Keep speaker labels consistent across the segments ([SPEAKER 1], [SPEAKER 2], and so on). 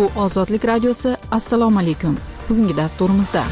[SPEAKER 1] Bu Ozodlik radiosi. Assalomu alaykum. Bugungi dasturimizda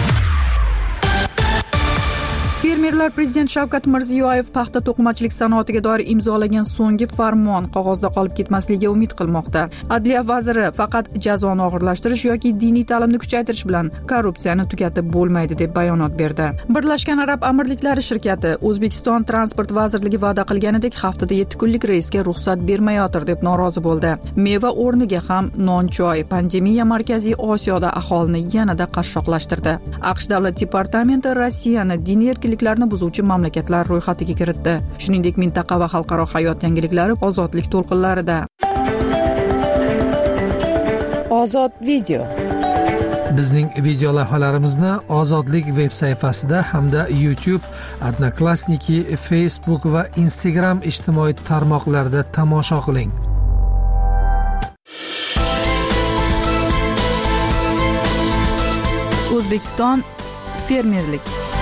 [SPEAKER 1] fermerlar Prezident Shavkat Mirziyoyev paxta to'qimachilik sanoatiga doir imzolagan so'nggi farmon qog'ozda qolib ketmasligiga umid qilmoqda. Adliya vaziri faqat jazoni og'irlashtirish yoki diniy ta'limni kuchaytirish bilan korrupsiyani tugatib bo'lmaydi deb bayonot berdi. Birlashgan Arab Amirliklari shirkati O'zbekiston transport vazirligi va'da qilganidek haftada 7 kunlik reysga ruxsat bermayotir deb norozi bo'ldi. Meva o'rniga ham non-choy pandemiya Markaziy Osiyoda aholini yanada qashshoqlashtirdi. AQSh davlat departamenti Rossiyani diniy erkinliklarni buzuvchi mamlakatlar ro'yxatiga kiritdi. Shuningdek, mintaqa va xalqaro hayot yangiliklari ozodlik to'lqinlarida. Ozod video.
[SPEAKER 2] Bizning video lavhalarimizni Ozodlik veb sayfasida hamda YouTube, Odnoklassniki, Facebook va Instagram ijtimoiy tarmoqlarida tomosha qiling.
[SPEAKER 1] O'zbekiston fermerlik.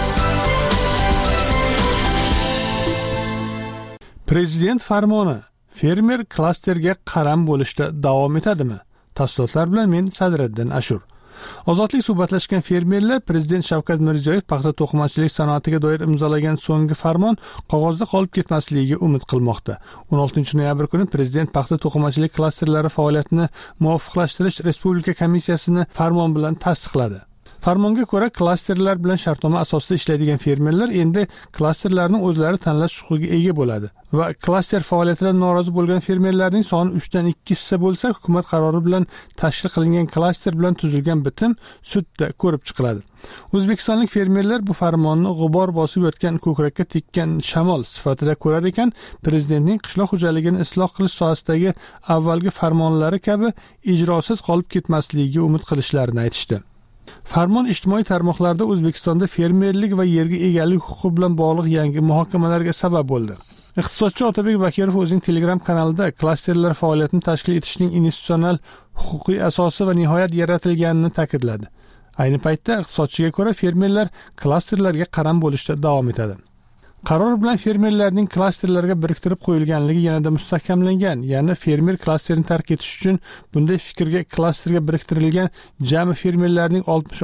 [SPEAKER 3] Prezident farmoni fermer klasterga qaram bo'lishda davom etadimi? Tafsilotlar bilan men Sadriddin Ashur. Ozodlik suhbatlashgan fermerlar Prezident Shavkat Mirziyoyev paxta to'qimachilik sanoatiga doir imzolagan so'nggi farmon qog'ozda qolib ketmasligiga umid qilmoqda. 16 noyabr kuni Prezident paxta to'qimachilik klasterlari faoliyatini muvofiqlashtirish Respublika komissiyasini farmon bilan tasdiqladi. Farmonga ko'ra, klasterlar bilan shartnoma asosida ishlaydigan fermerlar endi klasterlarni o'zlari tanlash huquqiga ega bo'ladi va klaster faoliyatidan norozi bo'lgan fermerlarning soni 3 dan 2 hissa bo'lsa, hukumat qarori bilan tashkil qilingan klaster bilan tuzilgan bitim sudda ko'rib chiqiladi. O'zbekistonlik fermerlar bu farmonni g'ubor bosib yotgan ko'krakka tekkan shamol sifatida ko'rar ekan, prezidentning qishloq xo'jaligini isloh qilish sohasidagi avvalgi farmonlari kabi ijrosiz qolib ketmasligiga umid qilishlarini aytishdi. Farmon ijtimoiy tarmoqlarda O'zbekistonda fermerlik va yerga egalik huquqi bilan bog'liq yangi muhokamalarga sabab bo'ldi. Iqtisodchi Otabek Bakirov o'zining Telegram kanalida klasterlar faoliyatini tashkil etishning institutsional huquqiy asosi va nihoyat yaratilganini ta'kidladi. Ayni paytda iqtisodchiga ko'ra fermerlar klasterlarga qaram bo'lishda davom etadi. Qaror bilan fermerlarning klasterlarga biriktirib qo'yilganligi yanada mustahkamlangan. Ya'ni fermer klasterini tark etish uchun bunday fikrga klasterga biriktirilgan jami fermerlarning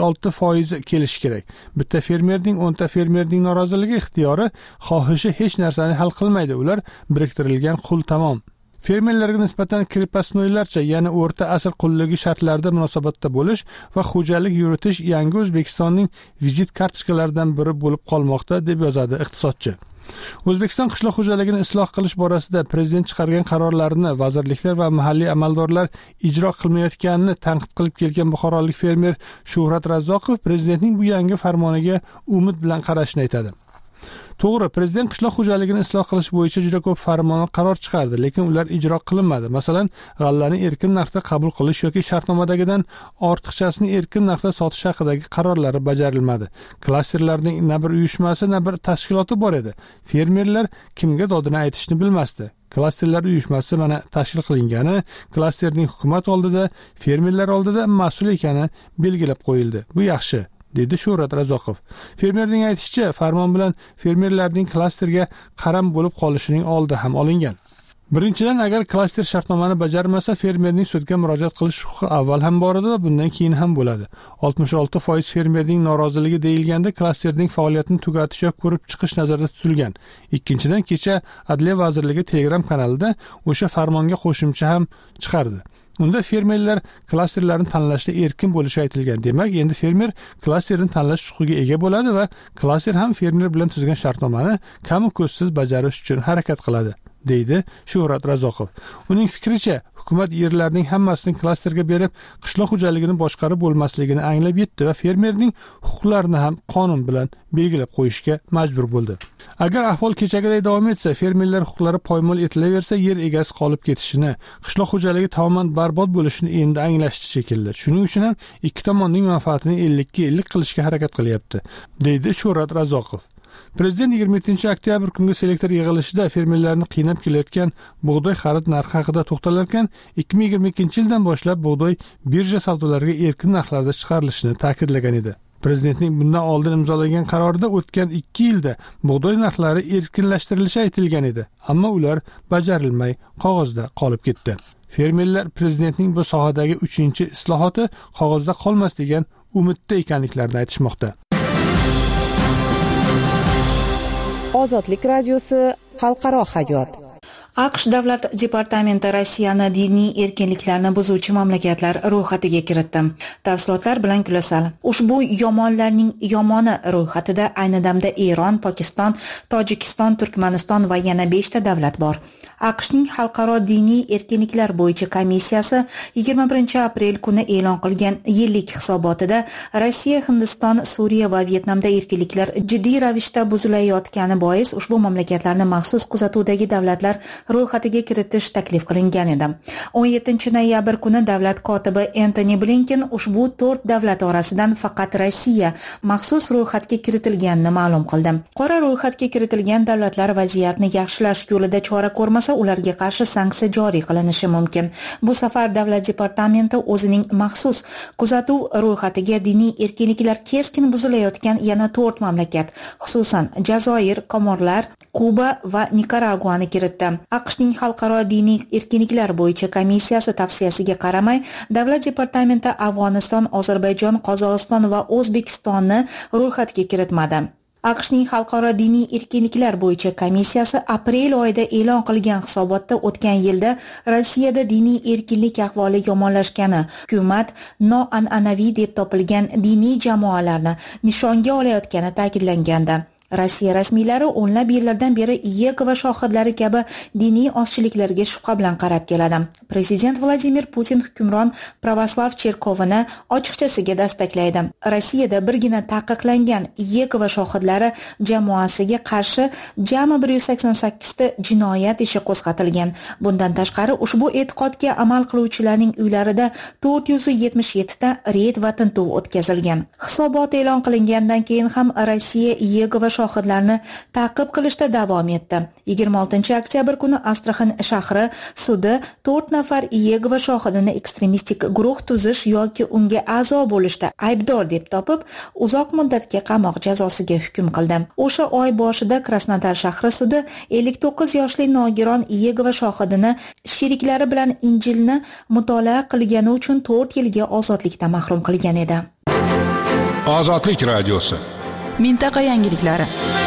[SPEAKER 3] 66% kelishi kerak. Bitta fermerning 10 ta fermerning noroziligi ixtiyori, xohishi hech narsani hal qilmaydi. Ular biriktirilgan qul tamom. Fermerlarga nisbatan krepostnoylarcha, ya'ni o'rta asr qulligi shartlarida munosabatda bo'lish va xo'jalik yuritish yangi O'zbekistonning vizit kartochkalaridan biri bo'lib qolmoqda, deb yozadi iqtisodchi. O'zbekiston qishloq xo'jaligini isloh qilish borasida prezident chiqargan qarorlarini vazirliklar va mahalliy amaldorlar ijro qilmayotganini tanqid qilib kelgan buxorolik fermer Shuhrat Razzoqov prezidentning bu yangi farmoniga umid bilan qarashini aytadi. To'g'ri, prezident qishloq xo'jaligini isloh qilish bo'yicha juda ko'p farmon qaror chiqardi, lekin ular ijro qilinmadi. Masalan, g'allani erkin narxda qabul qilish yoki shartnomadagidan ortiqchasini erkin narxda sotish haqidagi qarorlari bajarilmadi. Klasterlarning na bir uyushmasi, na bir tashkiloti bor edi. Fermerlar kimga dodini aytishni bilmasdi. Klasterlar uyushmasi mana tashkil qilingani, klasterning hukumat oldida, fermerlar oldida mas'ul ekani belgilab qo'yildi. Bu yaxshi, dedi Shuhrat Razzoqov. Fermerning aytishicha, farmon bilan fermerlarning klasterga qaram bo'lib qolishining oldi ham olingan. Birinchidan, agar klaster shartnomani bajarmasa, fermerning sudga murojaat qilish huquqi avval ham bor edi va bundan keyin ham bo'ladi. 66% fermerning noroziligi deyilganda klasterning faoliyatini tugatish yoki ko'rib chiqish nazarda tutilgan. Ikkinchidan, kecha Adliya vazirligi Telegram kanalida o'sha farmonga qo'shimcha ham chiqardi. Unda fermerlar klasterlarni tanlashda erkin bo'lishi aytilgan. Demak, endi fermer klasterini tanlash huquqiga ega bo'ladi va klaster ham fermer bilan tuzgan shartnomani kamu ko'zsiz bajarish uchun harakat qiladi, deydi Shuhrat Razzoqov. Uning fikricha, hukumat yerlarning hammasini klasterga berib, qishloq xo'jaligini boshqarib bo'lmasligini anglab yetdi va fermerning huquqlarini ham qonun bilan belgilab qo'yishga majbur bo'ldi. Agar ahvol kechagiday davom etsa, fermerlar huquqlari poymol etilaversa, yer egasi qolib ketishini, qishloq xo'jaligi tamoman barbod bo'lishini endi anglashdi shekilli. Shuning uchun ham ikki tomonning manfaatini 50-50 qilishga harakat qilyapti, deydi Shuhrat Razzoqov. Prezident 27-oktyabr kungi selektor yig'ilishida fermerlarni qiynab kelayotgan bug'doy xarid narxi haqida to'xtalarkan, 2022-yildan boshlab bug'doy birja savdolariga erkin narxlarda chiqarilishini ta'kidlagan edi. Prezidentning bundan oldin imzolagan qarorida o'tgan 2 yilda bug'doy narxlari erkinlashtirilishi aytilgan edi, ammo ular bajarilmay qog'ozda qolib ketdi. Fermerlar prezidentning bu sohadagi 3-islohoti qog'ozda qolmas degan umidda ekanliklarini aytishmoqda.
[SPEAKER 4] Ozodlik radiosi xalqaro hayot.
[SPEAKER 5] AQSh davlat departamenti Rossiyani diniy erkinliklarni buzuvchi mamlakatlar ro'yxatiga kiritdi. Tafsilotlar bilan Kulasal. Ushbu yomonlarning yomoni ro'yxatida ayni damda Eron, Pokiston, Tojikiston, Turkmaniston va yana 5 ta davlat bor. AQShning xalqaro diniy erkinliklar bo'yicha komissiyasi 21-aprel kuni e'lon qilgan yillik hisobotida Rossiya, Hindiston, Suriya va Vyetnamda erkinliklar jiddiy ravishda buzilayotgani bois ushbu mamlakatlarni maxsus kuzatuvdagi davlatlar ro'yxatiga kiritish taklif qilingan edi. 17-noyabr kuni davlat kotibi Antony Blinken ushbu 4 davlat orasidan faqat Rossiya maxsus ro'yxatga kiritilganini ma'lum qildi. Qora ro'yxatga kiritilgan davlatlar vaziyatni yaxshilash yo'lida chora ko'rmasa, ularga qarshi sanksiya joriy qilinishi mumkin. Bu safar davlat departamenti o'zining maxsus kuzatuv ro'yxatiga diniy erkinliklar keskin buzilayotgan yana 4 mamlakat, xususan Jazoir, Komorlar, Kuba va Nikaraguani kiritdi. AQShning xalqaro diniy erkinliklar bo'yicha komissiyasi tavsiyasiga qaramay, davlat departamenti Afg'oniston, Ozarbayjon, Qozog'iston va O'zbekistonni ro'yxatga kiritmadi. AQShning xalqaro diniy erkinliklar bo'yicha komissiyasi aprel oyida e'lon qilgan hisobotda o'tgan yilda Rossiyada diniy erkinlik ahvoli yomonlashgani, hukumat noan'anaviy deb topilgan diniy jamoalarni nishonga olayotgani ta'kidlangandi. Rossiya rasmiylari o'nlab yillardan beri Yegova shohidlari kabi diniy ozchiliklarga shubha bilan qarab keladi. Prezident Vladimir Putin hukmron pravoslav cherkovini ochiqchasiga dastaklaydi. Rossiyada birgina taqiqlangan Yegova shohidlari jamoasiga qarshi jami 188 ta jinoyat ishi qo'zg'atilgan. Bundan tashqari ushbu e'tiqodga amal qiluvchilarning uylarida 477 ta reyd va tintuv o'tkazilgan. Hisobot e'lon qilingandan keyin ham Rossiya Yegova shohidlarni ta'qib qilishda davom etdi. 26-oktyabr kuni Astraxan shahri sudi 4 nafar Yegova shohidini ekstremistik guruh tuzish yoki unga a'zo bo'lishda aybdor deb topib, uzoq muddatga qamoq jazosiga hukm qildi. O'sha oy boshida Krasnodar shahri sudi 59 yoshli nogiron Yegova shohidini sheriklari bilan Injilni mutolaa qilgani uchun 4 yilga ozodlikdan mahrum qilgan edi.
[SPEAKER 6] Ozodlik radiosi.
[SPEAKER 1] Mintaqa yangiliklari.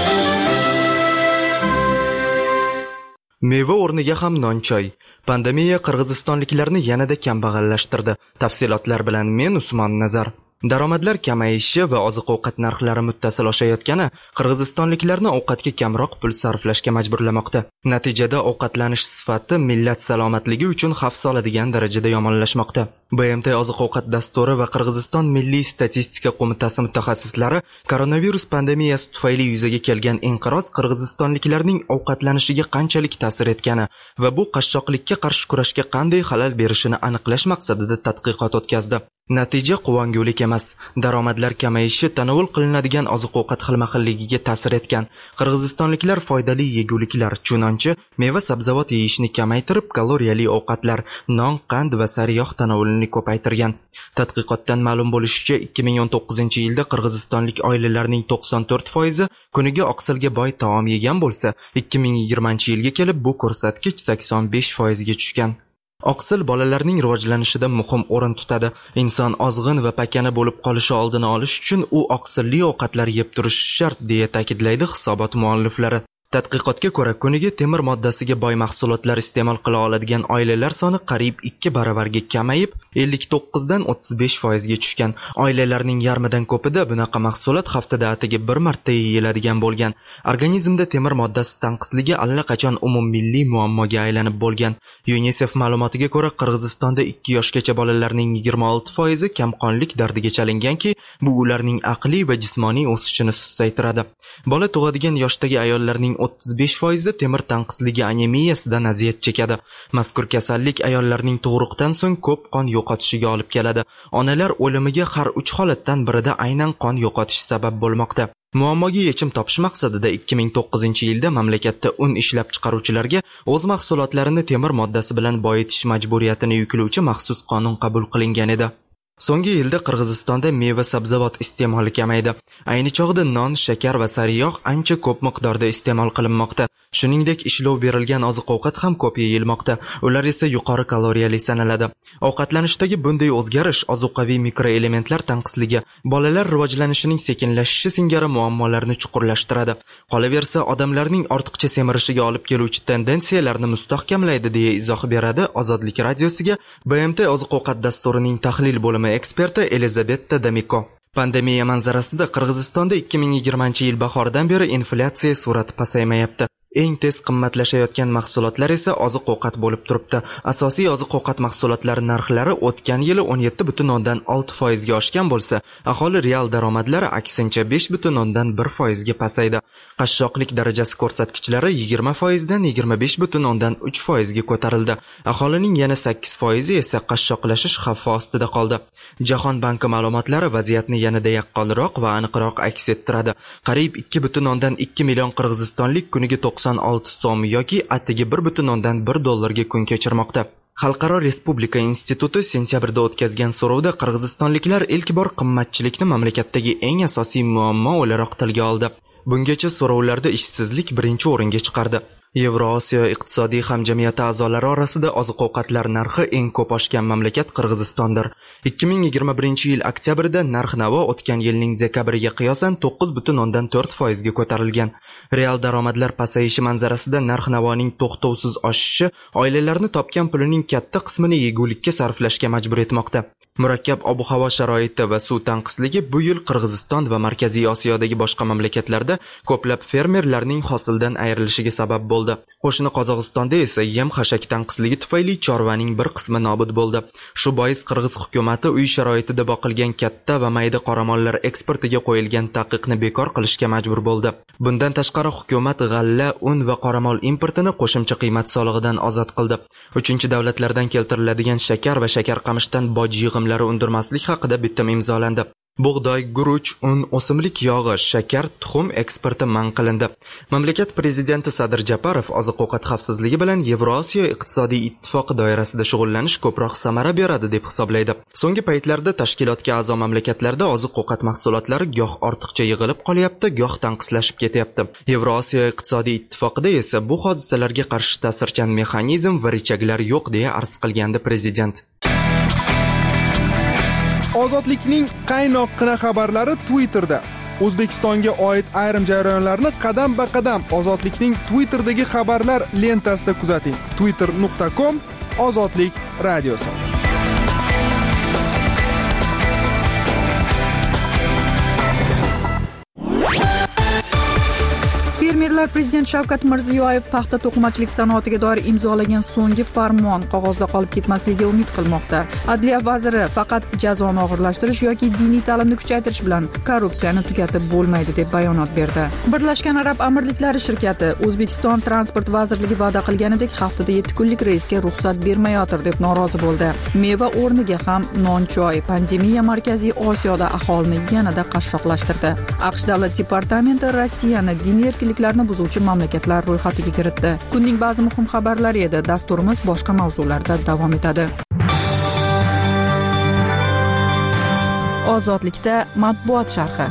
[SPEAKER 7] Meva o'rniga ham non-choy. Pandemiya qirg'izistonliklarni yanada kambag'allashtirdi. Tafsilotlar bilan men Usmon Nazar. Daromadlar kamayishi va oziq-ovqat narxlari muttasil oshayotgani qirg'izistonliklarni ovqatga kamroq pul sarflashga majburlamoqda. Natijada ovqatlanish sifati millat salomatligi uchun xavf soladigan darajada yomonlashmoqda. BMT oziq-ovqat dasturi va Qirg'iziston Milliy statistika qo'mitasi mutaxassislari koronavirus pandemiyasi tufayli yuzaga kelgan inqiroz qirg'izistonliklarning ovqatlanishiga qanchalik ta'sir etgani va bu qashshoqlikka qarshi kurashga qanday xalal berishini aniqlash maqsadida tadqiqot o'tkazdi. Natija quvongulik emas. Daromadlar kamayishi tanovul qilinadigan oziq-ovqat xilma-xilligiga ta'sir etgan. Qirg'izistonliklar foydali yeguliklar, chunonchi meva-sabzavot yeyishni kamaytirib, kaloriyali ovqatlar, non, qand va sariyog' tanovulini ko'paytirgan. Tadqiqotdan ma'lum bo'lishicha, 2019-yilda qirg'izistonlik oilalarning 94% kuniga oqsilga boy taom yegan bo'lsa, 2020-yilga kelib bu ko'rsatkich 85% ga tushgan. Oqsil bolalarning rivojlanishida muhim o'rin tutadi. Inson ozg'in va pakana bo'lib qolishi oldini olish uchun u oqsilli ovqatlar yeb turishi shart, deya ta'kidlaydi hisobot mualliflari. Tadqiqotga ko'ra, kuniga temir moddasiga boy mahsulotlar iste'mol qila oladigan oilalar soni qariyb 2 baravarga kamayib, 59 dan 35% ga tushgan. Oilalarning yarmidan ko'pida bunaqa mahsulot haftada atigi bir marta yeyiladigan bo'lgan. Organizmda temir moddasi tanqisligi allaqachon umummilliy muammoga aylanib bo'lgan. UNICEF ma'lumotiga ko'ra, Qirg'izistonda 2 yoshgacha bolalarning 26% kamqonlik dardiga chalinganki, bu ularning aqliy va jismoniy o'sishini susaytiradi. Bola tug'adigan yoshdagi ayollarning 35% temir tanqisligi anemiyasidan aziyat chekadi. Mazkur kasallik ayollarning tug'ruqdan so'ng ko'p qon yo'qotishiga olib keladi. Onalar o'limiga har 3 holatdan birida aynan qon yo'qotish sabab bo'lmoqda. Muammoga yechim topish maqsadida 2009-yilda mamlakatda un ishlab chiqaruvchilarga o'z mahsulotlarini temir moddasi bilan boyitish majburiyatini yuklovchi maxsus qonun qabul qilingan edi. So'nggi yilda Qirg'izistonda meva-sabzavot iste'moli kamaydi. Ayni chog'da non, shakar va sariyog' ancha ko'p miqdorda iste'mol qilinmoqda. Shuningdek, ishlov berilgan oziq-ovqat ham ko'p yeyilmoqda. Ular esa yuqori kaloriyali sanaladi. Ovqatlanishdagi bunday o'zgarish ozuqaviy mikroelementlar tanqisligi, bolalar rivojlanishining sekinlashishi singari muammolarni chuqurlashtiradi. Qolaversa, odamlarning ortiqcha semirishiga olib keluvchi tendensiyalarni mustahkamlaydi, deya izoh beradi Ozodlik radiosiga BMT oziq-ovqat dasturining tahlil bo'limi eksperti Elizabetta Damiko. Pandemiya manzarasida Qirg'izistonda 2020-yil bahoridan beri inflyatsiya sur'ati pasaymayapti. Eng tez qimmatlashayotgan mahsulotlar esa oziq-ovqat bo'lib turibdi. Asosiy oziq-ovqat mahsulotlari narxlari o'tgan yili 17,6% ga oshgan bo'lsa, aholi real daromadlari aksincha 5,1% ga pasaydi. Qashshoqlik darajasi ko'rsatkichlari 20% dan 25,3% ga ko'tarildi. Aholining yana 8% esa qashshoqlashish xavfi ostida qoldi. Jahon banki ma'lumotlari vaziyatni yanada yaqqolroq va aniqroq aks ettiradi. Qariyb 2,2 million qirg'izistonlik kuniga 96 so'm yoki atigi 1,1 dollarga kun kechirmoqda. Xalqaro Respublika instituti sentyabrda o'tkazgan so'rovda qirg'izistonliklar ilk bor qimmatchilikni mamlakatdagi eng asosiy muammo o'laroq tilga oldi. Bungacha so'rovlarda ishsizlik birinchi o'ringa chiqardi. Yevrosiyo iqtisodiy hamjamiyati a'zolari orasida oziq-ovqatlar narxi eng ko'p oshgan mamlakat Qirg'izistondir. 2021-yil oktyabrida narx-navo o'tgan yilning dekabriga qiyosan 9,4% ga ko'tarilgan. Real daromadlar pasayishi manzarasida narx-navoning to'xtovsiz oshishi oilalarni topgan pulining katta qismini yegulikka sarflashga majbur etmoqda. Murakkab ob-havo sharoiti va suv tanqisligi bu yil Qirg'iziston va Markaziy Osiyodagi boshqa mamlakatlarda ko'plab fermerlarning hosildan ayrilishiga sabab bo'ldi. Qo'shni Qozog'istonda esa yem-xashak tanqisligi tufayli chorvaning bir qismi nobud bo'ldi. Shu bois Qirg'iz hukumatı uy sharoitida boqilgan katta va mayda qoramollar eksportiga qo'yilgan taqiqni bekor qilishga majbur bo'ldi. Bundan tashqari hukumat g'alla, un va qoramol importini qo'shimcha qiymat solig'idan ozod qildi. Uchinchi davlatlardan keltiriladigan shakar va shakar qamishdan boj yig'imlari undirmaslik haqida bitim imzolandi. Bug'doy, guruch, un, o'simlik yog'i, shakar, tuxum eksporti man qilindi. Mamlakat prezidenti Sadir Japarov oziq-ovqat xavfsizligi bilan Yevrosiyo iqtisodiy ittifoqi doirasida shug'ullanish ko'proq samara beradi deb hisoblaydi. So'nggi paytlarda tashkilotga a'zo mamlakatlarda oziq-ovqat mahsulotlari goh ortiqcha yig'ilib qolyapti, goh tanqislashib ketyapti. Yevrosiyo iqtisodiy ittifoqida esa bu hodisalarga qarshi ta'sirchan mexanizm va richaglar yo'q, deya arz qilgandi prezident.
[SPEAKER 8] Ozodlikning qaynoqqina xabarlari Twitterda. O'zbekistonga oid ayrim jarayonlarni qadam-ba-qadam Ozodlikning Twitterdagi xabarlar lentasida kuzating. twitter.com/ozodlik radiosi.
[SPEAKER 1] Fermerlar prezident Shavkat Mirziyoyev paxta to'qimachilik sanoatiga doir imzolagan so'nggi farmon qog'ozda qolib ketmasligiga umid qilmoqda. Adliya vaziri faqat jazoni og'irlashtirish yoki diniy ta'limni kuchaytirish bilan korrupsiyani tugatib bo'lmaydi deb bayonot berdi. Birlashgan Arab Amirliklari shirkati O'zbekiston transport vazirligi va'da qilganidek haftada 7 kunlik reysga ruxsat bermayotir deb norozi bo'ldi. Meva o'rniga ham non-choy pandemiya Markaziy Osiyoda aholini yanada qashshoqlashtirdi. AQSh davlat departamenti Rossiyani diniy erkinliklarni buzuvchi mamlakatlar ro'yxatiga kiritdi. Kunning ba'zi muhim xabarlari edi. Dasturimiz boshqa mavzularda davom etadi. Ozodlikda matbuot sharhi.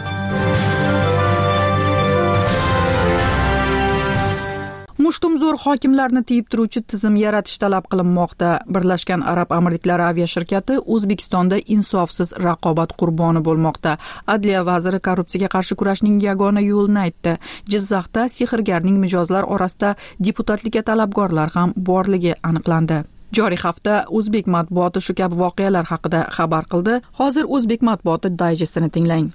[SPEAKER 1] Mushtumzo'r hokimlarni tiyib turuvchi tizim yaratish talab qilinmoqda. Birlashgan Arab Amirliklari aviashirkati O'zbekistonda insofsiz raqobat qurboni bo'lmoqda. Adliya vaziri korrupsiyaga qarshi kurashning yagona yo'lini aytdi. Jizzaxda sehrgarning mijozlar orasida deputatlikka talabgorlar ham borligi aniqlandi. Joriy hafta o'zbek matbuoti shu kabi voqealar haqida xabar qildi. Hozir o'zbek matbuoti dayjestini tinglang.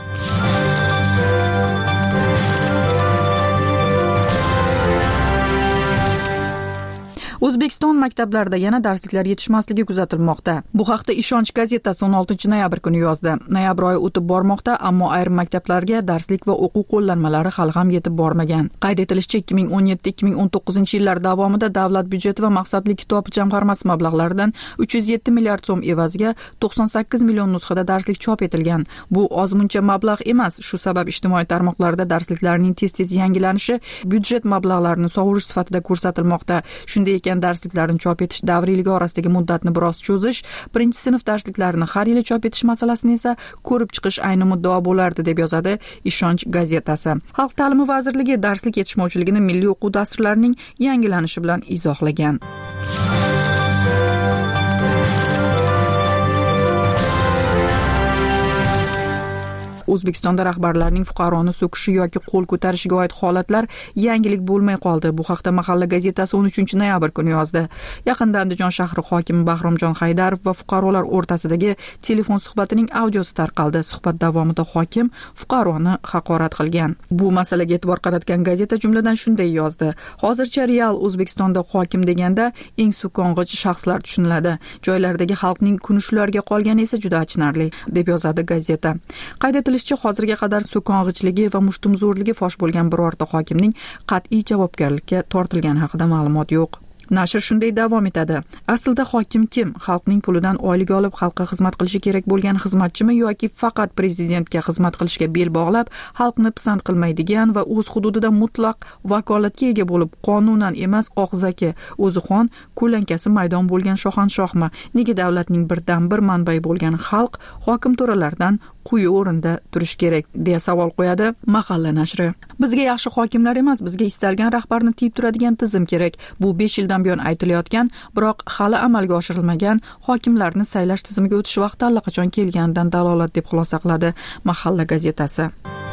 [SPEAKER 1] O'zbekiston maktablarida yana darsliklar yetishmasligi kuzatilmoqda. Bu haqda Ishonch gazetasi 16-noyabr kuni yozdi. Noyabr oyi o'tib bormoqda, ammo ayrim maktablarga darslik va o'quv qo'llanmalari hali ham yetib bormagan. Qayd etilishicha, 2017-2019-yillar davomida davlat byudjeti va maqsadli kitob jamg'armasi mablag'laridan 307 milliard so'm evaziga 98 million nusxada darslik chop etilgan. Bu ozmuncha mablag' emas. Shu sabab ijtimoiy tarmoqlarda darsliklarning tez-tez yangilanishi byudjet mablag'larini sovurish sifatida ko'rsatilmoqda. Shunday ekan o'tgan darsliklarni chop etish davriyligi orasidagi muddatni biroz cho'zish, birinchi sinf darsliklarini har yili chop etish masalasini esa ko'rib chiqish ayni muddao bo'lardi, deb yozadi Ishonch gazetasi. Xalq ta'limi vazirligi darslik yetishmovchiligini milliy o'quv dasturlarining yangilanishi bilan izohlagan. O'zbekistonda rahbarlarning fuqaroni so'kishi yoki qo'l ko'tarishiga oid holatlar yangilik bo'lmay qoldi. Bu haqda Mahalla gazetasi 13 noyabr kuni yozdi. Yaqinda Andijon shahri hokimi Bahromjon Haydarov va fuqarolar o'rtasidagi telefon suhbatining audiosi tarqaldi. Suhbat davomida hokim fuqaroni haqorat qilgan. Bu masalaga e'tibor qaratgan gazeta jumladan shunday yozdi: hozircha real O'zbekistonda hokim deganda eng so'kong'ich shaxslar tushuniladi. Joylardagi xalqning kuni shularga qolgani esa juda achinarli, deb yozadi gazeta. Qayd etilishicha, hozirga qadar so'kong'ichligi va mushtumzo'rligi fosh bo'lgan birorta hokimning qat'iy javobgarlikka tortilgani haqida ma'lumot yo'q. Nashr shunday davom etadi: aslida hokim kim? Xalqning pulidan oylik olib xalqqa xizmat qilishi kerak bo'lgan xizmatchimi yoki faqat prezidentga xizmat qilishga bel bog'lab, xalqni pisand qilmaydigan va o'z hududida mutlaq vakolatga ega bo'lib, qonunan emas og'zaki, o'zi xon, ko'lankasi maydon bo'lgan shohanshohmi? Nega davlatning birdan-bir manbai bo'lgan xalq hokim to'ralardan quyi o'rinda turish kerak, deya savol qo'yadi Mahalla nashri. Bizga yaxshi hokimlar emas, bizga istalgan rahbarni tiyib turadigan tizim kerak. Bu 5 yildan buyon aytilayotgan, biroq hali amalga oshirilmagan hokimlarni saylash tizimiga o'tish vaqti allaqachon kelganidan dalolat, deb xulosa qiladi Mahalla gazetasi.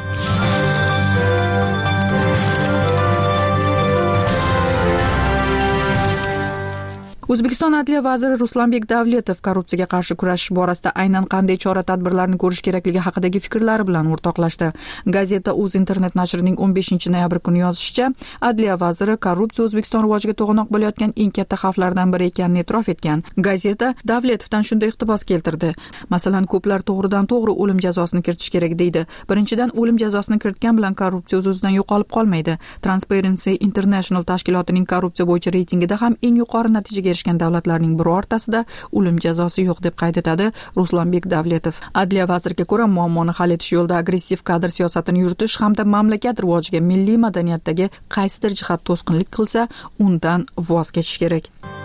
[SPEAKER 1] O'zbekiston Adliya vaziri Ruslanbek Davletov korrupsiyaga qarshi kurashish borasida aynan qanday chora-tadbirlarni ko'rish kerakligi haqidagi fikrlari bilan o'rtoqlashdi. Gazeta O'z internet nashrining 15 noyabr kuni yozishicha, Adliya vaziri korrupsiya O'zbekiston rivojiga to'g'anoq bo'layotgan eng katta xavflardan biri ekanini e'tirof etgan. Gazeta Davletovdan shunday iqtibos keltirdi: masalan, ko'plar to'g'ridan-to'g'ri o'lim jazosini kiritish kerak deydi. Birinchidan, o'lim jazosini kiritgan bilan korrupsiya o'z-o'zidan yo'qolib qolmaydi. Transparency International tashkilotining korrupsiya bo'yicha reytingida ham eng yuqori natijaga davlatlarning birortasida o'lim jazosi yo'q, deb qayd etadi Ruslanbek Davletov. Adliya vaziriga ko'ra, muammoni hal etish yo'lida agressiv kadr siyosatini yuritish hamda mamlakat rivojiga milliy madaniyatdagi qaysidir jihat to'sqinlik qilsa, undan voz kechish kerak.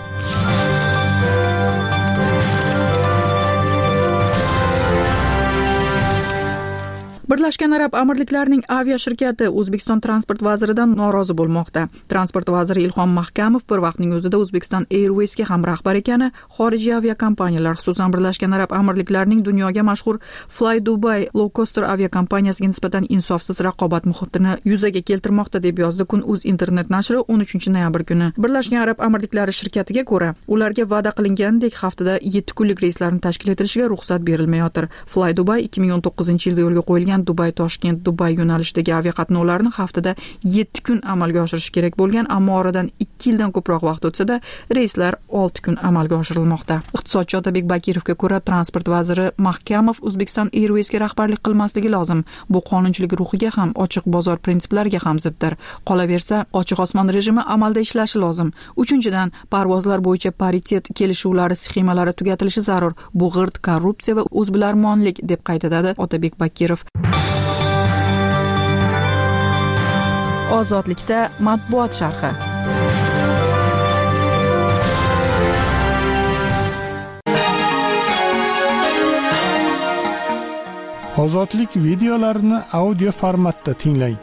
[SPEAKER 1] Birlashgan Arab Amirliklarining avia shirkati O'zbekiston transport vaziridan norozi bo'lmoqda. Transport vaziri Ilhom Mahkamov bir vaqtning o'zida O'zbekiston Airways'ga ham rahbar ekani, xorijiy aviakompaniyalar, xususan Birlashgan Arab Amirliklarining dunyoga mashhur Fly Dubai low coaster aviakompaniyasiga nisbatan insofsiz raqobat muhitini yuzaga keltirmoqda, deb yozdi Kun.uz internet nashri 13 noyabr kuni. Birlashgan Arab Amirliklari shirkatiga ko'ra, ularga va'da qilingandek haftada 7 kunlik reyslarni tashkil etilishiga ruxsat berilmayotir. Fly Dubai 2019-yilda yo'lga qo'yilgan Dubay-Toshkent, Dubay yo'nalishidagi aviaqatnovlarni haftada 7 kun amalga oshirish kerak bo'lgan, ammo oradan 2 yildan ko'proq vaqt o'tsa-da, reyslar 6 kun amalga oshirilmoqda. Iqtisodchi Otabek Bakirovga ko'ra, transport vaziri Mahkamov O'zbekiston Airways'ga rahbarlik qilmasligi lozim. Bu qonunchilik ruhiga ham, ochiq bozor prinsiplariga ham ziddir. Qolaversa, ochiq osmon rejimi amalda ishlashi lozim. 3-dan, parvozlar bo'yicha paritet kelishuvlari sxemalari tugatilishi zarur. Bu g'irt korrupsiya va o'zbilarmonlik, deb qayd etadi Otabek Bakirov. Ozodlikda matbuot sharhi.
[SPEAKER 3] Ozodlik videolarini audio formatda tinglang.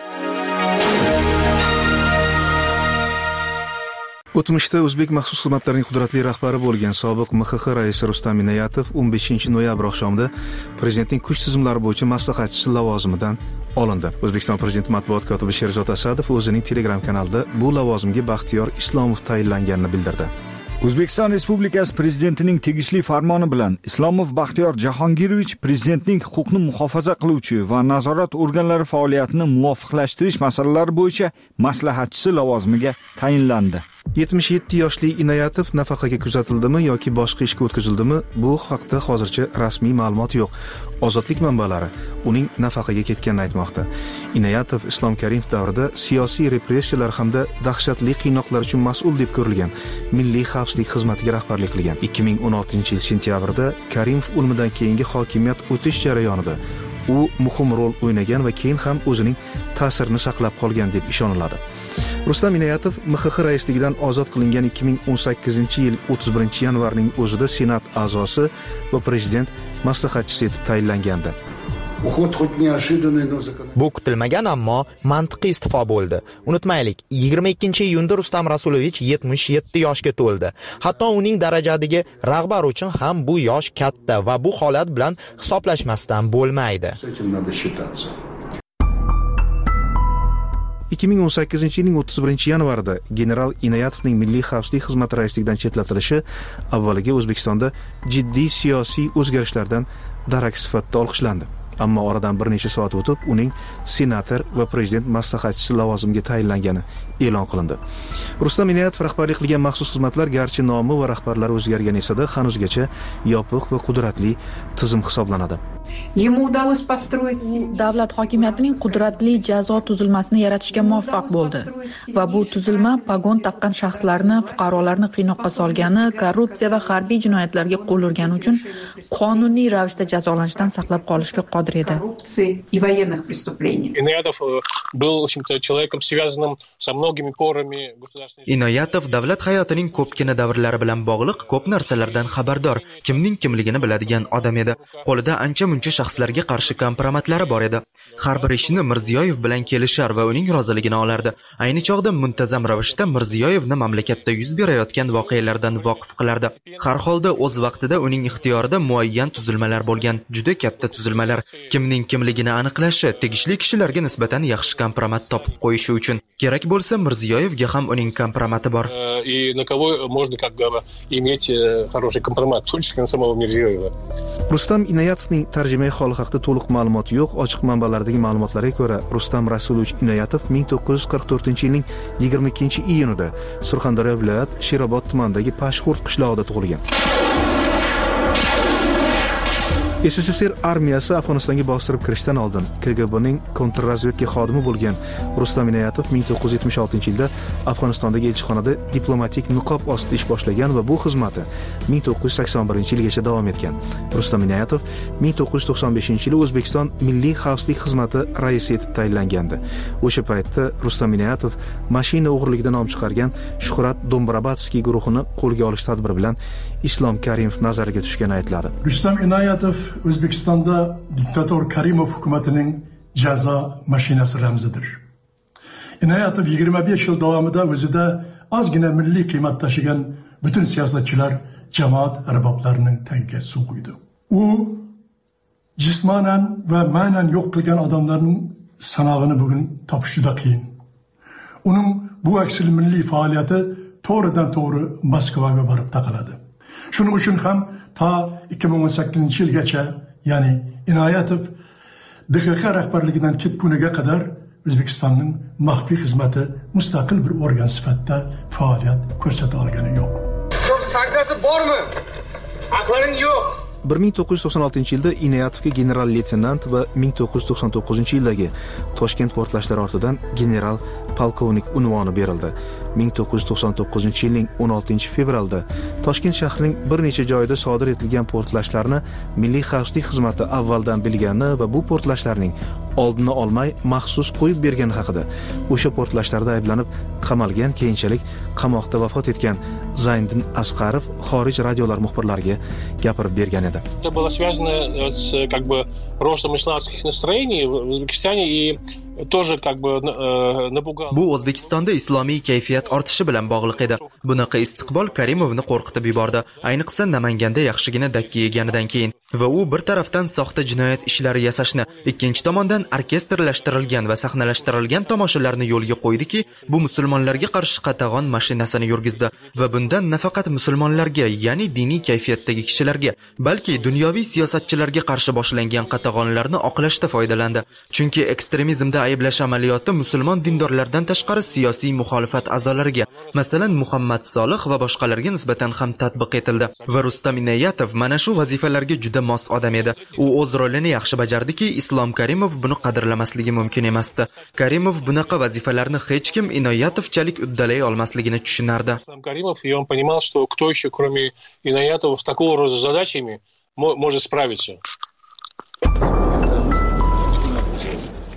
[SPEAKER 9] O'tmishda o'zbek maxsus xizmatlarining qudratli rahbari bo'lgan sobiq MXX raisi Rustam Inoyatov 15 noyabr oqshomida prezidentning kuch tizimlari bo'yicha maslahatchisi lavozimidan olindi. O'zbekiston Prezidenti matbuot kotibi Sherzod Asadov o'zining Telegram kanalida bu lavozimga Baxtiyor Islomov tayinlanganini bildirdi.
[SPEAKER 10] O'zbekiston Respublikasi Prezidentining tegishli farmoni bilan Islomov Baxtiyor Jahongirovich prezidentning huquqni muhofaza qiluvchi va nazorat organlari faoliyatini muvofiqlashtirish masalalari bo'yicha maslahatchisi lavozimiga tayinlandi.
[SPEAKER 9] 77 yoshli Inoyatov nafaqaga kuzatildimi yoki boshqa ishga o'tkazildimi, bu haqda hozircha rasmiy ma'lumot yo'q. Ozodlik manbalari uning nafaqaga ketganini aytmoqda. Inoyatov Islom Karimov davrida siyosiy repressiyalar hamda dahshatli qiynoqlar uchun mas'ul deb ko'rilgan Milliy xavfsizlik xizmatiga rahbarlik qilgan. 2016-yil sentyabrda Karimov o'limidan keyingi hokimiyat o'tish jarayonida u muhim rol o'ynagan va keyin ham o'zining ta'sirini saqlab qolgan deb ishoniladi. Rustam Inoyatov MXX raisligidan ozod qilingan 2018-yil 31-yanvarning o'zida Senat a'zosi va prezident maslahatchisi etib tayinlangandi.
[SPEAKER 11] Bu kutilmagan, ammo mantiqiy isti'fo bo'ldi. Unutmaylik, 22-iyunda Rustam Rasulovich 77 yoshga to'ldi. Hatto uning darajadagi rahbar uchun ham bu yosh katta va bu holat bilan hisoblashmasdan bo'lmaydi.
[SPEAKER 9] 2018-yilning 31-yanvarida general Inoyatovning Milliy xavfsizlik xizmati raisligidan chetlatilishi avvaliga O'zbekistonda jiddiy siyosiy o'zgarishlardan darak sifatida olqishlandi. Ammo oradan bir necha soat o'tib uning senator va prezident maslahatchisi lavozimiga tayinlangani e'lon qilindi. Rustam Inoyatov rahbarlik qilgan maxsus xizmatlar garchi nomi va rahbarlari o'zgargan esa-da hanuzgacha yopiq va qudratli tizim hisoblanadi.
[SPEAKER 1] Davlat hokimiyatining qudratli jazo tuzilmasini yaratishga muvaffaq bo'ldi va bu tuzilma pagon taqqan shaxslarni, fuqarolarni qiynoqqa solgani, korrupsiya va harbiy jinoyatlarga qo'l urgani uchun qonuniy ravishda jazolanishdan saqlab qolishga qodir edi.
[SPEAKER 7] Inoyatov davlat hayotining ko'pgina davrlari bilan bog'liq ko'p narsalardan xabardor, kimning kimligini biladigan odam edi. Qo'lida ancha-muncha shaxslarga qarshi kompromatlari bor edi. Har bir ishni Mirziyoyev bilan kelishar va uning roziligini olardi. Ayni chog'da muntazam ravishda Mirziyoyevni mamlakatda yuz berayotgan voqealardan voqif qilardi. Har holda o'z vaqtida uning ixtiyorida muayyan tuzilmalar bo'lgan, juda katta tuzilmalar. Kimning kimligini aniqlashi, tegishli kishilarga nisbatan yaxshi kompromat topib qo'yishi uchun. Kerak bo'lsa, Mirziyoyevga ham uning kompromati bor.
[SPEAKER 12] И на кого можно иметь хороший компромат, в том числе на самого Мирзиёева.
[SPEAKER 9] Rustam Inoyatovning tarjimai holi haqida to'liq ma'lumot yo'q. Ochiq manbalardagi ma'lumotlarga ko'ra, Rustam Rasulovich Inoyatov 1944-yilning 22-iyunida Surxondaryo viloyat Sherobod tumanidagi Pashxurt qishlog'ida tug'ilgan. SSSR armiyasi Afg'onistonga bostirib kirishdan oldin KGBning kontrrazvedka xodimi bo'lgan Rustam Inoyatov 1976-yilda Afg'onistondagi elchixonada diplomatik niqob ostida ish boshlagan va bu xizmati 1981-yilgacha davom etgan. Rustam Inoyatov 1995-yili O'zbekiston Milliy xavfsizlik xizmati raisi etib tayinlangandi. O'sha paytda Rustam Inoyatov mashina o'g'irligidan nom chiqargan Shuhrat Dombrabatskiy guruhini qo'lga olish tadbiri bilan Islom Karimov nazariga tushgani aytiladi.
[SPEAKER 13] Rustam Inoyatov O'zbekistonda diktator Karimov hukumatining jazo mashinasi ramzidir. Inoyatov 25 yil davomida o'zida ozgina milliy qiymat tashigan butun siyosatchilar, jamoat arboblarining tagiga suv quydi. U jismonan va ma'nan yo'q qilgan odamlarning sanog'ini bugun topish juda qiyin. Uning bu aksil milliy faoliyati to'g'ridan to'g'ri Moskvaga borib taqaladi. Shuning uchun ham ta 2018-yilgacha, ya'ni Inoyatov DXX rahbarligidan ketguniga qadar O'zbekistonning maxfiy xizmati mustaqil bir organ sifatida faoliyat ko'rsata olgani yo'q.
[SPEAKER 14] Sanksiyasi bormi? Haqlaring yo'q.
[SPEAKER 9] 1996-yilda Inoyatovga general-leytenant va 1999-yildagi Toshkent portlashlari ortidan general polkovnik unvoni berildi. 1999-yilning 16-fevralda Toshkent shahrining bir necha joyida sodir etilgan portlashlarni Milliy xavfsizlik xizmati avvaldan bilgani va bu portlashlarning oldini olmay maxsus qo'yib bergani haqida o'sha portlashlarda ayblanib qamalgan, keyinchalik qamoqda vafot etgan Zayniddin Asqarov xorij radiolar muxbirlariga gapirib bergan edi.
[SPEAKER 12] Это было связано с ростом исламских настроений в Узбекистане и тоже напугало.
[SPEAKER 7] Bu O'zbekistonda islomiy kayfiyat ortishi bilan bog'liq edi. Bunaqa istiqbol Karimovni qo'rqitib yubordi, ayniqsa Namanganda yaxshigina dakki yeganidan keyin. Va u bir tarafdan soxta jinoyat ishlari yasashni, ikkinchi tomondan orkestrlashtirilgan va sahnalashtirilgan tomoshalarni yo'lga qo'ydiki, bu musulmonlarga qarshi qatag'on mashinasini yurgizdi va bundan nafaqat musulmonlarga, ya'ni diniy kayfiyatdagi kishilarga, balki dunyoviy siyosatchilarga qarshi boshlangan qatag'onlarni oqlashda foydalandi. Chunki ekstremizmda ayblash amaliyoti musulmon dindorlardan tashqari siyosiy muxolifat a'zolariga, masalan Muhammad Solih va boshqalarga nisbatan ham tatbiq etildi. Va Rustam Inoyatov mana shu vazifalarga juda mos odam edi. U o'z rolini yaxshi bajardiki, Islom Karimov buni qadrlamasligi mumkin emasdi. Karimov bunaqa vazifalarni hech kim Inoyatovchalik uddalay olmasligini tushunardi.
[SPEAKER 12] Islom Karimov, и он понимал, что кто еще, кроме Inoyatova, с такого рода задачами может справиться.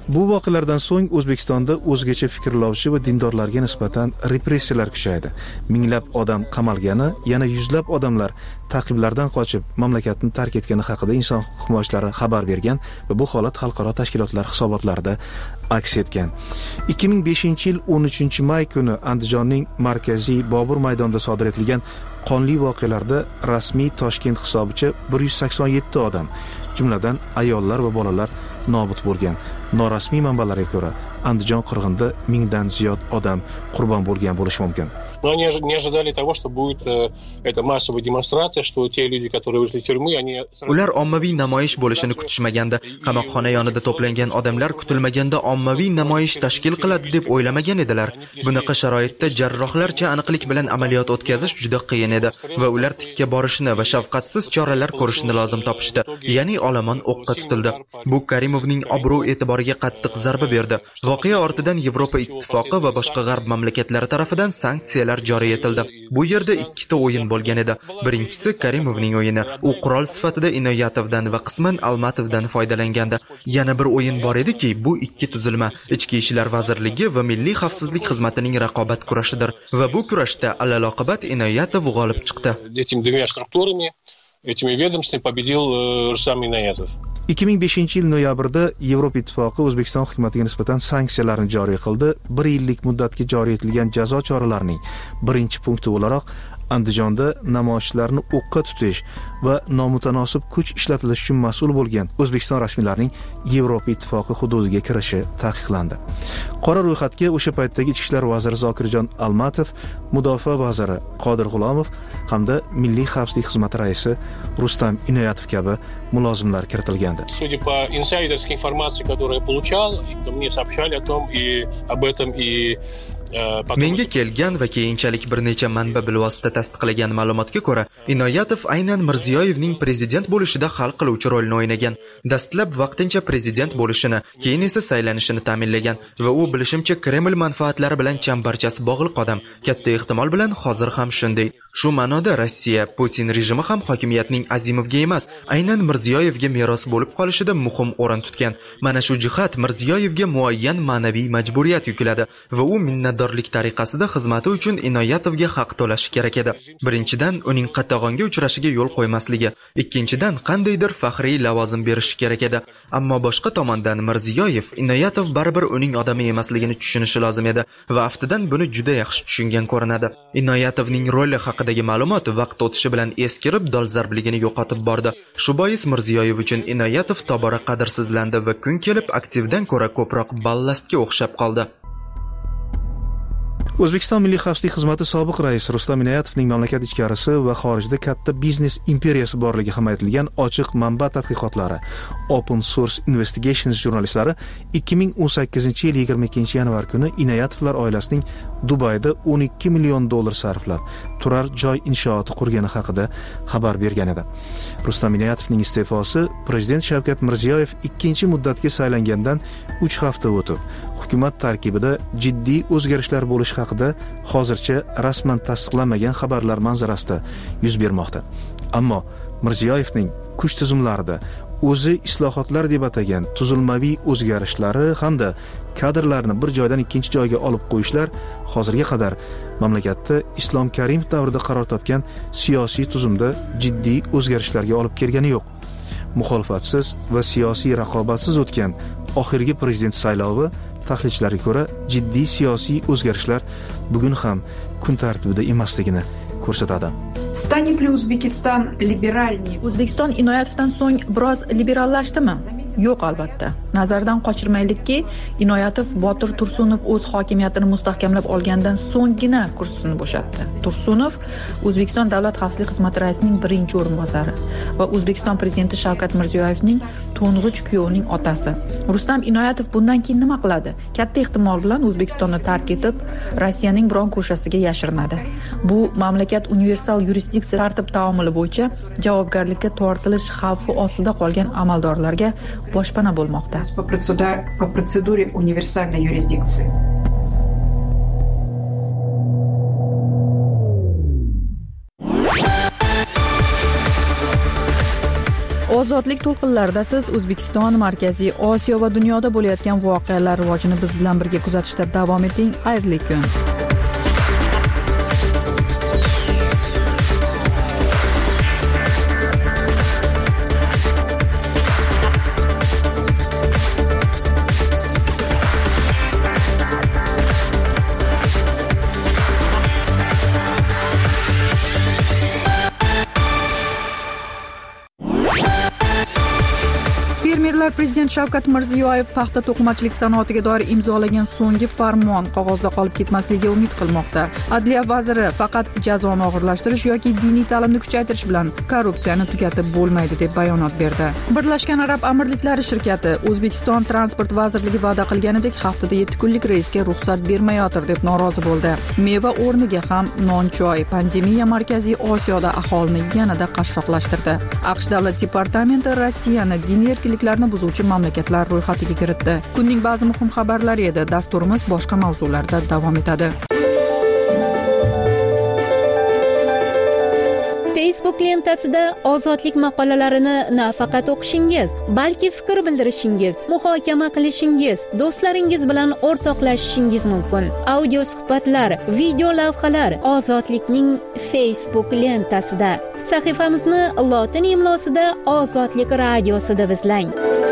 [SPEAKER 9] Bu voqealardan so'ng O'zbekistonda o'zgacha fikrlovchi va dindorlarga nisbatan repressiyalar kuchaydi. Minglab odam qamalgani, yana yuzlab odamlar ta'qiblardan qochib mamlakatni tark etgani haqida inson huquq himoyachilari xabar bergan va bu holat xalqaro tashkilotlar hisobotlarida aks etgan. 2005-yil 13-may kuni Andijonning markaziy Bobur maydonida sodir etilgan qonli voqealarda rasmiy Toshkent hisobicha 187 odam, jumladan ayollar va bolalar nobud bo'lgan. Norasmiy manbalarga ko'ra, Andijon qirg'inida 1000 dan ziyod odam qurbon bo'lgan bo'lishi mumkin.
[SPEAKER 12] Но они не ожидали того, что будет эта массовая демонстрация, что те люди, которые вышли из тюрьмы, они...
[SPEAKER 7] Ular ommaviy namoyish bo'lishini kutishmaganda, qamoqxona yonida to'plangan odamlar kutilmaganda ommaviy namoyish tashkil qiladi deb o'ylamagan edilar. Bunaqa sharoitda jarrohlarcha aniqlik bilan amaliyot o'tkazish juda qiyin edi va ular tikka borishni va shafqatsiz choralar ko'rishni lozim topishdi. Ya'ni olomon o'qqa tutildi. Bu Karimovning obro' e'tiboriga qattiq zarba berdi. Voqea ortidan Yevropa ittifoqi va boshqa g'arb mamlakatlari tomonidan sanksiyalar joriy etildi. Bu yerda ikkita o'yin bo'lgan edi. Birinchisi Karimovning o'yini. U qurol sifatida Inoyatovdan va qisman Almatovdan foydalangandi. Yana bir o'yin bor ediki, bu ikki tuzilma Ichki ishlar vazirligi va Milliy xavfsizlik xizmatining raqobat kurashidir va bu kurashda alaloqibat Inoyatov g'olib chiqdi.
[SPEAKER 12] Этими ведомствами победил Рустам Иноятов.
[SPEAKER 9] 2005-yil noyabrda Yevropa ittifoqi O'zbekiston hukumatiga nisbatan sanksiyalarni joriy qildi. 1 yillik muddatga joriy etilgan jazo choralarining birinchi punkti o'laroq Andijonda namoyishlarni o'qqa tutish va nomutanosib kuch ishlatilishi uchun mas'ul bo'lgan O'zbekiston rasmiylarining Yevropa ittifoqi hududiga kirishi taqiqlandi. Qora ro'yxatga o'sha paytdagi Ichki ishlar vaziri Zokirjon Almatov, Mudofaa vaziri Qodir G'ulomov hamda Milliy xavfsizlik xizmati raisi Rustam Inoyatov kabi mulozimlar kiritilgandi.
[SPEAKER 12] Судя по инсайдерской информации, которую я получал, что мне сообщали о том и об этом и
[SPEAKER 7] Menga kelgan va keyinchalik bir necha manba bilvosita tasdiqlagan ma'lumotga ko'ra, Inoyatov aynan Mirziyoyevning prezident bo'lishida hal qiluvchi rolni o'ynagan. Dastlab vaqtincha prezident bo'lishini, keyin esa saylanishini ta'minlagan va u bilishimcha Kreml manfaatlari bilan chambarchasi bog'liq odam. Katta ehtimol bilan hozir ham shunday. Shu ma'noda Rossiya Putin rejimi ham hokimiyatning Azimovga emas, aynan Mirziyoyevga meros bo'lib qolishida muhim o'rin tutgan. Mana shu jihat Mirziyoyevga muayyan ma'naviy majburiyat yukladi va u minnatdorlik tariqasida xizmati uchun Inoyatovga haq to'lashi kerak edi. Birinchidan, uning qatag'onga uchrashiga yo'l qo'ymasligi, ikkinchidan, qandaydir faxriy lavozim berishi kerak edi. Ammo boshqa tomondan Mirziyoyev Inoyatov baribir uning odami emasligini tushunishi lozim edi va aftidan buni juda yaxshi tushungan ko'rinadi. Inoyatovning roli haqidagi ma'lumot vaqt o'tishi bilan eskirib, dolzarbligini yo'qotib bordi. Shu bois Mirziyoyev uchun Inoyatov tobora qadrsizlandi va kun kelib aktivdan ko'ra ko'proq ballastga o'xshab qoldi.
[SPEAKER 9] O'zbekiston Milliy xavfsizlik xizmati sobiq raisi Rustam Inoyatovning mamlakat ichkarisi va xorijda katta biznes imperiyasi borligi ham aytilgan ochiq manba tadqiqotlari Open Source Investigations jurnalistlari 2018-yil 22-yanvar kuni Inoyatovlar oilasining Dubayda $12 million sarflab turar joy inshooti qurgani haqida xabar bergan edi. Rustam Inoyatovning iste'fosi prezident Shavkat Mirziyoyev ikkinchi muddatga saylangandan 3 hafta o'tib, hukumat tarkibida jiddiy o'zgarishlar bo'lishi haqida hozircha rasman tasdiqlanmagan xabarlar manzarasida yuz bermoqda. Ammo Mirziyoyevning kuch tizimlarida o'zi islohotlar deb atagan tuzilmaviy o'zgarishlari hamda kadrlarni bir joydan ikkinchi joyga olib qo'yishlar hozirga qadar mamlakatda Islom Karimov davrida qaror topgan siyosiy tuzumda jiddiy o'zgarishlarga olib kelgani yo'q. Muxolifatsiz va siyosiy raqobatsiz o'tgan oxirgi prezident saylovi tahlilchilarga ko'ra jiddiy siyosiy o'zgarishlar bugun ham kun tartibida emasligini ko'rsatadi.
[SPEAKER 1] Станет ли O'zbekiston liberalniy? O'zbekiston Inoyatovdan so'ng biroz liberallashdimi? Yo'q, albatta. Nazardan qochirmaylikki, Inoyatov Botir Tursunov o'z hokimiyatini mustahkamlab olgandan so'nggina kursini bo'shatdi. Tursunov O'zbekiston Davlat xavfsizlik xizmati raisining birinchi o'rinbosari va O'zbekiston prezidenti Shavkat Mirziyoyevning to'ng'ich kuyovining otasi. Rustam Inoyatov bundan keyin nima qiladi? Katta ehtimol bilan O'zbekistonni tark etib, Rossiyaning biron ko'shasiga yashirinadi. Bu mamlakat universal yurisdiksiya tartib taomili bo'yicha javobgarlikka tortilish xavfi ostida qolgan amaldorlarga boshpana bo'lmoqda.
[SPEAKER 15] По процедуре универсальной юрисдикции.
[SPEAKER 1] Ozodlik to'lqinlarida siz O'zbekiston, Markaziy Osiyo va dunyoda bo'layotgan voqealar rivojini biz bilan birga kuzatishda davom eting. Xayrli kun. Fermerlar Prezident Shavkat Mirziyoyev paxta to'qimachilik sanoatiga doir imzolagan so'nggi farmon qog'ozda qolib ketmasligiga umid qilmoqda. Adliya vaziri faqat jazoni og'irlashtirish yoki diniy ta'limni kuchaytirish bilan korrupsiyani tugatib bo'lmaydi deb bayonot berdi. Birlashgan Arab Amirliklari shirkati O'zbekiston transport vazirligi va'da qilganidek haftada 7 kunlik reysga ruxsat bermayotir deb norozi bo'ldi. Meva o'rniga ham non-choy pandemiya Markaziy Osiyoda aholini yanada qashshoqlashtirdi. AQSh davlat departamenti Rossiyani diniy erkinliklarni buzuvchi mamlakatlar ro'yxatiga kiritdi. Kunning ba'zi muhim xabarlari edi. Dasturimiz boshqa mavzularda davom etadi.
[SPEAKER 16] Facebook lentasida ozodlik maqolalarini nafaqat o'qishingiz, balki fikr bildirishingiz, muhokama qilishingiz, do'stlaringiz bilan o'rtoqlashishingiz mumkin. Audio suhbatlar, video lavhalar ozodlikning Facebook lentasida. Sahifamizni lotin imlosida Ozodlik radiosida izlang.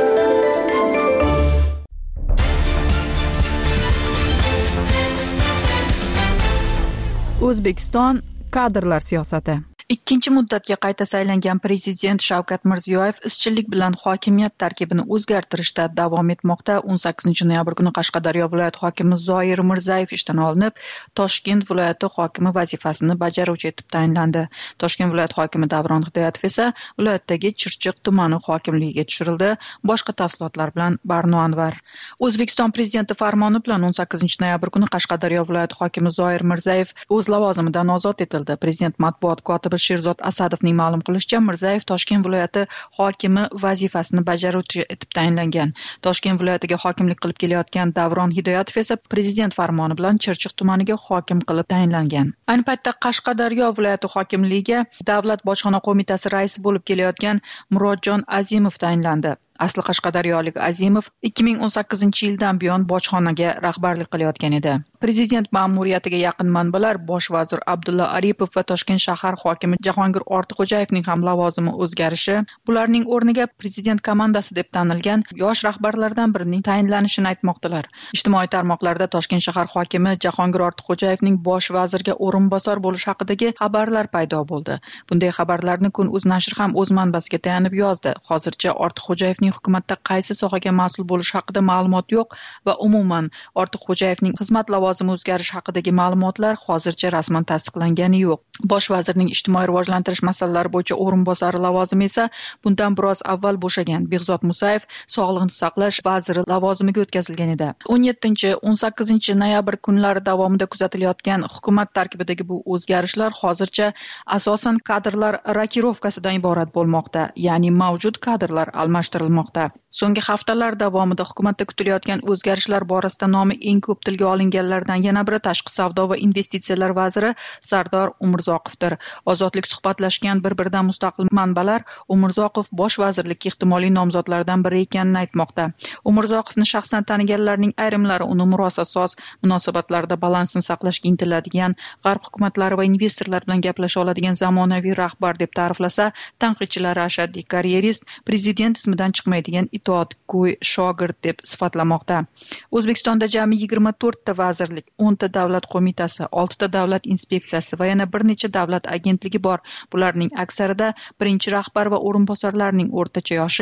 [SPEAKER 1] O'zbekiston kadrlar siyosati. Ikkinchi muddatga qayta saylangan prezident Shavkat Mirziyoyev izchillik bilan hokimiyat tarkibini o'zgartirishda davom etmoqda. 18 noyabr kuni Qashqadaryo viloyati hokimi Zoir Mirzayev ishdan olinib, Toshkent viloyati hokimi vazifasini bajaruvchi etib tayinlandi. Toshkent viloyati hokimi Davron Hidoyatov esa viloyatdagi Chirchiq tumani hokimligiga tushirildi. Boshqa tafsilotlar bilan Barno Anvar. O'zbekiston prezidenti farmoni bilan 18 noyabr kuni Qashqadaryo viloyati hokimi Zoir Mirzayev o'z lavozimidan ozod etildi. Prezident matbuot kotibi Sherzod Asadovning ma'lum qilishicha, Mirzayev Toshkent viloyati hokimi vazifasini bajaruvchi etib tayinlangan. Toshkent viloyatiga hokimlik qilib kelayotgan Davron Hidoyatov esa prezident farmoni bilan Chirchiq tumaniga hokim qilib tayinlangan. Ayni paytda Qashqadaryo viloyati hokimligiga Davlat bojxona qo'mitasi raisi bo'lib kelayotgan Murodjon Azimov tayinlandi. Asli qashqadaryolik Azimov 2018-yildan buyon bojxonaga rahbarlik qilayotgan edi. Prezident ma'muriyatiga yaqin manbalar Bosh vazir Abdulla Aripov va Toshkent shahar hokimi Jahongir Ortiqxo'jayevning ham lavozimi o'zgarishi, bularning o'rniga prezident komandasi deb tanilgan yosh rahbarlardan birining tayinlanishini aytmoqdalar. Ijtimoiy tarmoqlarda Toshkent shahar hokimi Jahongir Ortiqxo'jayevning bosh vazirga o'rinbosar bo'lishi haqidagi xabarlar paydo bo'ldi. Bunday xabarlarni Kun.uz nashri ham o'z manbasiga tayanib yozdi. Hozircha Ortiqxo'jayevning hukumatda qaysi sohaga mas'ul bo'lishi haqida ma'lumot yo'q va umuman Ortiqxo'jayevning xizmat lavozimi o'zgarishi haqidagi ma'lumotlar hozircha rasman tasdiqlangani yo'q. Bosh vazirning ijtimoiy rivojlantirish masalalari bo'yicha o'rinbosari lavozimi esa bundan biroz avval bo'shagan Behzod Musayev sog'liqni saqlash vaziri lavozimiga o'tkazilgan edi. 17-18 noyabr kunlari davomida kuzatilayotgan hukumat tarkibidagi bu o'zgarishlar hozircha asosan kadrlar rokirovkasidan iborat bo'lmoqda, ya'ni mavjud kadrlar almashtirilmoqda. So'nggi haftalar davomida hukumatda kutilayotgan o'zgarishlar borasida nomi eng ko'p tilga olinganlardan yana biri tashqi savdo va investitsiyalar vaziri Sardor Umurzoqovdir. Ozodlik suhbatlashgan bir-biridan mustaqil manbalar Umurzoqov bosh vazirlikka ehtimoliy nomzodlardan biri ekanini aytmoqda. Umurzoqovni shaxsan taniganlarning ayrimlari uni murosasoz munosabatlarda balansni saqlashga intiladigan, g'arb hukumatlari va investorlar bilan gaplasha oladigan zamonaviy rahbar deb ta'riflasa, tanqidchilari ashaddiy karyerist, prezident ismidan chiqmaydigan itoatgo'y shogird deb sifatlamoqda. O'zbekistonda jami 24 ta vazirlik, 10 ta davlat qo'mitasi, 6 ta davlat inspeksiyasi va yana bir necha davlat agentligi bor. Bularning aksarida birinchi rahbar va o'rinbosarlarning o'rtacha yoshi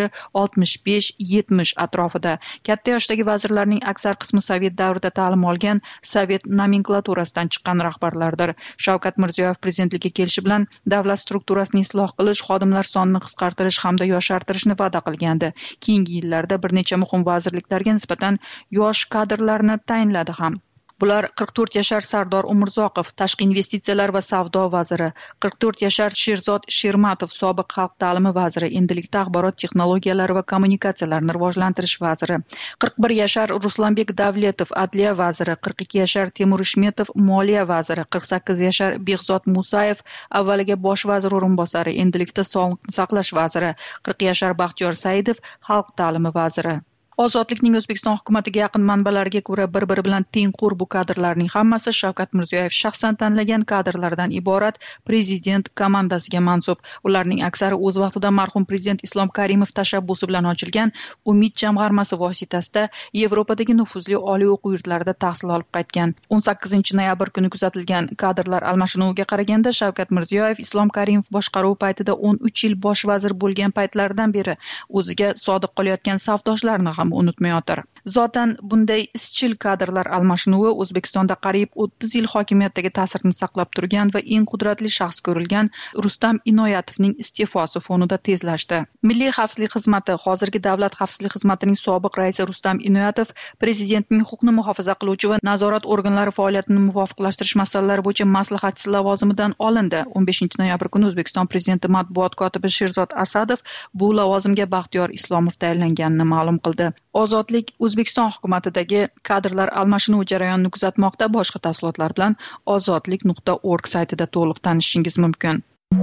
[SPEAKER 1] 65-70 atrofida. Katta yoshdagi vazirlarning aksar qismi Sovet davrida ta'lim olgan, Sovet nomenklaturasidan chiqqan rahbarlardir. Shavkat Mirziyoyev prezidentlikka kelishi bilan davlat strukturasini isloh qilish, xodimlar sonini qisqartirish hamda yoshartirishni va'da qilgandi. Keyingi yillarda bir necha muhim vazirliklarga nisbatan yosh kadrlarni tayinladi ham. Bular 44 yashar Sardor Umurzoqov, tashqi investitsiyalar va savdo vaziri, 44 yashar Sherzod Shermatov, sobiq xalq ta'limi vaziri, endilikda axborot texnologiyalari va kommunikatsiyalarni rivojlantirish vaziri, 41 yashar Ruslanbek Davletov, adliya vaziri, 42 yashar Temur Ishmetov, moliya vaziri, 48 yashar Behzod Musayev, avvaliga bosh vazir o'rinbosari, endilikda sog'liqni saqlash vaziri, 40 yashar Baxtiyor Saidov, xalq ta'limi vaziri. Ozodlikning O'zbekiston hukumatiga yaqin manbalariga ko'ra, bir-biri bilan tengqur bu kadrlarning hammasi Shavkat Mirziyoyev shaxsan tanlagan kadrlardan iborat prezident komandasiga mansub. Ularning aksari o'z vaqtida marhum prezident Islom Karimov tashabbusi bilan ochilgan Umid jamg'armasi vositasida Yevropadagi nufuzli oliy o'quv yurtlarida tahsil olib qaytgan. 18 noyabr kuni kuzatilgan kadrlar almashinuviga qaraganda, Shavkat Mirziyoyev Islom Karimov boshqaruvi paytida 13 yil bosh vazir bo'lgan paytlaridan beri o'ziga sodiq qolayotgan safdoshlarni ham unutmayotir. Zotan bunday izchil kadrlar almashinuvi O'zbekistonda qariyb 30 yil hokimiyatdagi ta'sirini saqlab turgan va eng qudratli shaxs ko'rilgan Rustam Inoyatovning iste'fosi fonida tezlashdi. Milliy xavfsizlik xizmati, hozirgi Davlat xavfsizlik xizmatining sobiq raisi Rustam Inoyatov prezidentning huquqni muhofaza qiluvchi va nazorat organlari faoliyatini muvofiqlashtirish masalalari bo'yicha maslahatchisi lavozimidan olindi. 15 noyabr kuni O'zbekiston prezidenti matbuot kotibi Sherzod Asadov bu lavozimga Baxtiyor Islomov tayinlanganini ma'lum qildi. Ozodlik O'zbekiston hukumatidagi kadrlar almashinuvi jarayonini kuzatmoqda. Boshqa tafsilotlar bilan ozodlik.org saytida to'liq tanishishingiz mumkin.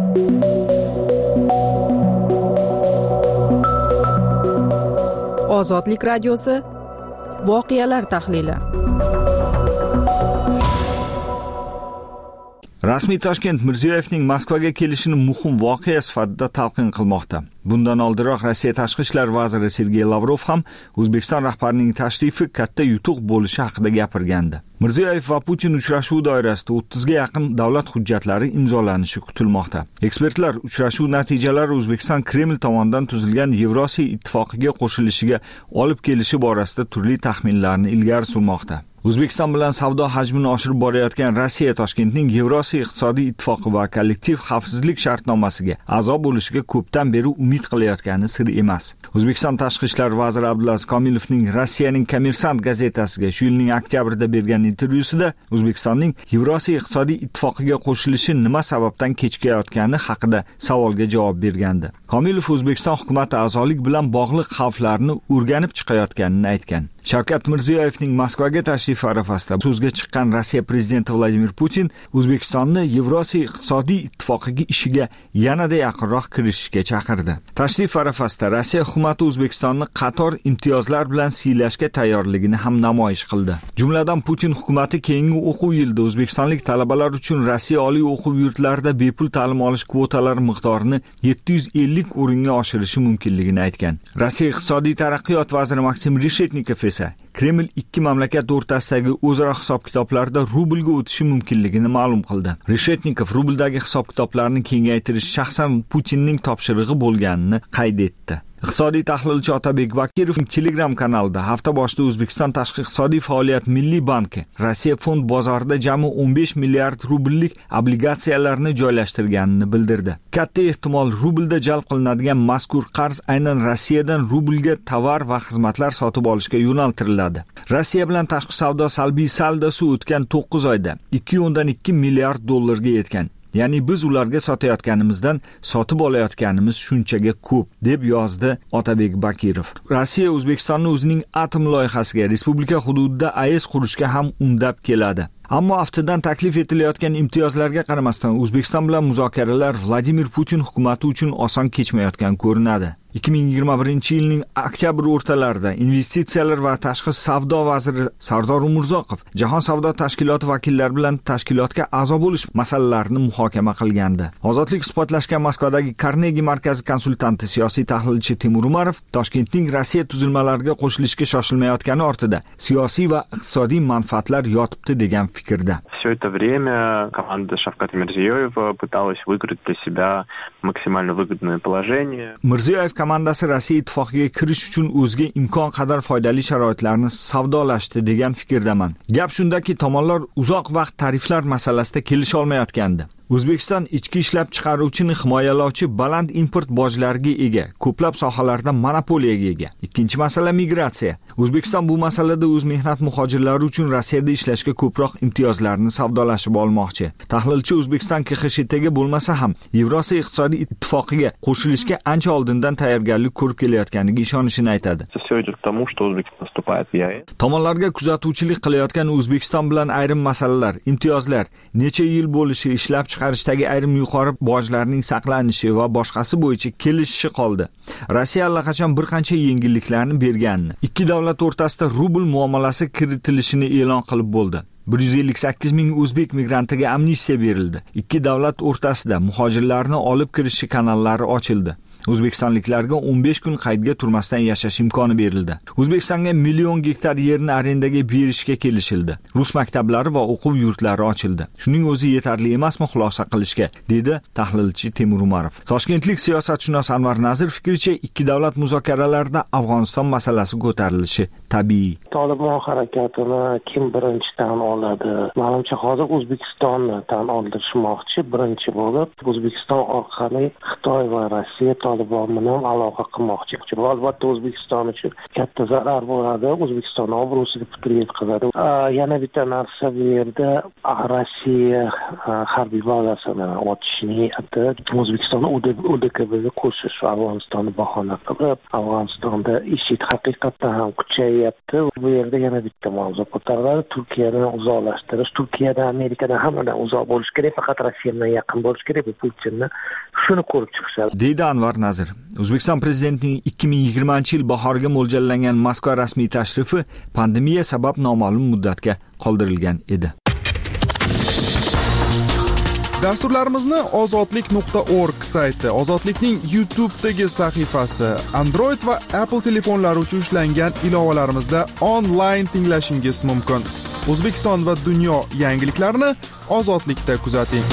[SPEAKER 1] Ozodlik radiosi voqealar tahlili.
[SPEAKER 10] Rasmiy Toshkent Mirziyoyevning Moskvaga kelishini muhim voqea sifatida talqin qilmoqda. Bundan oldinroq Rossiya tashqi ishlar vaziri Sergey Lavrov ham O'zbekiston rahbarining tashrifi katta yutuq bo'lishi haqida gapirgandi. Mirziyoyev va Putin uchrashuvi doirasida 30 ga yaqin davlat hujjatlari imzolanishi kutilmoqda. Ekspertlar uchrashuv natijalari O'zbekiston Kreml tomonidan tuzilgan Yevrosiyo ittifoqiga qo'shilishiga olib kelishi borasida turli taxminlarni ilgari surmoqda. O'zbekiston bilan savdo hajmini oshirib borayotgan Rossiya Toshkentning Yevrosiyo iqtisodiy ittifoqi va kollektiv xavfsizlik shartnomasiga a'zo bo'lishiga ko'pdan beri umid qilayotgani sir emas. O'zbekiston tashqi ishlar vaziri Abdulaziz Komilovning Rossiyaning Kommersant gazetasiga shu yilning oktyabrida bergan intervyusida O'zbekistonning Yevrosiyo iqtisodiy ittifoqiga qo'shilishi nima sababdan kechikayotgani haqida savolga javob bergandi. Komilov O'zbekiston hukumati a'zolik bilan bog'liq xavflarni o'rganib chiqayotganini aytgan. Shavkat Mirziyoyevning Moskvaga tashrifi arafasida so'zga chiqqan Rossiya prezidenti Vladimir Putin O'zbekistonni Yevrosiyo iqtisodiy ittifoqiga ishiga yanada yaqinroq kirishishga chaqirdi. Tashrif arafasida Rossiya hukumati O'zbekistonni qator imtiyozlar bilan siylashga tayyorligini ham namoyish qildi. Jumladan Putin hukumati keyingi o'quv yilida o'zbekistonlik talabalar uchun Rossiya oliy o'quv yurtlarida bepul ta'lim olish kvotalari miqdorini 750 o'ringa oshirishi mumkinligini aytgan. Rossiya iqtisodiy taraqqiyot vaziri Maksim Reshetnikov Kreml ikki mamlakat o'rtasidagi o'zaro hisob-kitoblarda rublga o'tishi mumkinligini ma'lum qildi. Reshetnikov rubldagi hisob-kitoblarni kengaytirish shaxsan Putinning topshirig'i bo'lganini qayd etdi. Iqtisodiy tahlilchi Otabek Bakirovning Telegram kanalida hafta boshida O'zbekiston tashqi iqtisodiy faoliyat Milliy banki Rossiya fond bozorida jami 15 milliard rubllik obligatsiyalarni joylashtirganini bildirdi. Katta ehtimol rublda jalb qilinadigan mazkur qarz aynan Rossiyadan rublga tovar va xizmatlar sotib olishga yo'naltiriladi. Rossiya bilan tashqi savdo salbiy saldosi o'tgan 9 oyda 2.2 milliard dollarga yetgan. Ya'ni biz ularga sotayotganimizdan sotib olayotganimiz shunchaga ko'p, deb yozdi Otabek Bakirov. Rossiya O'zbekistonni o'zining atom loyihasiga respublika hududida AES qurishga ham undab keladi. Ammo aftidan taklif etilayotgan imtiyozlarga qaramasdan O'zbekiston bilan muzokaralar Vladimir Putin hukumati uchun oson kechmayotgan ko'rinadi. 2021-yilning oktyabr o'rtalarida investitsiyalar va tashqi savdo vaziri Sardor Umurzoqov Jahon savdo tashkiloti vakillari bilan tashkilotga a'zo bo'lish masalalarini muhokama qilgandi. Ozodlik isbotlashgan Moskvadagi Carnegie markazi konsultanti siyosiy tahlilchi Temur Umarov Toshkentning Rossiya tuzilmalariga qo'shilishga shoshilmayotgani ortida siyosiy va iqtisodiy manfaatlar yotibdi degan fikrda.
[SPEAKER 17] Все это время команда Шавката Мирзиёева пыталась выиграть для себя максимально выгодное положение.
[SPEAKER 10] Mirziyoyev komandasi Rossiya ittifoqiga kirish uchun o'ziga imkon qadar foydali sharoitlarni savdolashdi degan fikrdaman. Gap shundaki, tomonlar uzoq vaqt tariflar masalasida kelisha olmayotgandi. O'zbekiston ichki ishlab chiqaruvchini himoyalovchi baland import bojlariga ega, ko'plab sohalarda monopoliyaga ega. Ikkinchi masala migratsiya. O'zbekiston bu masalada o'z mehnat muhojirlari uchun Rossiyada ishlashga ko'proq imtiyozlarni savdolashib olmoqchi. Tahlilchi O'zbekiston KXSHTga bo'lmasa ham Yevrosiyo iqtisodiy ittifoqiga qo'shilishga ancha oldindan tayyorgarlik ko'rib kelayotganiga ishonishini aytadi. Tomonlarga kuzatuvchilik qilayotgan O'zbekiston bilan ayrim masalalar, imtiyozlar, necha yil bo'lishi, ishlab chiqarishdagi ayrim yuqori bojlarning saqlanishi va boshqasi bo'yicha kelishishi qoldi. Rossiya allaqachon bir qancha yengilliklarni berganini, ikki davlat o'rtasida rubl muomalasi kiritilishini e'lon qilib bo'ldi. 158 ming o'zbek migrantiga amnistiya berildi. Ikki davlat o'rtasida muhojirlarni olib kirish kanallari ochildi. O'zbekistonliklarga 15 kun qaydga turmasdan yashash imkoni berildi. O'zbekistonga 1 million gektar yerni arendaga berishga kelishildi. Rus maktablari va o'quv yurtlari ochildi. Shuning o'zi yetarli emasmi xulosa qilishga, dedi tahlilchi Temur Umarov. Toshkentlik siyosatshunos Anvar Nazir fikricha, ikki davlat muzokaralarida Afg'oniston masalasi ko'tarilishi tabiiy.
[SPEAKER 18] Tolibon harakatini kim birinchi tan oladi? Menimcha hozir O'zbekistonni tan oldirishmoqchi birinchi bo'lib, O'zbekiston orqali Xitoy va Rossiya Tolibon bilan aloqa qilmoqchi. Albatta O'zbekiston uchun katta zarar bo'ladi, O'zbekiston obro'siga putur yetkazadi. Yana bitta narsa bu yerda Rossiya harbiy bazasini ochish niyati, O'zbekiston ODKBga qo'shish Afg'onistonni bahona qilib, Afg'onistonda IShID haqiqatan ham kuchayapti. Bu yerda yana bitta mavzu ko'tariladi. Turkiyani uzoqlashtirish, Turkiyadan, Amerikadan hammadan uzoq bo'lish kerak, faqat Rossiya bilan yaqin bo'lish kerak. Bu Putinni shuni ko'rib chiqishadi.
[SPEAKER 10] Deydi Anvar Nazir. O'zbekiston prezidentining 2020-yil bahoriga mo'ljallangan Moskva rasmiy tashrifi pandemiya sabab noma'lum muddatga qoldirilgan edi.
[SPEAKER 8] Dasturlarimizni ozodlik.org sayti, Ozodlikning YouTube'dagi sahifasi, Android va Apple telefonlari uchun ishlangan ilovalarimizda onlayn tinglashingiz mumkin. O'zbekiston va dunyo yangiliklarini Ozodlikda kuzating.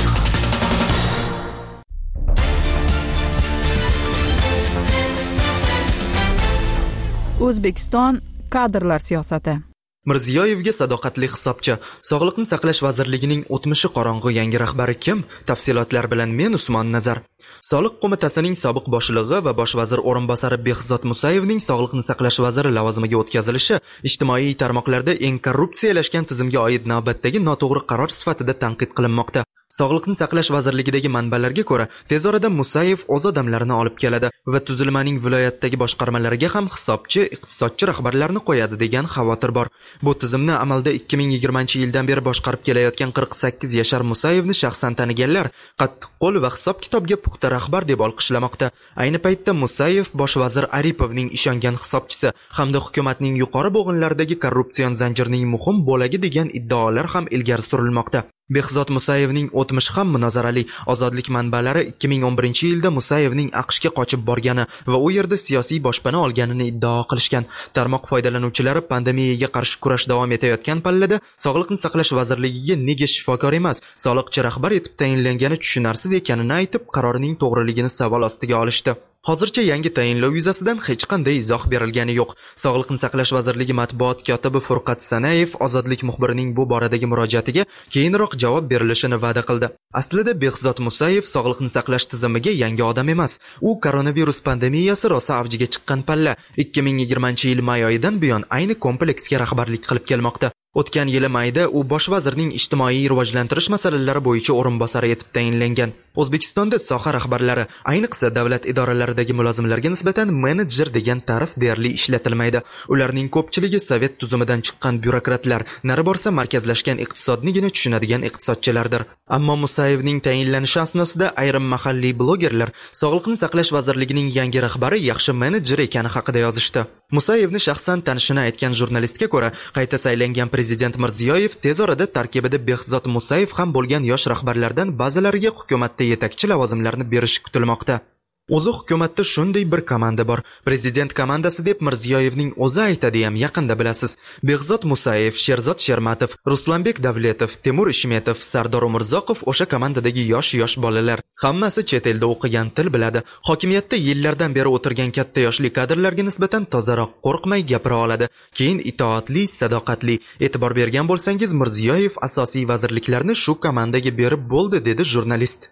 [SPEAKER 1] O'zbekiston kadrlar siyosati.
[SPEAKER 7] Mirziyoyevga sadoqatli hisobchi. Sog'liqni saqlash vazirligining o'tmishi qorong'u yangi rahbari kim? Tafsilotlar bilan men Usmon Nazar. Soliq qo'mitasining sobiq boshlig'i va bosh vazir o'rinbosari Behzod Musayevning sog'liqni saqlash vaziri lavozimiga o'tkazilishi ijtimoiy tarmoqlarda eng korrupsiyalashgan tizimga oid navbatdagi noto'g'ri qaror sifatida tanqid qilinmoqda. Sog'liqni saqlash vazirligidagi manbalarga ko'ra, tez orada Musayev o'z odamlarini olib keladi va tuzilmaning viloyatdagi boshqarmalariga ham hisobchi, iqtisodchi rahbarlarni qo'yadi degan xavotir bor. Bu tizimni amalda 2020-yildan beri boshqarib kelayotgan 48 yashar Musayevni shaxsan taniganlar qattiq qo'l va hisob-kitobga puxta rahbar deb olqishlamoqda. Ayni paytda Musayev bosh vazir Aripovning ishongan hisobchisi hamda hukumatning yuqori bo'g'inlaridagi korrupsion zanjirning muhim bo'lagi degan iddaolar ham ilgari surilmoqda. Behzod Musayevning o'tmishi ham munozarali. Ozodlik manbalari 2011-yilda Musayevning AQShga qochib borgani va u yerda siyosiy boshpana olganini iddao qilishgan. Tarmoq foydalanuvchilari pandemiyaga qarshi kurash davom etayotgan pallada Sog'liqni saqlash vazirligiga nega shifokor emas, soliqchi rahbar etib tayinlangani tushunarsiz ekanini aytib, qarorining to'g'riligini savol ostiga olishdi. Hozircha yangi tayinlov yuzasidan hech qanday izoh berilgani yo'q. Sog'liqni saqlash vazirligi matbuot kotibi Furqat Sanayev Ozodlik muxbirining bu boradagi murojaatiga keyinroq javob berilishini va'da qildi. Aslida Behzod Musayev sog'liqni saqlash tizimiga yangi odam emas. U koronavirus pandemiyasi rosa avjiga chiqqan palla 2020-yil may oyidan buyon ayni kompleksga rahbarlik qilib kelmoqda. O'tgan yili mayda u bosh vazirning ijtimoiy rivojlantirish masalalari bo'yicha o'rinbosari etib tayinlangan. O'zbekistonda soha rahbarlari, ayniqsa davlat idoralaridagi mulozimlarga nisbatan menejer degan ta'rif deyarli ishlatilmaydi. Ularning ko'pchiligi sovet tuzumidan chiqqan byurokratlar, nari borsa markazlashgan iqtisodnigina tushunadigan iqtisodchilardir. Ammo Musayevning tayinlanishi asnosida ayrim mahalliy blogerlar Sog'liqni saqlash vazirligining yangi rahbari yaxshi menejer ekani haqida yozishdi. Musayevni shaxsan tanishini aytgan jurnalistga ko'ra, qayta saylangan prezident Mirziyoyev tez orada tarkibida Behzod Musayev ham bo'lgan yosh rahbarlardan ba'zilariga hukumatda yetakchi lavozimlarni berishi kutilmoqda. O'zi hukumatda shunday bir komanda bor. Prezident komandasi deb Mirziyoyevning o'zi aytadi ham, yaqinda bilasiz. Behzod Musayev, Sherzod Shermatov, Ruslanbek Davletov, Temur Ishmetov, Sardor Umurzoqov o'sha komandadagi yosh bolalar. Hammasi chet elda o'qigan, til biladi. Hokimiyatda yillardan beri o'tirgan katta yoshli kadrlarga nisbatan tozaroq, qo'rqmay gapira oladi. Keyin itoatli, sadoqatli. E'tibor bergan bo'lsangiz, Mirziyoyev asosiy vazirliklarni shu komandaga berib bo'ldi, dedi jurnalist.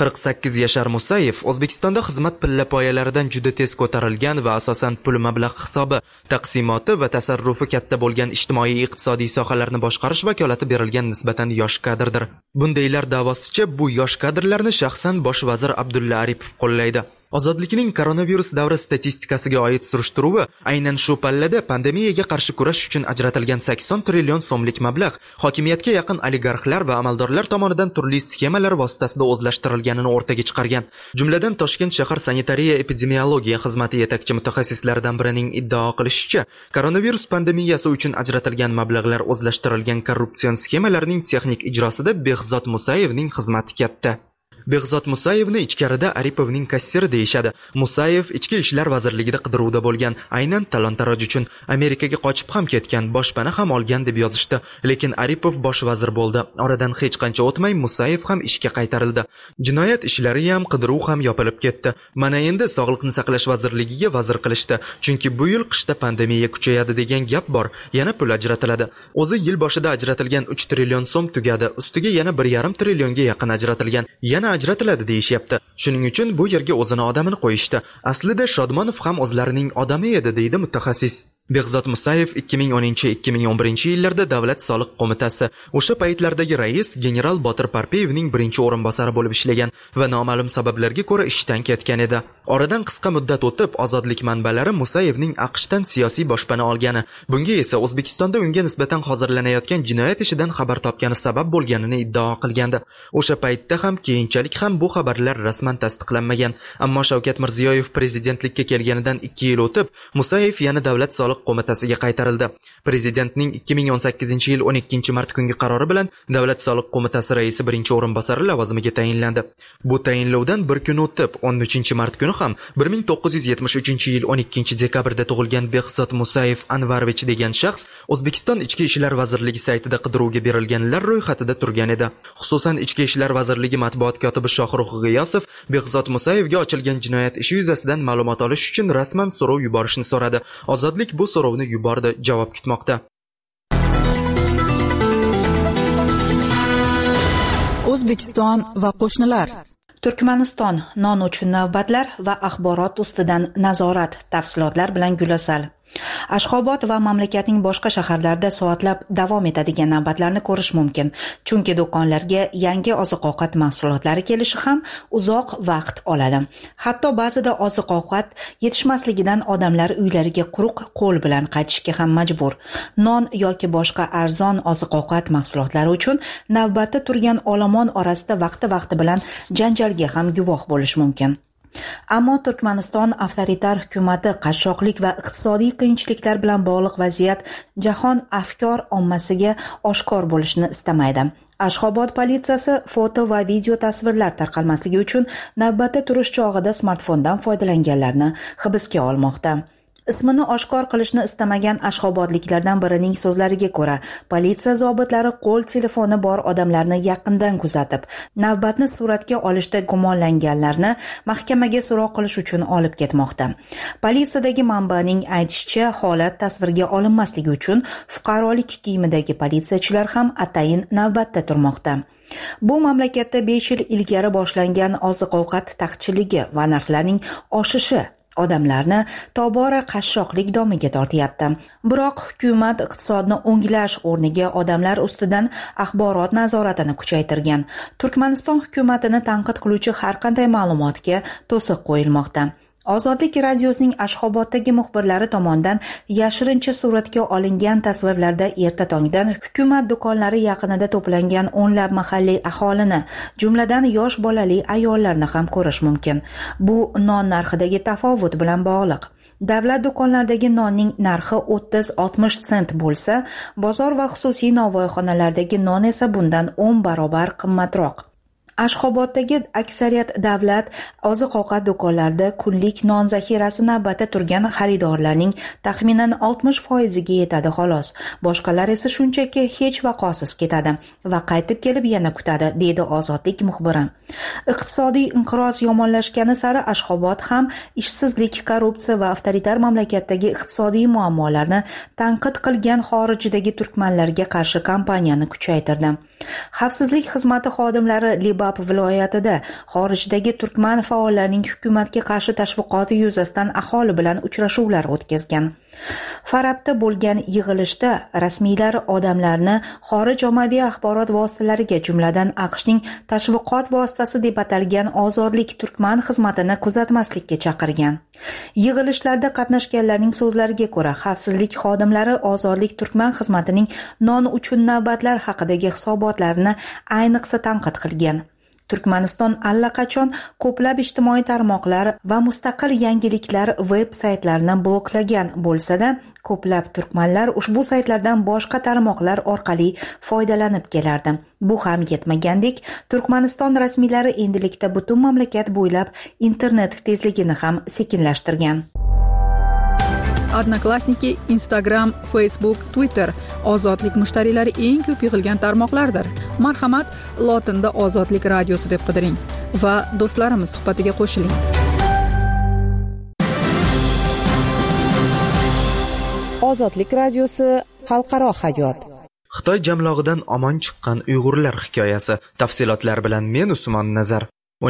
[SPEAKER 7] 48 yashar Musayev O'zbekistonda xizmat pillapoyalaridan juda tez ko'tarilgan va asosan pul mablag' hisobi, taqsimoti va tasarrufi katta bo'lgan ijtimoiy-iqtisodiy sohalarni boshqarish vakolati berilgan nisbatan yosh kadrdir. Bundaylar davosicha bu yosh kadrlarni shaxsan bosh vazir Abdulla Aripov qo'llaydi. Ozodlikning koronavirus davri statistikasiga oid surishtiruvi aynan shu pallada pandemiyaga qarshi kurash uchun ajratilgan 80 trillion so'mlik mablag' hokimiyatga yaqin oligarxlar va amaldorlar tomonidan turli sxemalar vositasida o'zlashtirilganini o'rtaga chiqargan. Jumladan Toshkent shahar sanitariya epidemiologiya xizmati yetakchi mutaxassislaridan birining iddao qilishicha, koronavirus pandemiyasi uchun ajratilgan mablag'lar o'zlashtirilgan korrupsion sxemalarning texnik ijrosida Behzod Musayevning xizmati katta. Behzod Musayevni ichkarida Aripovning kassiri deyishadi. Musayev Ichki ishlar vazirligida qidiruvda bo'lgan, aynan talon-taroj uchun Amerikaga qochib ham ketgan, boshpana ham olgan deb yozishdi. Lekin Aripov bosh vazir bo'ldi. Oradan hech qancha o'tmay Musayev ham ishga qaytarildi. Jinoyat ishlari ham, qidiruv ham yopilib ketdi. Mana endi Sog'liqni saqlash vazirligiga vazir qilishdi. Chunki bu yil qishda pandemiya kuchayadi degan gap bor. Yana pul ajratiladi. O'zi yil boshida ajratilgan 3 trillion so'm tugadi. Ustiga yana 1,5 trillionga yaqin ajratilgan. Yana ajratiladi deyishyapti. Shuning uchun bu yerga o'zini odamini qo'yishdi. Aslida Shodmonov ham o'zlarining odami edi, deydi mutaxassis. Behzod Musayev 2010-2011 yillarda Davlat soliq qo'mitasi, o'sha paytlardagi rais general Botir Parpiyevning birinchi o'rinbosari bo'lib ishlagan va noma'lum sabablarga ko'ra ishdan ketgan edi. Oradan qisqa muddat o'tib, ozodlik manbalari Musayevning AQShdan siyosiy boshpana olgani, bunga esa O'zbekistonda unga nisbatan hozirlanayotgan jinoyat ishidan xabar topgani sabab bo'lganini iddao qilgandi. O'sha paytda ham, keyinchalik ham bu xabarlar rasman tasdiqlanmagan. Ammo Shavkat Mirziyoyev prezidentlikka kelganidan 2 yil o'tib, Musayev yana Davlat soliq qo'mitasiga qaytarildi. Prezidentning 2018-yil 12-mart kungi qarori bilan Davlat soliq qo'mitasi raisi birinchi o'rinbosari lavozimiga tayinlandi. Bu tayinlovdan bir kun o'tib, 13-mart kuni ham 1973-yil 12-dekabrda tug'ilgan Behzod Musayev Anvarovich degan shaxs O'zbekiston Ichki ishlar vazirligi saytida qidiruvga berilganlar ro'yxatida turgan edi. Xususan Ichki ishlar vazirligi matbuot kotibi Shohrux G'iyosov Behzod Musayevga ochilgan jinoyat ishi yuzasidan ma'lumot olish uchun rasman so'rov yuborishni so'radi. Ozodlik bu so'rovni yubordi, javob kutmoqda.
[SPEAKER 1] O'zbekiston va qo'shnilar.
[SPEAKER 5] Turkmaniston non uchun navbatlar va axborot ustidan nazorat tafsilotlar bilan Gulasal. Ashxobod va mamlakatning boshqa shaharlarida soatlab davom etadigan navbatlarni ko'rish mumkin. Chunki do'konlarga yangi oziq-ovqat mahsulotlari kelishi ham uzoq vaqt oladi. Hatto ba'zida oziq-ovqat yetishmasligidan odamlar uylariga quruq qo'l bilan qaytishga ham majbur. Non yoki boshqa arzon oziq-ovqat mahsulotlari uchun navbatda turgan olomon orasida vaqti bilan janjalga ham guvoh bo'lish mumkin. Ammo Turkmaniston avtoritar hukumati qashshoqlik va iqtisodiy qiyinchiliklar bilan bog'liq vaziyat jahon afkor ommasiga oshkor bo'lishni istamaydi. Ashxobod politsiyasi foto va video tasvirlar tarqalmasligi uchun navbatda turish chog'ida smartfondan foydalanganlarni hibsga olmoqda. Ismini oshkor qilishni istamagan ashxobodliklardan birining so'zlariga ko'ra, politsiya zobitlari qo'l telefoni bor odamlarni yaqindan kuzatib, navbatni suratga olishda gumonlanganlarni mahkamaga so'roq qilish uchun olib ketmoqda. Politsiyadagi manbaning aytishicha, holat tasvirga olinmasligi uchun fuqarolik kiyimidagi politsiyachilar ham atayin navbatda turmoqda. Bu mamlakatda 5 yil ilgari boshlangan oziq-ovqat taqchilligi va narxlarning oshishi odamlarni tobora qashshoqlik domiga tortyapti. Biroq hukumat iqtisodni o'nglash o'rniga odamlar ustidan axborot nazoratini kuchaytirgan. Turkmaniston hukumatini tanqid qiluvchi har qanday ma'lumotga to'siq qo'yilmoqda. Ozodlik radiosining Ashxoboddagi muxbirlari tomonidan yashirincha suratga olingan tasvirlarda erta tongdan hukumat do'konlari yaqinida to'plangan o'nlab mahalliy aholini, jumladan yosh bolali ayollarni ham ko'rish mumkin. Bu non narxidagi tafovut bilan bog'liq. Davlat do'konlaridagi nonning narxi 30-60 sent bo'lsa, bozor va xususiy novvoyxonalardagi non esa bundan 10 barobar qimmatroq. Ashxoboddagi aksariyat davlat oziq-ovqat do'konlarida kunlik non zaxirasi navbatda turgan xaridorlarning taxminan 60%ga yetadi xolos. Boshqalar esa shunchaki hech vaqosiz ketadi va qaytib kelib yana kutadi, deydi Ozodlik muxbiri. Iqtisodiy inqiroz yomonlashgani sari Ashxobod ham ishsizlik, korrupsiya va avtoritar mamlakatdagi iqtisodiy muammolarni tanqid qilgan xorijdagi turkmanlarga qarshi kampaniyani kuchaytirdi. Xavfsizlik xizmati xodimlari Libab viloyatida xorijdagi turkman faollarining hukumatga qarshi tashviqoti yuzasidan aholi bilan uchrashuvlar o'tkazgan. Farabda bo'lgan yig'ilishda rasmiylar odamlarni xorij ommaviy axborot vositalariga, jumladan AQShning tashviqot vositasi deb atalgan ozodlik turkman xizmatini kuzatmaslikka chaqirgan. Yig'ilishlarda qatnashganlarning so'zlariga ko'ra, xavfsizlik xodimlari ozodlik turkman xizmatining non uchun navbatlar haqidagi hisobotlarini ayniqsa tanqid qilgan. Turkmaniston allaqachon ko'plab ijtimoiy tarmoqlar va mustaqil yangiliklar veb-saytlarini bloklagan bo'lsa-da, ko'plab turkmanlar ushbu saytlardan boshqa tarmoqlar orqali foydalanib kelardi. Bu ham yetmagandek, Turkmaniston rasmiylari endilikda butun mamlakat bo'ylab internet tezligini ham sekinlashtirgan.
[SPEAKER 1] Odnoklassniki, Instagram, Facebook, Twitter ozodlik mushtariylari eng ko'p yig'ilgan tarmoqlardir. Marhamat, lotinda Ozodlik radiosi deb qidiring va do'stlarimiz suhbatiga qo'shiling.
[SPEAKER 4] Ozodlik radiosi xalqaro hayot.
[SPEAKER 7] Xitoy jamlog'idan omon chiqqan Uyg'urlar hikoyasi. Tafsilotlar bilan men Usmon Nazar.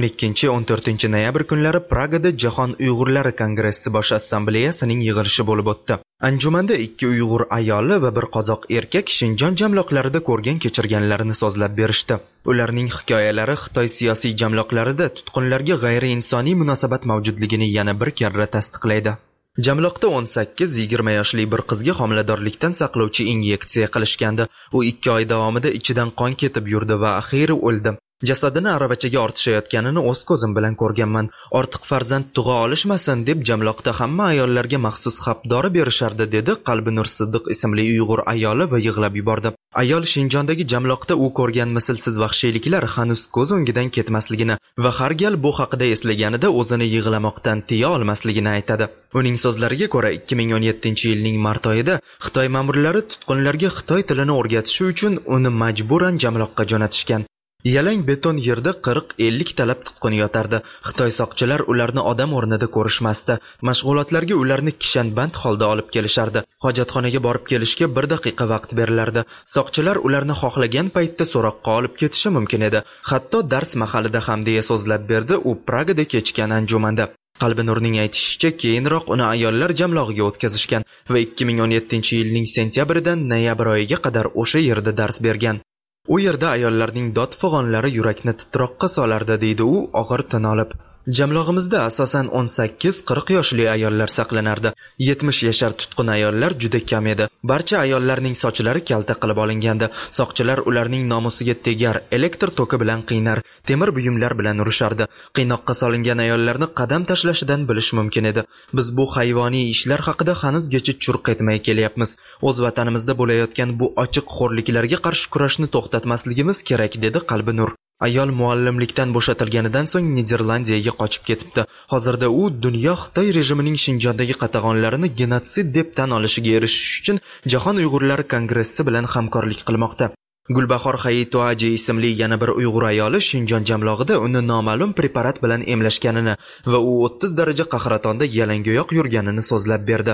[SPEAKER 7] 12-14 noyabr kunlari Pragada Jahon Uyg'urlari kongressi bosh assambleyasining yig'ilishi bo'lib o'tdi. Anjumanda 2 Uyg'ur ayoli va 1 qozoq erkak Shinjon jamloqlarida ko'rgan kechirganlarini so'zlab berishdi. Ularning hikoyalari Xitoy siyosiy jamloqlarida tutqunlarga g'ayriinsoniy munosabat mavjudligini yana bir karra tasdiqlaydi. Jamloqda 18-20 yoshli bir qizga homiladorlikdan saqlovchi inyeksiya qilishgandi. U 2 oy davomida ichidan qon ketib yurdi va axiyri o'ldi. Jasadini aravachaga ortishayotganini o'z ko'zim bilan ko'rganman. Ortiq farzand tug'a olishmasin deb jamloqda hamma ayollarga maxsus xapdori berishardi, dedi Qalbinur Siddiq ismli Uyg'ur ayoli va yig'lab yubordi. Ayol Shinjondagi jamloqda u ko'rgan mislsiz vahshiyliklar hanuz ko'z o'ngidan ketmasligini va har gal bu haqida eslaganida o'zini yig'lamoqdan tiya olmasligini aytadi. Uning so'zlariga ko'ra 2017-yilning mart oyida Xitoy ma'murlari tutqunlarga Xitoy tilini o'rgatish uchun uni majburan jamloqqa jo'natishgan. Yalang beton yerda 40-50 talab tutqun yotardi. Xitoy soqchilar ularni odam o'rnida ko'rishmasdi. Mashg'ulotlarga ularni kishanband holda olib kelishardi. Hojatxonaga borib kelishga 1 daqiqa vaqt berilardi. Soqchilar ularni xohlagan paytda so'roqqa olib ketishi mumkin edi. Hatto dars mahalida ham, deya so'zlab berdi u Pragada kechgan anjumanda. Qalbinurning aytishicha, keyinroq uni ayollar jamlog'iga o'tkazishgan va 2017-yilning sentyabridan noyabr oyiga qadar o'sha yerda dars bergan. U yerda ayollarning dod-fig'onlari yurakni titroqqa solardi, deydi u og'ir tin olib. Jamlog'imizda asosan 18-40 yoshli ayollar saqlanardi. 70 yashar tutqun ayollar juda kam edi. Barcha ayollarning sochlari kalta qilib olingandi. Soqchilar ularning nomusiga tegar, elektr toki bilan qiynar, temir buyumlar bilan urishardi. Qiynoqqa solingan ayollarni qadam tashlashidan bilish mumkin edi. Biz bu hayvoniy ishlar haqida hanuzgacha churq etmay kelyapmiz. O'z vatanimizda bo'layotgan bu ochiq xo'rliklarga qarshi kurashni to'xtatmasligimiz kerak, dedi Qalbinur. Ayol muallimlikdan bo'shatilganidan so'ng Niderlandiyaga qochib ketibdi. Hozirda u dunyo Xitoy rejimining Shinjondagi qatag'onlarini genotsid deb tan olishiga erishish uchun Jahon Uyg'urlari kongressi bilan hamkorlik qilmoqda. Gulbahor Hayitoaji ismli yana bir Uyg'ur ayoli Shinjon jamlog'ida uni noma'lum preparat bilan emlashganini va u 30 daraja qahratonda yalangoyoq yurganini so'zlab berdi.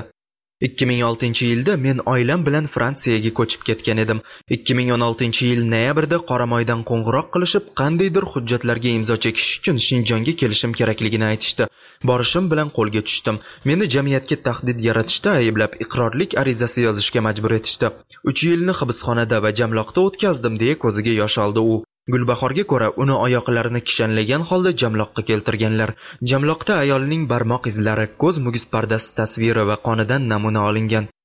[SPEAKER 7] 2006-yilda men oilam bilan Fransiyaga ko'chib ketgan edim. 2016-yil noyabrda Qoramoydan qo'ng'iroq qilishib, qandaydir hujjatlarga imzo chekish uchun Shinjonga kelishim kerakligini aytishdi. Borishim bilan qo'lga tushdim. Meni jamiyatga tahdid yaratishda ayblab, iqrorlik arizasi yozishga majbur etishdi. 3 yilni hibsxonada va jamloqda o'tkazdim, deya ko'ziga yosh oldi u. Gulbahorga ko'ra, uni oyoqlarini kishanlagan holda jamloqqa keltirganlar. Jamloqda ayolning barmoq izlari, ko'z muguz pardasi tasviri va qonidan namuna olingan.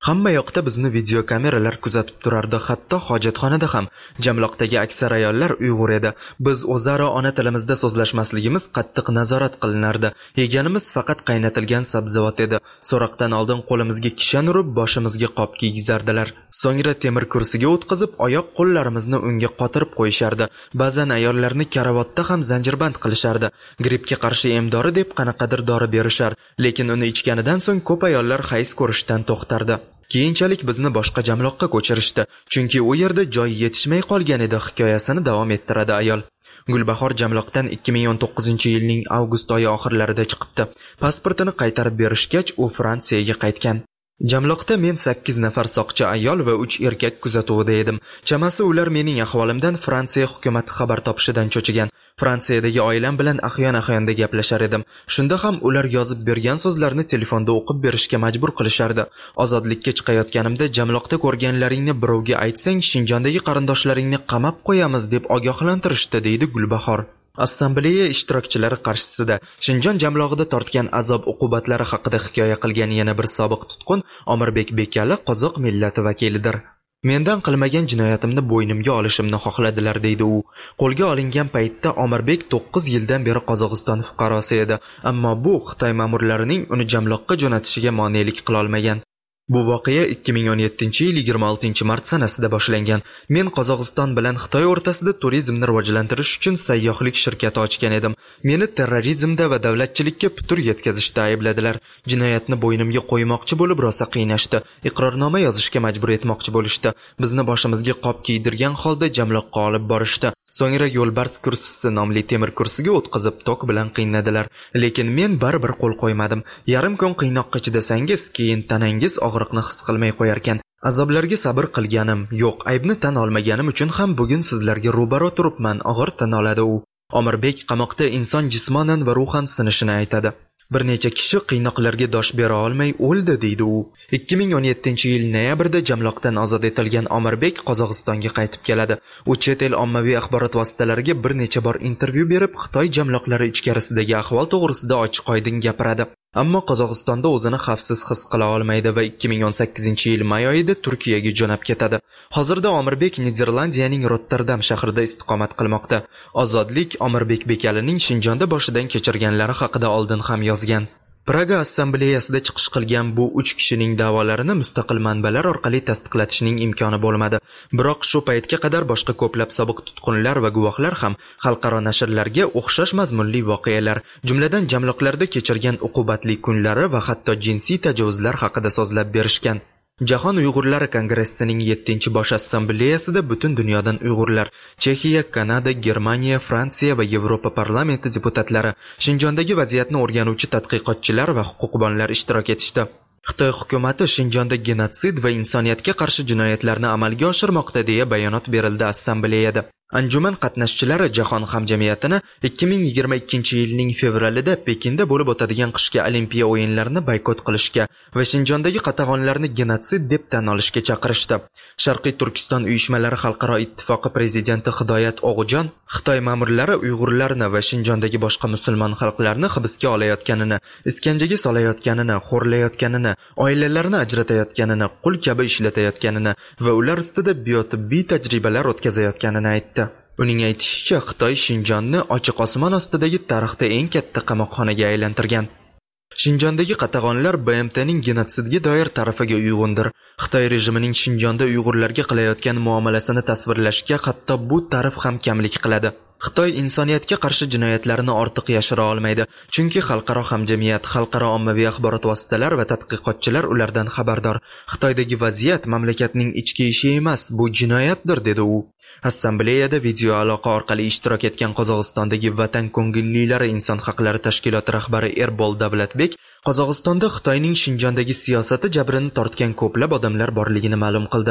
[SPEAKER 7] Hamma yoqda bizni video kameralar kuzatib turardi, hatto hojatxonada ham. Jamloqdagi aksar ayollar Uyg'ur edi. Biz o'zaro ona tilimizda so'zlashmasligimiz qattiq nazorat qilinardi. Yeganimiz faqat qaynatilgan sabzavot edi. So'roqdan oldin qo'limizga kishan urib, boshimizga qop kiygizardilar. So'ngra temir kursiga o'tkazib, oyoq qo'llarimizni unga qotirib qo'yishardi. Ba'zan ayollarni karavotda ham zanjirband qilishardi. Grippga qarshi emdori deb qanaqadir dori berishar, lekin uni ichganidan so'ng ko'p ayollar hayz ko'rishdan to'xtardi. Keyinchalik bizni boshqa jamloqqa ko'chirishdi, chunki u yerda joy yetishmay qolgan edi, hikoyasini davom ettiradi ayol. Gulbahor jamloqdan 2019-yilning avgust oyi oxirlarida chiqibdi. Pasportini qaytarib berishgach, u Fransiyaga qaytgan. Jamloqda men 8 nafar soqchi ayol va 3 erkak kuzatuvida edim. Chamasi ular mening ahvolimdan Fransiya hukumati xabar topishidan cho'chigan. Fransiyadagi oilam bilan ahyon-ahyonda gaplashar edim. Shunda ham ular yozib bergan so'zlarni telefonda o'qib berishga majbur qilishardi. Ozodlikka chiqayotganimda jamloqda ko'rganlaringni birovga aytsang, Shinjondagi qarindoshlaringni qamab qo'yamiz deb ogohlantirishdi, deydi Gulbahor. Assambleya ishtirokchilari qarshisida Shinjon jamlog'ida tortgan azob-uqubatlari haqida hikoya qilgan yana bir sobiq tutqun Omirbek Bekali qozoq millati vakilidir. Mendan qilmagan jinoyatimni bo'ynimga olishimni xohladilar, deydi u. Qo'lga olingan paytda Omirbek 9 yildan beri Qozog'iston fuqarosi edi, ammo bu Xitoy ma'murlarining uni jamloqqa jo'natishiga monelik qila olmagan. Bu voqea 2017-yil 26-mart sanasida boshlangan. Men Qozog'iston bilan Xitoy o'rtasida turizmni rivojlantirish uchun sayyohlik shirkati ochgan edim. Meni terrorizmda va davlatchilikka putur yetkazishda aybladilar. Jinoyatni bo'ynimga qo'ymoqchi bo'lib rosa qiynashdi. Iqrornoma yozishga majbur etmoqchi bo'lishdi. Bizni boshimizga qop kiydirgan holda jamloqqa olib borishdi. So'ngra yo'lbars kursisi nomli temir kursiga o'tkazib tok bilan qiynadilar. Lekin men baribir qo'l qo'ymadim. Yarim kun qiynoqqa chidasangiz, keyin tanangiz og'riqni his qilmay qo'yarkan. Azoblarga sabr qilganim, yo'q, aybni tan olmaganim uchun ham bugun sizlarga ro'baro turibman, og'ir tan oladi u. Omirbek qamoqda inson jismonan va ruhan sinishini aytadi. Bir necha kishi qiynoqlarga dosh bera olmay o'ldi, deydi u. 2017-yil noyabrda jamloqdan ozod etilgan Omirbek Qozog'istonga qaytib keladi. U chet el ommaviy axborot vositalariga bir necha bor intervyu berib, Xitoy jamloqlari ichkarisidagi ahvol to'g'risida ochiq-oydin gapiradi. Ammo Qozog'istonda o'zini xavfsiz his qila olmaydi va 2018-yil may oyida Turkiyaga jo'nab ketadi. Hozirda Omirbek Niderlandiyaning Rotterdam shahrida istiqomat qilmoqda. Ozodlik Omirbek Bekalining Shinjonda boshidan kechirganlari haqida oldin ham yozgan. Praga assambleyasida chiqish qilgan bu 3 kishining da'volarini mustaqil manbalar orqali tasdiqlatishning imkoni bo'lmadi. Biroq shu paytga qadar boshqa ko'plab sobiq tutqunlar va guvohlar ham xalqaro nashrlarga o'xshash mazmunli voqealar, jumladan jamloqlarda kechirgan uqubatli kunlari va hatto jinsiy tajovuzlar haqida so'zlab berishgan. Jahon Uyg'urlari kongressining 7-bosh assambleyasida butun dunyodan Uyg'urlar, Chexiya, Kanada, Germaniya, Fransiya va Yevropa parlamenti deputatlari, Shinjondagi vaziyatni o'rganuvchi tadqiqotchilar va huquqbonlar ishtirok etishdi. Xitoy hukumati Shinjonda genotsid va insoniyatga qarshi jinoyatlarni amalga oshirmoqda deya bayonot berildi assambleyada. Anjuman qatnashchilari jahon hamjamiyatini 2022-yilning fevralida Pekinda bo'lib o'tadigan qishki Olimpiya o'yinlarini boykot qilishga va Shinjondagi qatag'onlarni genotsid deb tan olishga chaqirishdi. Sharqiy Turkiston uyushmalari xalqaro ittifoqi prezidenti Hidoyat O'g'ujon Xitoy ma'murlari Uyg'urlarni va Shinjondagi boshqa musulmon xalqlarni hibsga olayotganini, iskanjaga solayotganini, xo'rlayotganini, oilalarini ajratayotganini, qul kabi ishlatayotganini va ular ustida biotibbiy tajribalar o'tkazayotganini aytdi. Uning aytishicha, Xitoy Shinjonni ochiq osmon ostidagi tarixda eng katta qamoqxonaga aylantirgan. Shinjondagi qatag'onlar BMTning genotsidga doir tarafiga uyg'undir. Xitoy rejimining Shinjonda Uyg'urlarga qilayotgan muomalasini tasvirlashga hatto bu tarif ham kamlik qiladi. Xitoy insoniyatga qarshi jinoyatlarini ortiq yashira olmaydi, chunki xalqaro hamjamiyat, xalqaro ommaviy axborot vositalari va tadqiqotchilar ulardan xabardor. Xitoydagi vaziyat mamlakatning ichki ishi emas, bu jinoyatdir, dedi u. Assambleyada video aloqa orqali ishtirok etgan Qozog'istondagi Vatan ko'ngillilari inson haqlari tashkiloti rahbari Erbol Davlatbek Qozog'istonda Xitoyning Shinjondagi siyosati jabrini tortgan ko'plab odamlar borligini ma'lum qildi.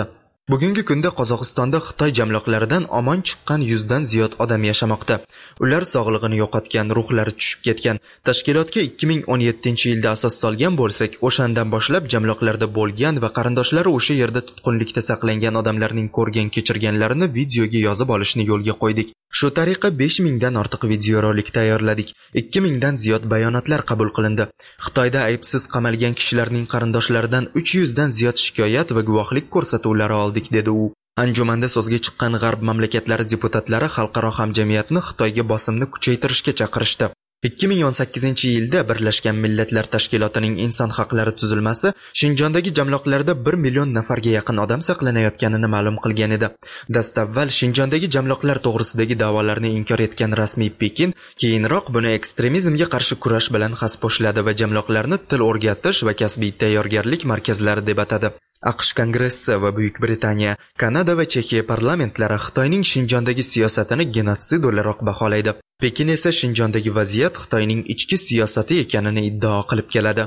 [SPEAKER 7] Bugungi kunda Qozog'istonda Xitoy jamloqlaridan omon chiqqan 100 dan ziyod odam yashamoqda. Ular sog'lig'ini yo'qotgan, ruhlari tushib ketgan. Tashkilotga 2017-yilda asos solgan bo'lsak, o'shandan boshlab jamloqlarda bo'lgan va qarindoshlari o'sha yerda tutqunlikda saqlangan odamlarning ko'rgan kechirganlarini videoga yozib olishni yo'lga qo'ydik. Shu tariqa 5000 dan ortiq videorolik tayyorladik. 2000 dan ziyod bayonotlar qabul qilindi. Xitoyda aybsiz qamalgan kishilarning qarindoshlaridan 300 dan ziyod shikoyat va guvohlik ko'rsatuvlari oldik, dedi u. Anjumanda so'zga chiqqan G'arb mamlakatlari deputatlari xalqaro hamjamiyatni Xitoyga bosimni kuchaytirishga chaqirishdi. 2018-yilda Birlashgan Millatlar Tashkilotining inson haqlari tuzilmasi Shinjondagi jamloqlarda 1 million nafarga yaqin odam saqlanayotganini ma'lum qilgan edi. Dastavval Shinjondagi jamloqlar to'g'risidagi da'volarni inkor etgan rasmiy Pekin keyinroq buni ekstremizmga qarshi kurash bilan xaspo'shladi va jamloqlarni til o'rgatish va kasbiy tayyorgarlik markazlari deb atadi. AQSh Kongressi va Buyuk Britaniya, Kanada va Chexiya parlamentlari Xitoyning Shinjondagi siyosatini genotsid o'laroq baholaydi. Pekin esa Shinjondagi vaziyat Xitoyning ichki siyosati ekanini iddao qilib keladi.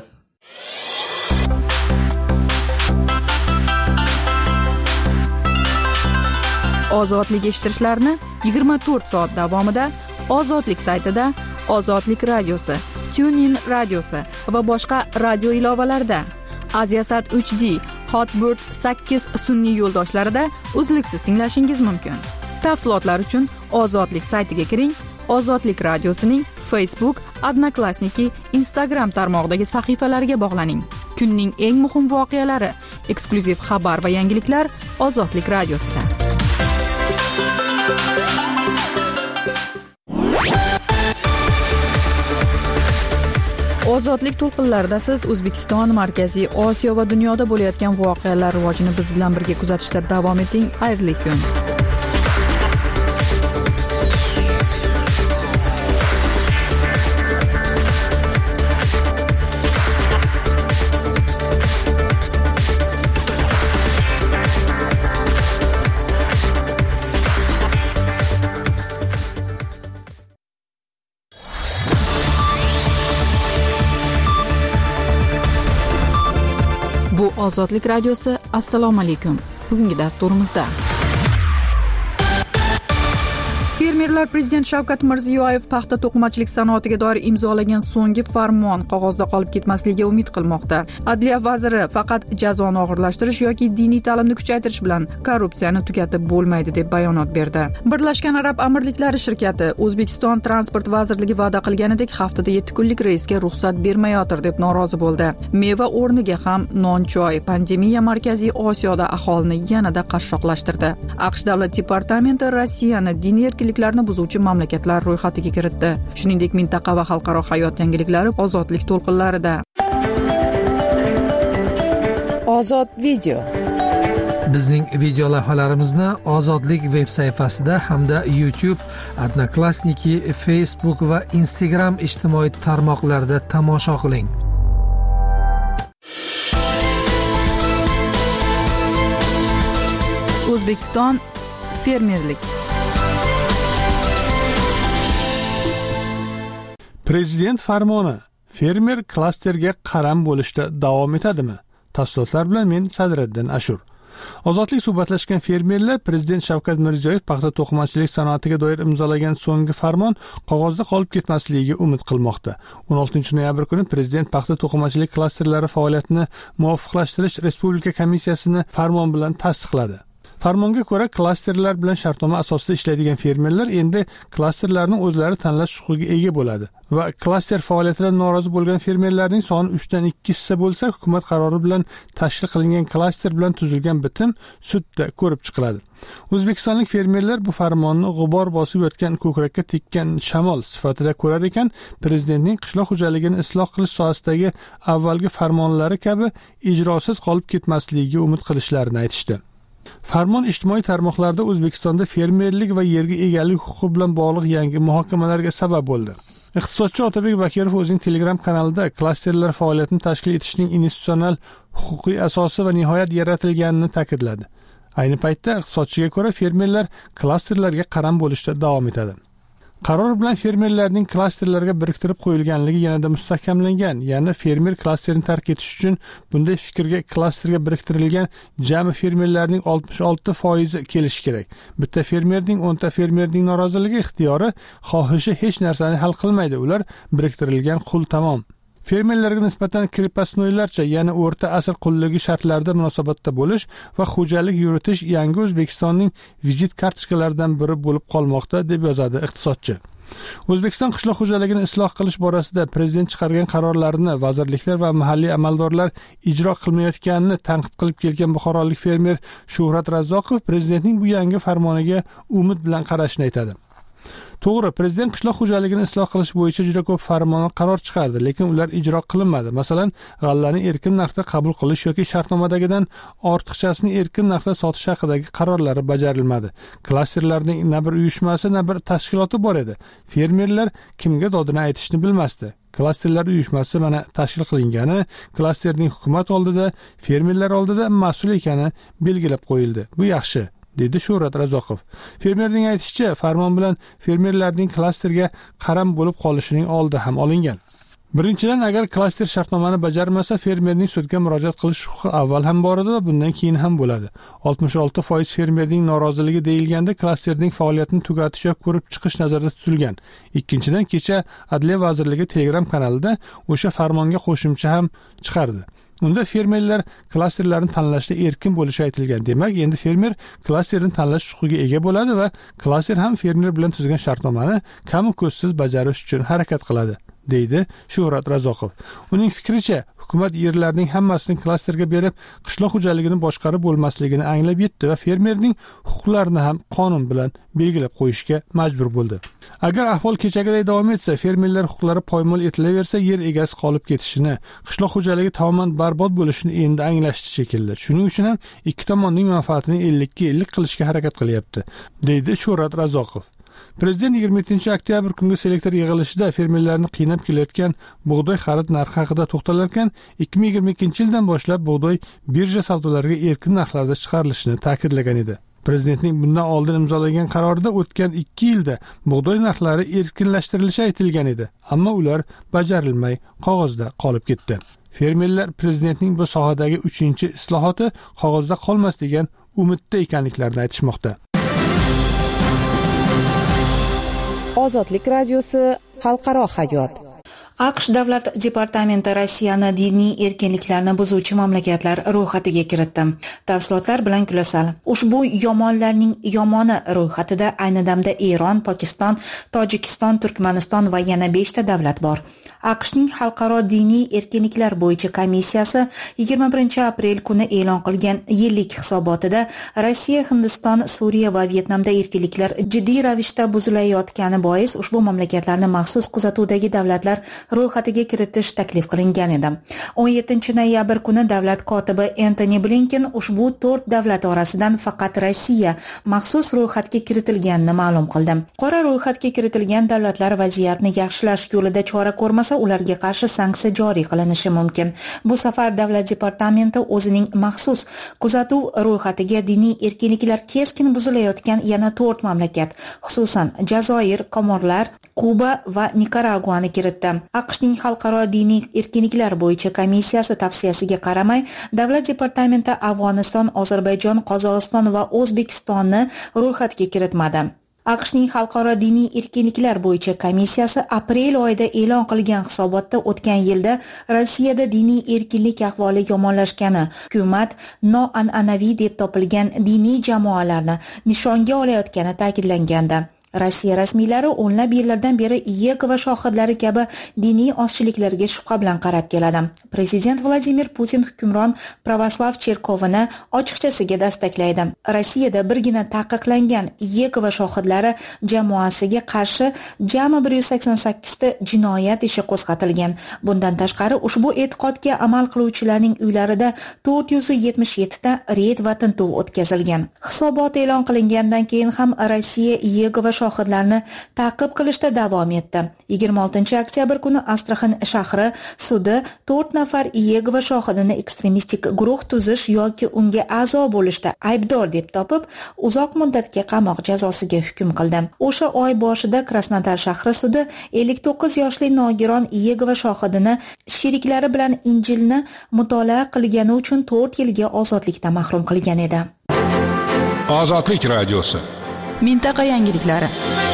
[SPEAKER 1] Ozodlik eshittirishlarni 24 soat davomida Ozodlik saytida, Ozodlik radiosi, TuneIn radiosi va boshqa radio ilovalarida, Aziasat 3D, Hotbird 8 sun'iy yo'ldoshlarida uzluksiz tinglashingiz mumkin. Tafsilotlar uchun Ozodlik saytiga kiring. Ozodlik radiosining Facebook, Odnoklassniki, Instagram tarmog'idagi sahifalariga bog'laning. Kunning eng muhim voqealari, eksklyuziv xabar va yangiliklar Ozodlik radiosida. Ozodlik to'lqinlarida siz O'zbekiston, Markaziy Osiyo va dunyoda bo'layotgan voqealar rivojini biz bilan birga kuzatishda davom eting. Xayrli kun. Bu Ozodlik radiosi. Assalomu alaykum. Bugungi dasturimizda fermerlar prezident Shavkat Mirziyoyev paxta to'qimachilik sanoatiga doir imzolagan so'nggi farmon qog'ozda qolib ketmasligiga umid qilmoqda. Adliya vaziri faqat jazoni og'irlashtirish yoki diniy ta'limni kuchaytirish bilan korrupsiyani tugatib bo'lmaydi deb bayonot berdi. Birlashgan Arab Amirliklari shirkati O'zbekiston transport vazirligi va'da qilganidek haftada 7 kunlik reysga ruxsat bermayotir deb norozi bo'ldi. Meva o'rniga ham non-choy pandemiya Markaziy Osiyoda aholini yanada qashshoqlashtirdi. AQSh davlat departamenti Rossiyani diniy erkinliklarni buzuvchi mamlakatlar ro'yxatiga kiritdi. Shuningdek, mintaqa va xalqaro hayot yangiliklari ozodlik to'lqinlarida.
[SPEAKER 4] Ozod video.
[SPEAKER 2] Bizning video lavhalarimizni Ozodlik veb sayfasida hamda YouTube, Odnoklassniki, Facebook va Instagram ijtimoiy tarmoqlarida tomosha qiling.
[SPEAKER 1] O'zbekiston fermerlik.
[SPEAKER 3] Prezident farmoni fermer klasterga qaram bo'lishda davom etadimi? Tafsilotlar bilan men Sadriddin Ashur. Ozodlik suhbatlashgan fermerlar prezident Shavkat Mirziyoyev paxta to'qimachilik sanoatiga doir imzolagan so'nggi farmon qog'ozda qolib ketmasligiga umid qilmoqda. 16 noyabr kuni prezident paxta to'qimachilik klasterlari faoliyatini muvofiqlashtirish respublika komissiyasini farmon bilan tasdiqladi. Farmonga ko'ra, klasterlar bilan shartnoma asosida ishlaydigan fermerlar endi klasterlarni o'zlari tanlash huquqiga ega bo'ladi va klaster faoliyatidan norozi bo'lgan fermerlarning soni 3 dan 2 hissa bo'lsa, hukumat qarori bilan tashkil qilingan klaster bilan tuzilgan bitim sudda ko'rib chiqiladi. O'zbekistonlik fermerlar bu farmonni g'ubor bosib yotgan ko'krakka tekkan shamol sifatida ko'rar ekan, prezidentning qishloq xo'jaligini isloh qilish sohasidagi avvalgi farmonlari kabi ijrosiz qolib ketmasligiga umid qilishlarini aytishdi. Farmon ijtimoiy tarmoqlarda O'zbekistonda fermerlik va yerga egalik huquqi bilan bog'liq yangi muhokamalarga sabab bo'ldi. Iqtisodchi Otabek Bakirov o'zining Telegram kanalida klasterlar faoliyatini tashkil etishning institutsional huquqiy asosi va nihoyat yaratilganini ta'kidladi. Ayni paytda iqtisodchiga ko'ra fermerlar klasterlarga qaram bo'lishda davom etadi. Qaror bilan fermerlarning klasterlarga biriktirib qo'yilganligi yanada mustahkamlangan. Ya'ni fermer klasterini tark etish uchun bunday fikrga klasterga biriktirilgan jami fermerlarning 66% kelishi kerak. Bitta fermerning 10 ta fermerning noroziligi ixtiyori, xohishi hech narsani hal qilmaydi. Ular biriktirilgan qul tamom. Fermerlarga nisbatan krepostnoylarcha, ya'ni o'rta asr qulligi shartlarida munosabatda bo'lish va xo'jalik yuritish yangi O'zbekistonning vizit kartochkalaridan biri bo'lib qolmoqda, deb yozadi iqtisodchi. O'zbekiston qishloq xo'jaligini isloh qilish borasida prezident chiqargan qarorlarini vazirliklar va mahalliy amaldorlar ijro qilmayotganini tanqid qilib kelgan buxorolik fermer Shuhrat Razzoqov prezidentning bu yangi farmoniga umid bilan qarashini aytadi. To'g'ri, prezident qishloq xo'jaligini isloh qilish bo'yicha juda ko'p farmon qaror chiqardi, lekin ular ijro qilinmadi. Masalan, g'allani erkin narxda qabul qilish yoki shartnomadagidan ortiqchasini erkin narxda sotish haqidagi qarorlari bajarilmadi. Klasterlarning na bir uyushmasi, na bir tashkiloti bor edi. Fermerlar kimga dodini aytishni bilmasdi. Klasterlar uyushmasi mana tashkil qilingani, klasterning hukumat oldida, fermerlar oldida mas'ul ekani belgilab qo'yildi. Bu yaxshi, dedi Shuhrat Razzoqov. Fermerning aytishicha, farmon bilan fermerlarning klasterga qaram bo'lib qolishining oldi ham olingan. Birinchidan, agar klaster shartnomani bajarmasa, fermerning sudga murojaat qilish huquqi avval ham bor edi va bundan keyin ham bo'ladi. 66% fermerning noroziligi deyilganda klasterning faoliyatini tugatish yoki ko'rib chiqish nazarda tutilgan. Ikkinchidan, kecha Adliya vazirligi Telegram kanalida o'sha farmonga qo'shimcha ham chiqardi. Unda fermerlar klasterlarni tanlashda erkin bo'lishi aytilgan. Demak, endi fermer klasterini tanlash huquqiga ega bo'ladi va klaster ham fermer bilan tuzgan shartnomani kamu ko'zsiz bajarish uchun harakat qiladi, deydi Shuhrat Razzoqov. Uning fikricha, hukumat yerlarning hammasini klasterga berib, qishloq xo'jaligini boshqarib bo'lmasligini anglab yetdi va fermerning huquqlarini ham qonun bilan belgilab qo'yishga majbur bo'ldi. Agar ahvol kechagiday davom etsa, fermerlar huquqlari poymol etilaversa, yer egasi qolib ketishini, qishloq xo'jaligi tamoman barbod bo'lishini endi anglashdi shekilli. Shuning uchun ham ikki tomonning manfaatini 50-50 qilishga harakat qilyapti, deydi Shuhrat Razzoqov. Prezident 27-oktyabr kungi selektor yig'ilishida fermerlarni qiynab kelayotgan bug'doy xarid narxi haqida to'xtalarkan, 2022-yildan boshlab bug'doy birja savdolariga erkin narxlarda chiqarilishini ta'kidlagan edi. Prezidentning bundan oldin imzolagan qarorida o'tgan 2 yilda bug'doy narxlari erkinlashtirilishi aytilgan edi, ammo ular bajarilmay qog'ozda qolib ketdi. Fermerlar prezidentning bu sohadagi 3-islohoti qog'ozda qolmas degan umidda ekanliklarini aytishmoqda.
[SPEAKER 4] Ozodlik radiosi xalqaro hayot.
[SPEAKER 5] AQSh davlat departamenti Rossiyani diniy erkinliklarni buzuvchi mamlakatlar ro'yxatiga kiritdi. Tafsilotlar bilan Kulasal. Ushbu yomonlarning yomoni ro'yxatida ayni damda Eron, Pokiston, Tojikiston, Turkmaniston va yana 5 ta davlat bor. AQShning xalqaro diniy erkinliklar bo'yicha komissiyasi 21-aprel kuni e'lon qilgan yillik hisobotida Rossiya, Hindiston, Suriya va Vyetnamda erkinliklar jiddiy ravishda buzilayotgani bois ushbu mamlakatlarni maxsus kuzatuvdagi davlatlar ro'yxatiga kiritish taklif qilingan edi. 17-noyabr kuni davlat kotibi Antony Blinken ushbu 4 davlat orasidan faqat Rossiya maxsus ro'yxatga kiritilganini ma'lum qildi. Qora ro'yxatga kiritilgan davlatlar vaziyatni yaxshilash yo'lida chora ko'rmasa, ularga qarshi sanksiya joriy qilinishi mumkin. Bu safar davlat departamenti o'zining maxsus kuzatuv ro'yxatiga diniy erkinliklar keskin buzilayotgan yana 4 mamlakat, xususan Jazoir, Komorlar, Kuba va Nikaraguani kiritdi. AQShning xalqaro diniy erkinliklar bo'yicha komissiyasi tavsiyasiga qaramay, davlat departamenti Afg'oniston, Ozarbayjon, Qozog'iston va O'zbekistonni ro'yxatga kiritmadi. AQShning xalqaro diniy erkinliklar bo'yicha komissiyasi aprel oyida e'lon qilgan hisobotda o'tgan yilda Rossiyada diniy erkinlik ahvoli yomonlashgani, hukumat noan'anaviy deb topilgan diniy jamoalarni nishonga olayotgani ta'kidlangandi. Rossiya rasmiylari o'nlab yillardan beri Yegova shohidlari kabi diniy ozchiliklarga shubha bilan qarab keladi. Prezident Vladimir Putin hukmron pravoslav cherkovini ochiqchasiga dastaklaydi. Rossiyada birgina taqiqlangan Yegova shohidlari jamoasiga qarshi jami 188 ta jinoyat ishi qo'zg'atilgan. Bundan tashqari ushbu e'tiqodga amal qiluvchilarning uylarida 477 ta reyd va tintuv o'tkazilgan. Hisobot e'lon qilingandan keyin ham Rossiya Yegova shohidlarni ta'qib qilishda davom etdi. 26 oktyabr kuni Astraxan shahri sudi 4 nafar Yegova shohidini ekstremistik guruh tuzish yoki unga a'zo bo'lishda aybdor deb topib, uzoq muddatga qamoq jazosiga hukm qildi. O'sha oy boshida Krasnodar shahri sudi 59 yoshli nogiron Yegova shohidini sheriklari bilan Injilni mutolaa qilgani uchun 4 yilga ozodlikdan mahrum qilgan edi.
[SPEAKER 6] Ozodlik radiosi.
[SPEAKER 1] Mintaqa yangiliklari.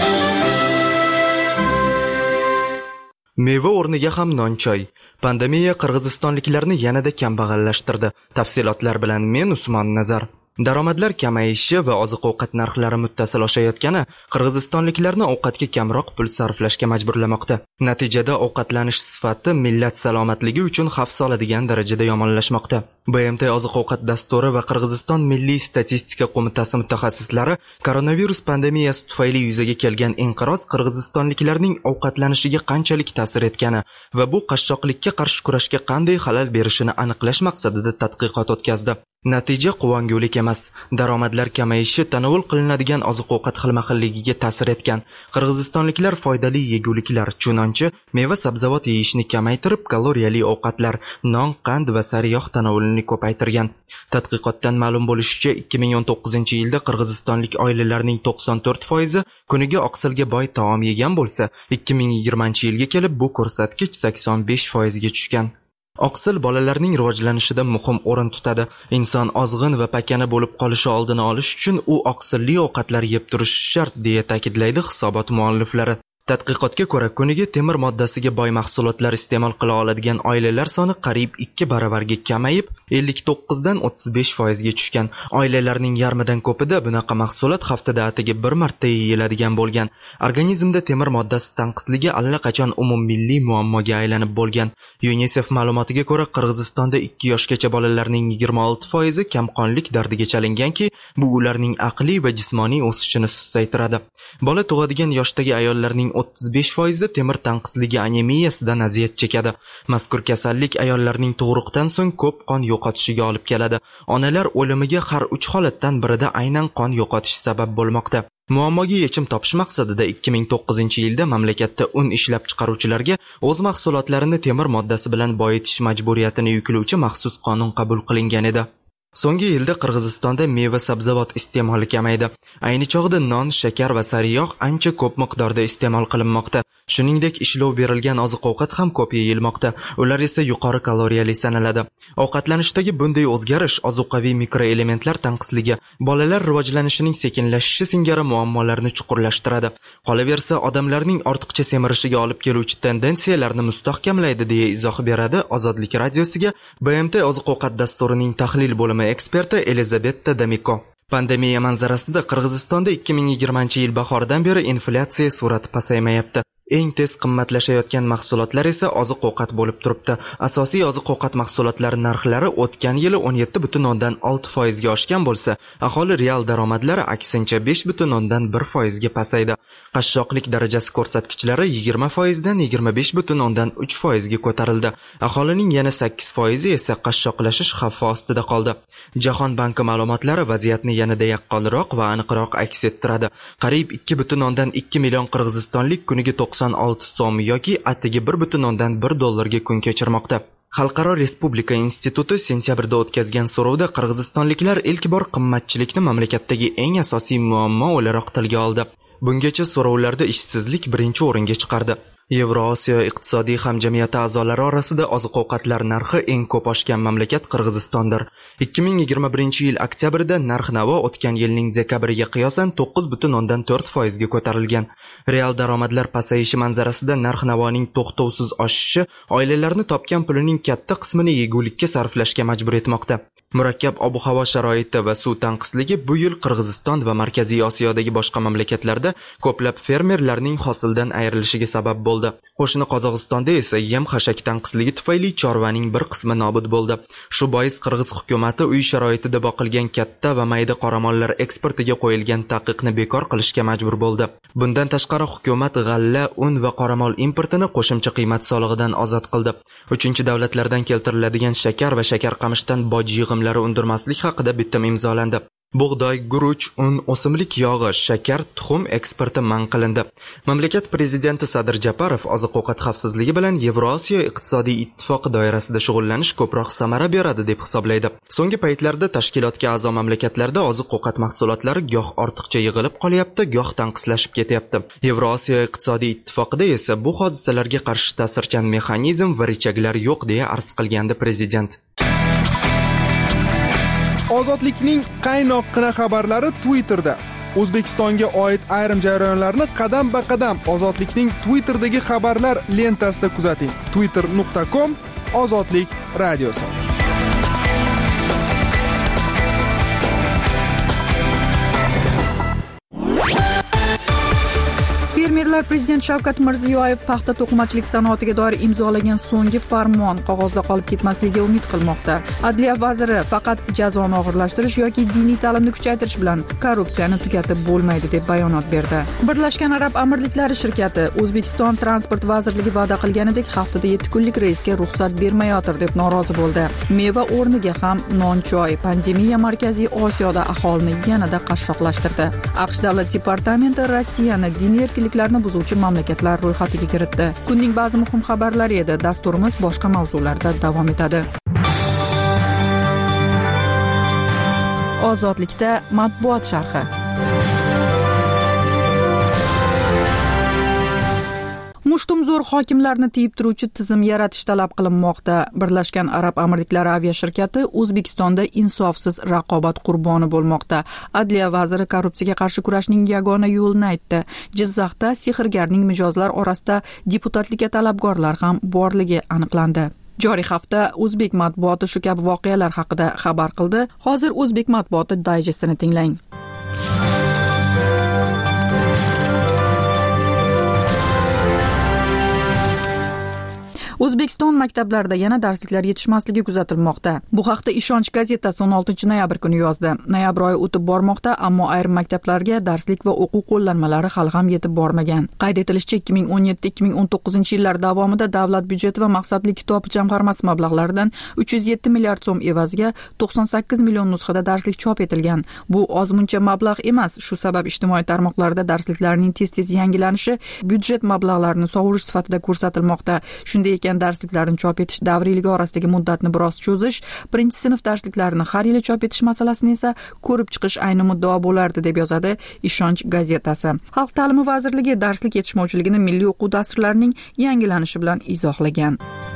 [SPEAKER 7] Meva o'rniga ham non-choy. Pandemiya qirg'izistonliklarni yanada kambag'allashtirdi. Tafsilotlar bilan men Usmon Nazar. Daromadlar kamayishi va oziq-ovqat narxlari muttasil oshayotgani qirg'izistonliklarni ovqatga kamroq pul sarflashga majburlamoqda. Natijada ovqatlanish sifati millat salomatligi uchun xavf soladigan darajada yomonlashmoqda. BMT oziq-ovqat dasturi va Qirg'iziston Milliy statistika qo'mitasi mutaxassislari koronavirus pandemiyasi tufayli yuzaga kelgan inqiroz qirg'izistonliklarning ovqatlanishiga qanchalik ta'sir etgani va bu qashshoqlikka qarshi kurashga qanday xalal berishini aniqlash maqsadida tadqiqot o'tkazdi. Natija quvongulik emas. Daromadlar kamayishi tanovul qilinadigan oziq-ovqat xilma-xilligiga ta'sir etgan. Qirg'izistonliklar foydali yeguliklar, chunonchi meva sabzavot yeyishni kamaytirib, kaloriyali ovqatlar, non, qand va sariyog' tanovulini ko'paytirgan. Tadqiqotdan ma'lum bo'lishicha, 2019-yilda qirg'izistonlik oilalarning 94% kuniga oqsilga boy taom yegan bo'lsa, 2020-yilga kelib bu ko'rsatkich 85% ga tushgan. Oqsil bolalarning rivojlanishida muhim o'rin tutadi. Inson ozg'in va pakana bo'lib qolishi oldini olish uchun u oqsilli ovqatlar yeb turishi shart, deya ta'kidlaydi hisobot mualliflari. Tadqiqotga ko'ra, kuniga temir moddasiga boy mahsulotlar iste'mol qila oladigan oilalar soni qariyb 2 baravarga kamayib, 59 dan 35% ga tushgan. Oilalarning yarmidan ko'pida bunaqa mahsulot haftada atigi bir marta yeyiladigan bo'lgan. Organizmda temir moddasi tanqisligi allaqachon umummilliy muammoga aylanib bo'lgan. UNICEF ma'lumotiga ko'ra, Qirg'izistonda 2 yoshgacha bolalarning 26% kamqonlik dardiga chalinganki, bu ularning aqliy va jismoniy o'sishini susaytiradi. Bola tug'adigan yoshdagi ayollarning 35% temir tanqisligi anemiyasidan aziyat chekadi. Mazkur kasallik ayollarning tug'ruqdan so'ng ko'p qon yo'qotishiga olib keladi. Onalar o'limiga har 3 holatdan birida aynan qon yo'qotishi sabab bo'lmoqda. Muammoga yechim topish maqsadida 2009-yilda mamlakatda un ishlab chiqaruvchilarga o'z mahsulotlarini temir moddasi bilan boyitish majburiyatini yuklovchi maxsus qonun qabul qilingan edi. So'nggi yilda Qirg'izistonda meva sabzavot iste'moli kamaydi. Ayni chog'da non, shakar va sariyog' ancha ko'p miqdorda iste'mol qilinmoqda. Shuningdek, ishlov berilgan oziq-ovqat ham ko'p yeyilmoqda. Ular esa yuqori kaloriyali sanaladi. Ovqatlanishdagi bunday o'zgarish ozuqaviy mikroelementlar tanqisligi, bolalar rivojlanishining sekinlashishi singari muammolarni chuqurlashtiradi. Qolaversa, odamlarning ortiqcha semirishiga olib keluvchi tendensiyalarni mustahkamlaydi, deya izoh beradi Ozodlik radiosiga BMT oziq-ovqat dasturining tahlil bo'limi eksperti Elizabetta Damiko. Pandemiya manzarasida Qirg'izistonda 2020-yil bahoridan beri inflyatsiya sur'ati pasaymayapti. Eng tez qimmatlashayotgan mahsulotlar esa oziq-ovqat bo'lib turibdi. Asosiy oziq-ovqat mahsulotlari narxlari o'tgan yili 17,6% ga oshgan bo'lsa, aholi real daromadlari aksincha 5,1% ga pasaydi. Qashshoqlik darajasi ko'rsatkichlari 20% dan 25,3% ga ko'tarildi. Aholining yana 8% esa qashshoqlashish xavfi ostida qoldi. Jahon banki ma'lumotlari vaziyatni yanada yaqqolroq va aniqroq aks ettiradi. Qariyb 2,2 million qirg'izistonlik kuniga 96 so'm yoki atigi 1,1 dollarga kun kechirmoqda. Xalqaro Respublika instituti sentyabrda o'tkazgan so'rovda qirg'izistonliklar ilk bor qimmatchilikni mamlakatdagi eng asosiy muammo o'laroq tilga oldi. Bungacha so'rovlarda ishsizlik birinchi o'ringa chiqardi. Yevrosiyo iqtisodiy hamjamiyati a'zolari orasida oziq-ovqatlar narxi eng ko'p oshgan mamlakat Qirg'izistondir. 2021-yil oktyabrda narx-navo o'tgan yilning dekabriga qiyosan 9,4% ga ko'tarilgan. Real daromadlar pasayishi manzarasida narx-navoning to'xtovsiz oshishi oilalarni topgan pulining katta qismini yegulikka sarflashga majbur etmoqda. Murakkab ob-havo sharoiti va suv tanqisligi bu yil Qirg'iziston va Markaziy Osiyodagi boshqa mamlakatlarda ko'plab fermerlarning hosildan ayrilishiga sabab bo'ldi. Qo'shni Qozog'istonda esa yem-xashak tanqisligi tufayli chorvaning bir qismi nobud bo'ldi. Shu bois Qirg'iz hukumatı uy sharoitida boqilgan katta va mayda qoramollar eksportiga qo'yilgan taqiqni bekor qilishga majbur bo'ldi. Bundan tashqari hukumat g'alla, un va qoramol importini qo'shimcha qiymat solig'idan ozod qildi. Uchinchi davlatlardan keltiriladigan shakar va shakar qamishdan boj yig'imlari undirmaslik haqida bitim imzolandi. Bug'doy, guruch, un, o'simlik yog'i, shakar, tuxum eksporti man qilindi. Mamlakat prezidenti Sadir Japarov oziq-ovqat xavfsizligi bilan Yevrosiyo iqtisodiy ittifoqi doirasida shug'ullanish ko'proq samara beradi deb hisoblaydi. So'nggi paytlarda tashkilotga a'zo mamlakatlarda oziq-ovqat mahsulotlari goh ortiqcha yig'ilib qolyapti, goh tanqislashib ketyapti. Yevrosiyo iqtisodiy ittifoqida esa bu hodisalarga qarshi ta'sirchan mexanizm va richaglar yo'q deya arz qilgandi prezident.
[SPEAKER 8] Ozodlikning qaynoqqina xabarlari Twitterda. O'zbekistonga oid ayrim jarayonlarni qadam-ba-qadam Ozodlikning Twitterdagi xabarlar lentasida kuzating. twitter.com/ozodlik radiosi.
[SPEAKER 1] Fermerlar prezident Shavkat Mirziyoyev paxta to'qimachilik sanoatiga doir imzolagan so'nggi farmon qog'ozda qolib ketmasligiga umid qilmoqda. Adliya vaziri faqat jazoni og'irlashtirish yoki diniy ta'limni kuchaytirish bilan korrupsiyani tugatib bo'lmaydi deb bayonot berdi. Birlashgan Arab Amirliklari shirkati O'zbekiston transport vazirligi va'da qilganidek haftada 7 kunlik reysga ruxsat bermayotir deb norozi bo'ldi. Meva o'rniga ham non-choy pandemiya Markaziy Osiyoda aholini yanada qashshoqlashtirdi. AQSh davlat departamenti Rossiyani diniy erkinliklarni buzuvchi mamlakatlar ro'yxatiga kiritdi. Kunning ba'zi muhim xabarlari edi. Dasturimiz boshqa mavzularda davom etadi. Ozodlikda matbuot sharhi. Mushtumzo'r hokimlarni tiyib turuvchi tizim yaratish talab qilinmoqda. Birlashgan Arab Amirliklari aviashirkati O'zbekistonda insofsiz raqobat qurboni bo'lmoqda. Adliya vaziri korrupsiyaga qarshi kurashning yagona yo'lini aytdi. Jizzaxda sehrgarning mijozlar orasida deputatlikka talabgorlar ham borligi aniqlandi. Joriy hafta o'zbek matbuoti shu kabi voqealar haqida xabar qildi. Hozir o'zbek matbuoti dayjestini tinglang. O'zbekiston maktablarida yana darsliklar yetishmasligi kuzatilmoqda. Bu haqda Ishonch gazetasi 16-noyabr kuni yozdi. Noyabr oyi o'tib bormoqda, ammo ayrim maktablarga darslik va o'quv qo'llanmalari hali ham yetib bormagan. Qayd etilishicha, 2017-2019 yillar davomida davlat byudjeti va maqsadli kitob jamg'armasi mablag'laridan 307 milliard so'm evaziga 98 million nusxada darslik chop etilgan. Bu ozmuncha mablag' emas. Shu sabab ijtimoiy tarmoqlarda darsliklarning tez-tez yangilanishi byudjet mablag'larini sovurish sifatida ko'rsatilmoqda. Shunday ekan darsliklarni chop etish davriyligi orasidagi muddatni biroz cho'zish, birinchi sinf darsliklarini har yili chop etish masalasini esa ko'rib chiqish ayni muddao bo'lardi deb yozadi Ishonch gazetasi. Xalq ta'limi vazirligi darslik yetishmovchiligini milliy o'quv dasturlarining yangilanishi bilan izohlagan.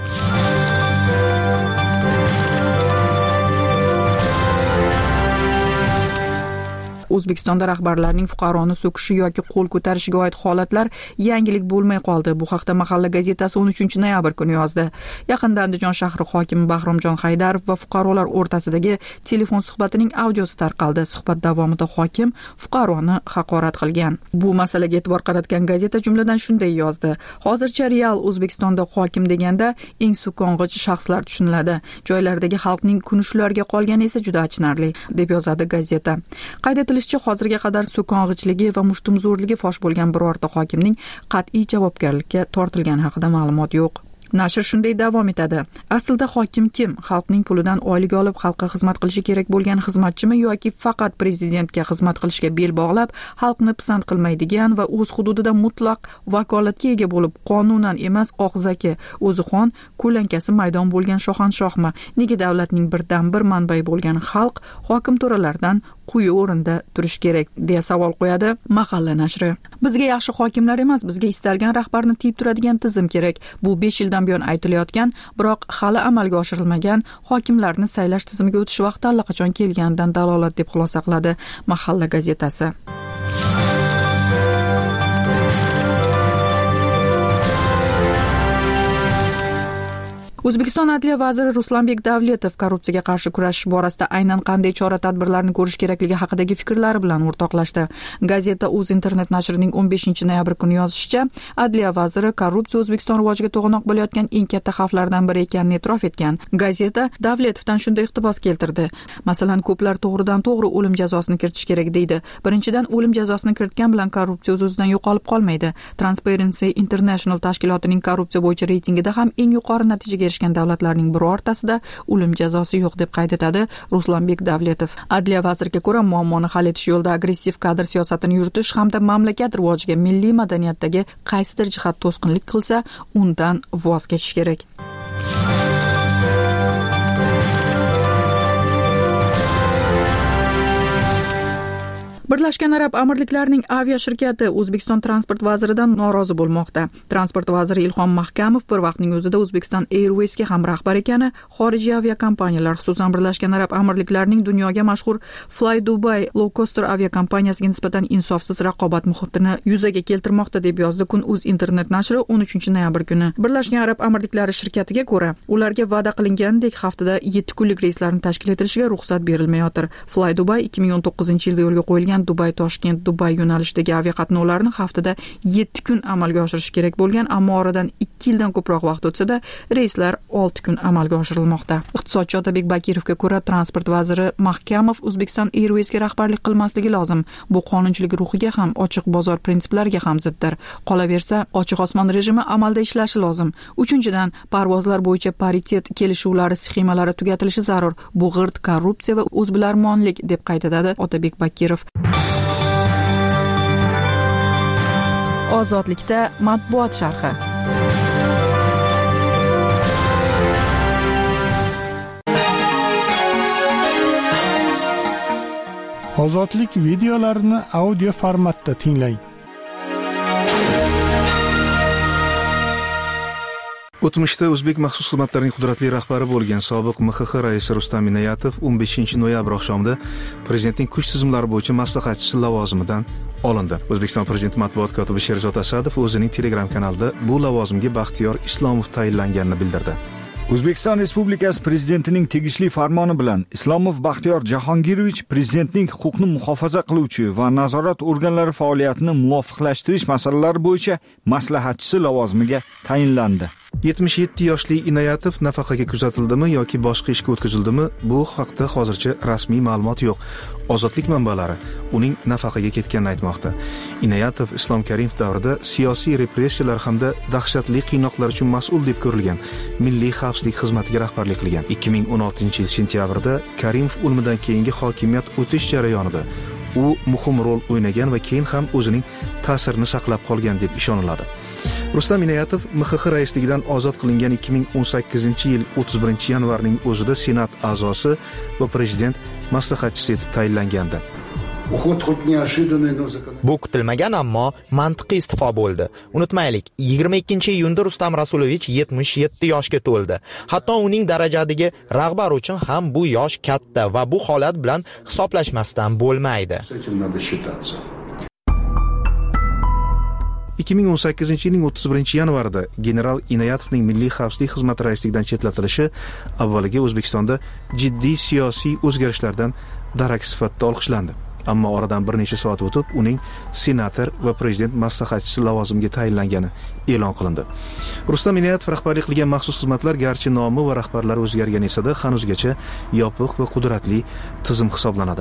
[SPEAKER 1] O'zbekistonda rahbarlarning fuqaroni so'kishi yoki qo'l ko'tarishiga oid holatlar yangilik bo'lmay qoldi. Bu haqda Mahalla gazetasi 13-noyabr kuni yozdi. Yaqinda Andijon shahri hokimi Bahromjon Haydarov va fuqarolar o'rtasidagi telefon suhbatining audiosi tarqaldi. Suhbat davomida hokim fuqaroni haqorat qilgan. Bu masalaga e'tibor qaratgan gazeta jumladan shunday yozdi: Hozircha real O'zbekistonda hokim deganda eng so'kong'ich shaxslar tushuniladi. Joylardagi xalqning kuni shularga qolgani esa juda achinarli, deb yozadi gazeta. Qayd etilishicha, hozirga qadar so'kong'ichligi va mushtumzo'rligi fosh bo'lgan birorta hokimning qat'iy javobgarlikka tortilgani haqida ma'lumot yo'q. Nashr shunday davom etadi: Aslida hokim kim? Xalqning pulidan oylik olib xalqqa xizmat qilishi kerak bo'lgan xizmatchimi yoki faqat prezidentga xizmat qilishga bel bog'lab, xalqni pisand qilmaydigan va o'z hududida mutlaq vakolatga ega bo'lib, qonunan emas og'zaki, o'zi xon, ko'lankasi maydon bo'lgan shohanshohmi? Nega davlatning birdan-bir manbai bo'lgan xalq hokim to'ralardan quyi o'rinda turish kerak, deya savol qo'yadi Mahalla nashri. Bizga yaxshi hokimlar emas, bizga istalgan rahbarni tiyib turadigan tizim kerak. Bu 5 yildan buyon aytilayotgan, biroq hali amalga oshirilmagan hokimlarni saylash tizimiga o'tish vaqti allaqachon kelganidan dalolat, deb xulosa qiladi Mahalla gazetasi. O'zbekiston Adliya vaziri Ruslanbek Davletov korrupsiyaga qarshi kurashish borasida aynan qanday chora-tadbirlarni ko'rish kerakligi haqidagi fikrlari bilan o'rtoqlashdi. Gazeta O'z internet nashrining 15-noyabr kuni yozishicha, Adliya vaziri korrupsiya O'zbekiston rivojiga to'g'anoq bo'layotgan eng katta xavflardan biri ekanini e'tirof etgan. Gazeta Davletovdan shunday iqtibos keltirdi. Masalan, ko'plar to'g'ridan-to'g'ri o'lim jazosini kiritish kerak deydi. Birinchidan, o'lim jazosini kiritgan bilan korrupsiya o'z-o'zidan yo'qolib qolmaydi. Transparency International tashkilotining korrupsiya bo'yicha reytingida ham eng yuqori natijaga Birlashgan Davlatlarning birortasida o'lim jazosi yo'q deb qayd etadi Ruslanbek Davletov. Adliya vaziriga ko'ra, muammoni hal etish yo'lida agressiv kadr siyosatini yuritish hamda mamlakat rivojiga milliy madaniyatdagi qaysidir jihat to'sqinlik qilsa, undan voz kechish kerak. Birlashgan Arab Amirliklarining avia shirkati O'zbekiston transport vaziridan norozi bo'lmoqda. Transport vaziri Ilhom Mahkamov bir vaqtning o'zida O'zbekiston Airways'ga ham rahbar ekani, xorijiy aviakompaniyalar, xususan Birlashgan Arab Amirliklarining dunyoga mashhur Fly Dubai low coaster aviakompaniyasiga nisbatan insofsiz raqobat muhitini yuzaga keltirmoqda deb yozdi Kun.uz internet nashri 13 noyabr kuni. Birlashgan Arab Amirliklari shirkatiga ko'ra, ularga va'da qilingandek haftada 7 kunlik reyslarni tashkil etishiga ruxsat berilmayotir. Fly Dubai 2019-yilda yo'lga qo'yilgan Dubai-Toshkent, Dubai yo'nalishidagi aviaqatnovlarni haftada 7 kun amalga oshirish kerak bo'lgan, ammo oradan 2 yildan ko'proq vaqt o'tsa-da, reyslar 6 kun amalga oshirilmoqda. Iqtisodchi Otabek Bakirovga ko'ra, transport vaziri Mahkamov O'zbekiston Airways'ga rahbarlik qilmasligi lozim. Bu qonunchilik ruhiga ham, ochiq bozor prinsiplariga ham ziddir. Qolaversa, ochiq osmon rejimi amalda ishlashi lozim. 3-dan, parvozlar bo'yicha paritet kelishuvlari sxemalari tugatilishi zarur. Bu g'irt korrupsiya va o'zbilarmonlik deb qayd etadi Otabek Bakirov. Ozodlikda matbuot sharhi.
[SPEAKER 3] Ozodlik videolarini audio formatda tinglang.
[SPEAKER 9] O'tmishda o'zbek maxsus xizmatlarining qudratli rahbari bo'lgan sobiq MXX raisi Rustam Inoyatov 15-noyabr oqshomida prezidentning kuch tizimlari bo'yicha maslahatchisi lavozimidan olindi. O'zbekiston Prezidenti matbuot kotibi Sherzod Asadov o'zining Telegram kanalida bu lavozimga Baxtiyor Islomov tayinlanganini bildirdi.
[SPEAKER 10] O'zbekiston Respublikasi Prezidentining tegishli farmoni bilan Islomov Baxtiyor Jahongirovich prezidentning huquqni muhofaza qiluvchi va nazorat organlari faoliyatini muvofiqlashtirish masalalari bo'yicha maslahatchisi lavozimiga tayinlandi.
[SPEAKER 9] 77 yoshli Inoyatov nafaqaga kuzatildimi yoki boshqa ishga o'tkazildimi, bu haqda hozircha rasmiy ma'lumot yo'q. Ozodlik manbalari uning nafaqaga ketganini aytmoqda. Inoyatov Islom Karimov davrida siyosiy repressiyalar hamda dahshatli qiynoqlar uchun mas'ul deb ko'rilgan Milliy xavfsizlik xizmatiga rahbarlik qilgan. 2016-yil sentyabrda Karimov o'limidan keyingi hokimiyat o'tish jarayonida u muhim rol o'ynagan va keyin ham o'zining ta'sirini saqlab qolgan deb ishoniladi. Rustam Inoyatov MXX raisligidan ozod qilingan 2018-yil 31-yanvarning o'zida Senat a'zosi va prezident maslahatchisi etib tayinlangandi.
[SPEAKER 11] Bu kutilmagan, ammo mantiqiy isti'fo bo'ldi. Unutmaylik, 22-iyunda Rustam Rasulovich 77 yoshga to'ldi. Hatto uning darajadagi rahbar uchun ham bu yosh katta va bu holat bilan hisoblashmasdan bo'lmaydi.
[SPEAKER 9] 2018-yilning 31-yanvarida general Inoyatovning Milliy xavfsizlik xizmati raisligidan chetlatilishi avvaliga O'zbekistonda jiddiy siyosiy o'zgarishlardan darak sifatida olqishlandi. Ammo oradan bir necha soat o'tib, uning senator va prezident maslahatchisi lavozimiga tayinlangani e'lon qilindi. Rustam Inoyatov rahbarlik qilgan maxsus xizmatlar garchi nomi va rahbarlari o'zgargan esa-da, hanuzgacha yopiq va qudratli tizim hisoblanadi.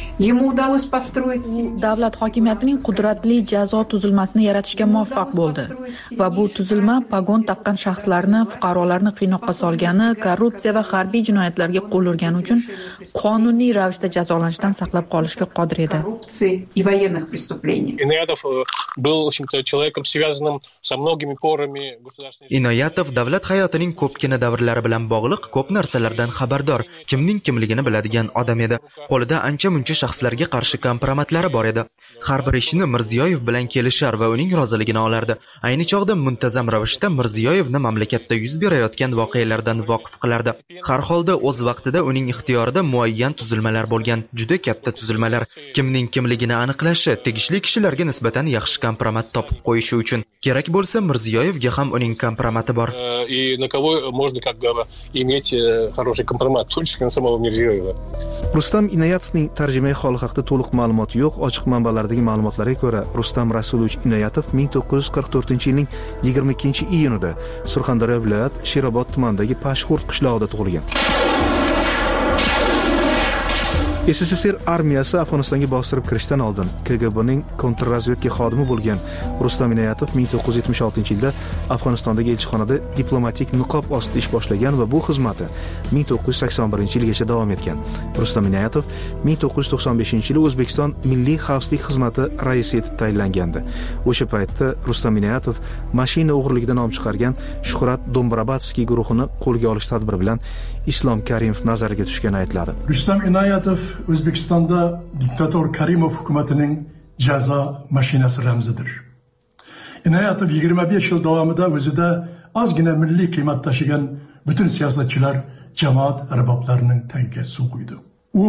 [SPEAKER 1] Davlat hokimiyatining qudratli jazo tuzilmasini yaratishga muvaffaq bo'ldi va bu tuzilma pagon taqqan shaxslarni, fuqarolarni qiynoqqa solgani, korrupsiya va harbiy jinoyatlarga qo'l urgani uchun qonuniy ravishda jazolanishdan saqlab qolishga qodir edi.
[SPEAKER 12] Inoyatov был, в общем-то, человеком, связанным со многими порами государственной.
[SPEAKER 7] Inoyatov davlat hayotining ko'pgina davrlari bilan bog'liq ko'p narsalardan xabardor, kimning kimligini biladigan odam edi. Qo'lida ancha-muncha shaxslarga qarshi kompromatlari bor edi. Har bir ishini Mirziyoyev bilan kelishar va uning roziligini olardi. Ayni chog'da muntazam ravishda Mirziyoyevni mamlakatda yuz berayotgan voqealardan voqif qilardi. Har holda o'z vaqtida uning ixtiyorida muayyan tuzilmalar bo'lgan, juda katta tuzilmalar. Kimning kimligini aniqlashi, tegishli kishilarga nisbatan yaxshi kompromat topib qo'yishi uchun. Kerak bo'lsa, Mirziyoyevga ham uning kompromati bor.
[SPEAKER 12] И на кого можно как бы иметь хороший компромат, в том числе на самого Mirziyoyeva.
[SPEAKER 9] Rustam Inoyatovning tarjimai holi haqida to'liq ma'lumot yo'q. Ochiq manbalardagi ma'lumotlarga ko'ra, Rustam Rasulovich Inoyatov 1944-yilning 22-iyunida Surxondaryo viloyat Sherobod tumanidagi Pashxurt qishlog'ida tug'ilgan. SSSR armiyasi Afg'onistonga bostirib kirishdan oldin KGBning kontrrazvedka xodimi bo'lgan Rustam Inoyatov 1976-yilda Afg'onistondagi elchixonada diplomatik niqob ostida ish boshlagan va bu xizmati 1981-yilgacha davom etgan. Rustam Inoyatov 1995-yili O'zbekiston Milliy xavfsizlik xizmati raisi etib tayinlangandi. O'sha paytda Rustam Inoyatov mashina o'g'irligidan nom chiqargan Shuhrat Dombrabatskiy guruhini qo'lga olish tadbiri bilan Islom Karimov nazariga tushgani aytiladi.
[SPEAKER 13] Rustam Inoyatov O'zbekistonda diktator Karimov hukumatining jazo mashinasi ramzidir. Inoyatov 25 yil davomida o'zida ozgina milliy qiymat tashigan butun siyosatchilar, jamoat arboblarining tagiga suv quydi. U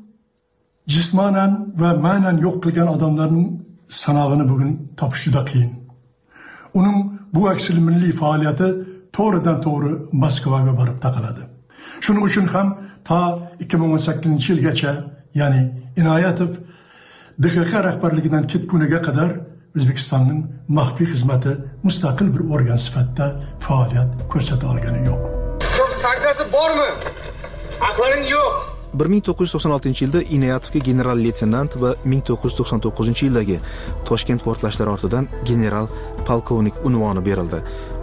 [SPEAKER 13] jismonan va ma'nan yo'q qilgan odamlarning sanog'ini bugun topish juda qiyin. Uning bu aksil milliy faoliyati to'g'ridan to'g'ri Moskvaga borib taqaladi. Shuning uchun ham ta 2018-yilgacha, ya'ni Inoyatov DXX rahbarligidan ketguniga qadar O'zbekistonning maxfiy xizmati mustaqil bir organ sifatida faoliyat ko'rsata olgani yo'q.
[SPEAKER 14] Sanksiyasi bormi? Aqlaring yo'q.
[SPEAKER 9] 1996-yilda Inoyatovga general-leytenant va 1999-yildagi Toshkent portlashlari ortidan general polkovnik unvoni berildi.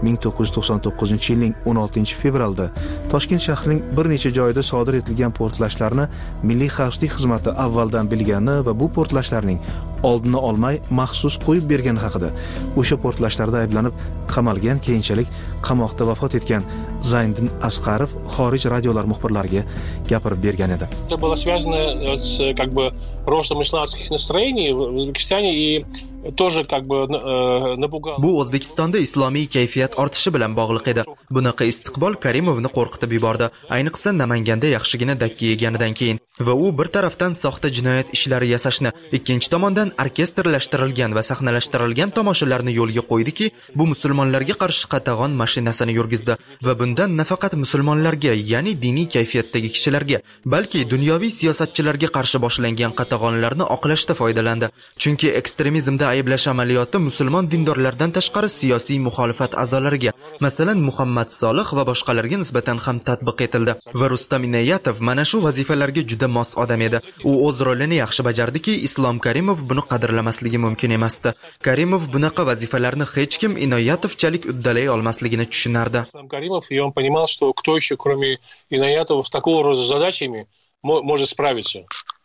[SPEAKER 9] 1999-yilning 16-fevralda Toshkent shahrining bir necha joyida sodir etilgan portlashlarni Milliy xavfsizlik xizmati avvaldan bilgani va bu portlashlarning oldini olmay maxsus qo'yib bergani haqida o'sha portlashlarda ayblanib qamalgan, keyinchalik qamoqda vafot etgan Zayniddin Asqarov xorij radiolar muxbirlariga gapirib bergan edi.
[SPEAKER 12] Это было связано с ростом исламских настроений в Узбекистане и тоже напугало.
[SPEAKER 7] Bu O'zbekistonda islomiy kayfiyat ortishi bilan bog'liq edi. Bunaqa istiqbol Karimovni qo'rqitib yubordi. Ayniqsa Namanganda yaxshigina dakki yeganidan keyin. Va u bir tarafdan soxta jinoyat ishlari yasashni, ikkinchi tomondan orkestrlashtirilgan va sahnalashtirilgan tomoshalarni yo'lga qo'ydiki, bu musulmonlarga qarshi qatag'on mashinasini yurgizdi va bundan nafaqat musulmonlarga, ya'ni diniy kayfiyatdagi kishilarga, balki dunyoviy siyosatchilarga qarshi boshlangan qatag'onlarni oqlashda foydalandi. Chunki ekstremizmda ayblash amaliyoti musulmon dindorlardan tashqari siyosiy muxolifat a'zolariga, masalan Muhammad Solih va boshqalarga nisbatan ham tatbiq etildi. Va Rustam Inoyatov mana shu vazifalarga juda mos odam edi. U o'z rolini yaxshi bajardiki, Islom Karimov buni qadrlamasligi mumkin emasdi. Karimov bunaqa vazifalarni hech kim Inoyatovchalik uddalay olmasligini tushunardi.
[SPEAKER 12] Islom Karimov, и он понимал, что кто еще кроме Inoyatova с такого рода задачами может справиться.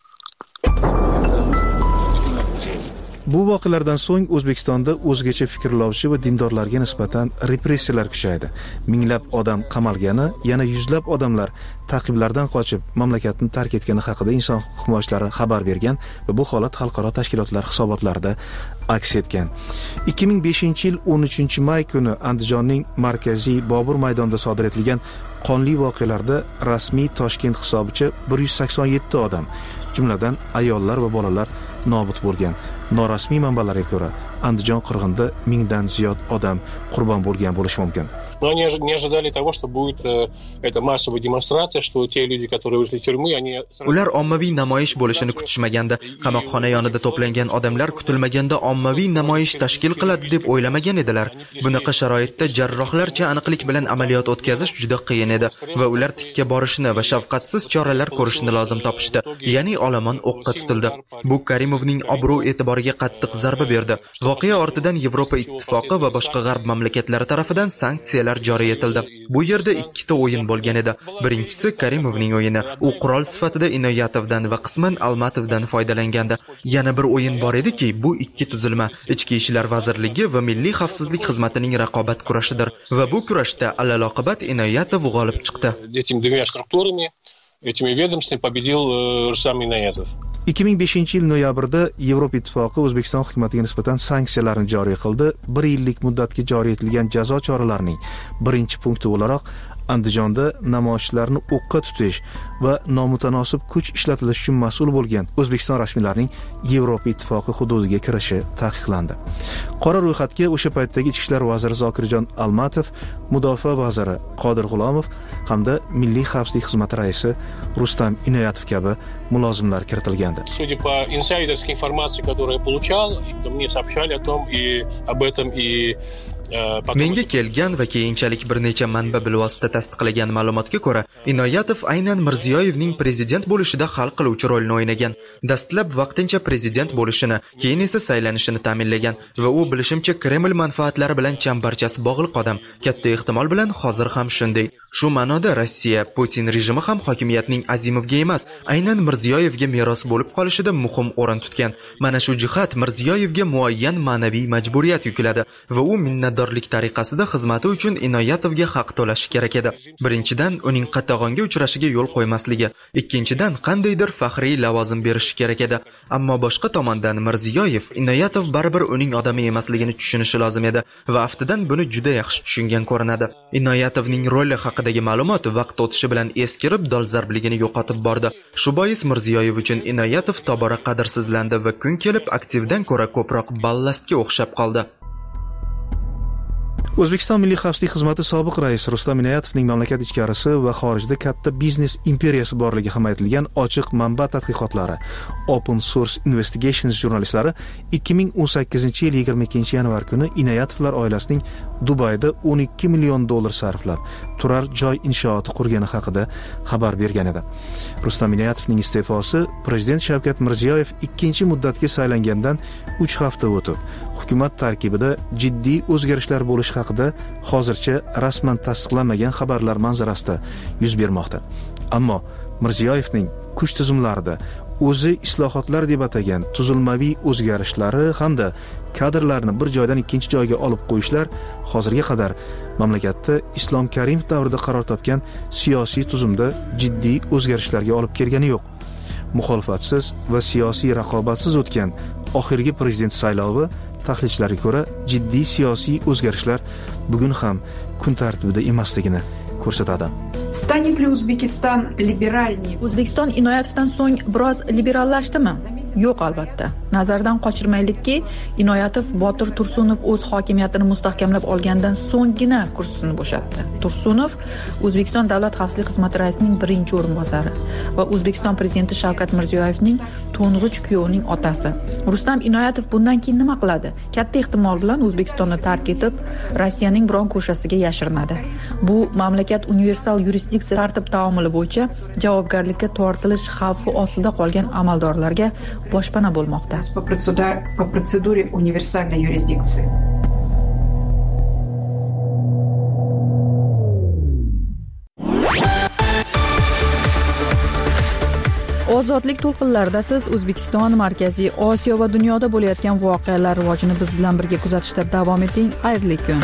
[SPEAKER 9] Bu voqealardan so'ng O'zbekistonda o'zgacha fikrlovchi va dindorlarga nisbatan repressiyalar kuchaydi. Minglab odam qamalgani, yana yuzlab odamlar ta'qiblardan qochib mamlakatni tark etgani haqida inson huquq himoyachilari xabar bergan va bu holat xalqaro tashkilotlar hisobotlarida aks etgan. 2005-yil 13-may kuni Andijonning markaziy Bobur maydonida sodir etilgan qonli voqealarda rasmiy Toshkent hisobicha 187 odam, jumladan ayollar va bolalar nobud bo'lgan. Norasmiy manbalarga ko'ra, Andijon qirg'inida 1000 dan ziyod odam qurbon bo'lgan bo'lishi mumkin.
[SPEAKER 12] Но они не ожидали того, что будет эта массовая демонстрация, что те люди, которые вышли из тюрьмы, они...
[SPEAKER 7] Ular ommaviy namoyish bo'lishini kutishmaganda, qamoqxona yonida to'plangan odamlar kutilmaganda ommaviy namoyish tashkil qiladi deb o'ylamagan edilar. Bunaqa sharoitda jarrohlarcha aniqlik bilan amaliyot o'tkazish juda qiyin edi va ular tikka borishni va shafqatsiz choralar ko'rishni lozim topishdi. Ya'ni olomon o'qqa tutildi. Bu Karimovning obro' e'tiboriga qattiq zarba berdi. Voqea ortidan Yevropa ittifoqi va boshqa g'arb mamlakatlari tomonidan sanksiyalar joriy etildi. Bu yerda ikkita o'yin bo'lgan edi. Birinchisi Karimovning o'yini. U qurol sifatida Inoyatovdan va qisman Almatovdan foydalangandi. Yana bir o'yin bor ediki, bu ikki tuzilma Ichki ishlar vazirligi va Milliy xavfsizlik xizmatining raqobat kurashidir va bu kurashda alaloqibat Inoyatov g'olib chiqdi.
[SPEAKER 12] Этими ведомствами победил Рустам Inoyatov.
[SPEAKER 9] 2005-yil noyabrda Yevropa ittifoqi O'zbekiston hukumatiga nisbatan sanksiyalarni joriy qildi. 1 yillik muddatga joriy etilgan jazo choralarining birinchi punkti o'laroq Andijonda namoyishlarni o'qqa tutish va nomutanosib kuch ishlatilishi uchun mas'ul bo'lgan O'zbekiston rasmiylarining Yevropa ittifoqi hududiga kirishi taqiqlandi. Qora ro'yxatga o'sha paytdagi Ichki ishlar vaziri Zokirjon Almatov, Mudofaa vaziri Qodir G'ulomov hamda Milliy xavfsizlik xizmati raisi Rustam Inoyatov kabi mulozimlar kiritilgandi.
[SPEAKER 12] Судя по инсайдерской информации, которую я получал, мне сообщали о том и об этом и
[SPEAKER 7] Menga kelgan va keyinchalik bir necha manba bilvosita tasdiqlagan ma'lumotga ko'ra, Inoyatov aynan Mirziyoyevning prezident bo'lishida hal qiluvchi rolni o'ynagan. Dastlab vaqtincha prezident bo'lishini, keyin esa saylanishini ta'minlagan va u bilishimcha Kreml manfaatlari bilan chambarchas bog'liq odam. Katta ehtimol bilan hozir ham shunday. Shu ma'noda Rossiya Putin rejimi ham hokimiyatning Azimovga emas, aynan Mirziyoyevga meros bo'lib qolishida muhim o'rin tutgan. Mana shu jihat Mirziyoyevga muayyan ma'naviy majburiyat yukladi va u minnatdorlik tariqasida xizmati uchun Inoyatovga haq to'lashi kerak edi. Birinchidan, uning qatag'onga uchrashiga yo'l qo'ymasligi, ikkinchidan, qandaydir faxriy lavozim berishi kerak edi. Ammo boshqa tomondan Mirziyoyev Inoyatov baribir uning odami emasligini tushunishi lozim edi va aftidan buni juda yaxshi tushungan ko'rinadi. Inoyatovning roli haqidagi ma'lumot vaqt o'tishi bilan eskirib, dolzarbligini yo'qotib bordi. Shu bois Mirziyoyev uchun Inoyatov tobora qadrsizlandi va kun kelib aktivdan ko'ra ko'proq ballastga o'xshab qoldi.
[SPEAKER 9] O'zbekiston Milliy xavfsizlik xizmati sobiq raisi Rustam Inoyatovning mamlakat ichkarisi va xorijda katta biznes imperiyasi borligi ham aytilgan ochiq manba tadqiqotlari Open Source Investigations jurnalistlari 2018 yil 22 yanvar kuni Inoyatovlar oilasining Dubayda $12 million sarflab turar joy inshooti qurgani haqida xabar bergan edi. Rustam Inoyatovning iste'fosi prezident Shavkat Mirziyoyev ikkinchi muddatga saylangandan 3 hafta o'tib, hukumat tarkibida jiddiy o'zgarishlar bo'lishi haqida hozircha rasman tasdiqlanmagan xabarlar manzarasida yuz bermoqda. Ammo Mirziyoyevning kuch tizimlarida o'zi islohotlar deb atagan tuzilmaviy o'zgarishlari hamda kadrlarni bir joydan ikkinchi joyga olib qo'yishlar hozirga qadar mamlakatda Islom Karimov davrida qaror topgan siyosiy tuzumda jiddiy o'zgarishlarga olib kelgani yo'q. Muxolifatsiz va siyosiy raqobatsiz o'tgan oxirgi prezident saylovi tahlilchilarga ko'ra jiddiy siyosiy o'zgarishlar bugun ham kun tartibida emasligini ko'rsatadi.
[SPEAKER 15] Станет ли Узбекистан либеральнее?
[SPEAKER 1] O'zbekiston Inoyatovdan so'ng biroz liberallashdimi? Yo'q, albatta. Nazardan qochirmaylikki, Inoyatov Botir Tursunov o'z hokimiyatini mustahkamlab olgandan so'nggina kursini bo'shatdi. Tursunov O'zbekiston Davlat xavfsizlik xizmati raisining birinchi o'rinbosari va O'zbekiston prezidenti Shavkat Mirziyoyevning to'ng'ich kuyovining otasi. Rustam Inoyatov bundan keyin nima qiladi? Katta ehtimol bilan O'zbekistonni tark etib, Rossiyaning biron ko'chasiga yashirinadi. Bu mamlakat universal yurisdiksiya tartib taomili bo'yicha javobgarlikka tortilish xavfi ostida qolgan amaldorlarga boshpana bo'lmoqda.
[SPEAKER 15] По процедуре универсальной юрисдикции.
[SPEAKER 1] Ozodlik to'lqinlarida siz O'zbekiston, Markaziy Osiyo va dunyoda bo'layotgan voqealar rivojini biz bilan birga kuzatishda davom eting. Xayrli kun.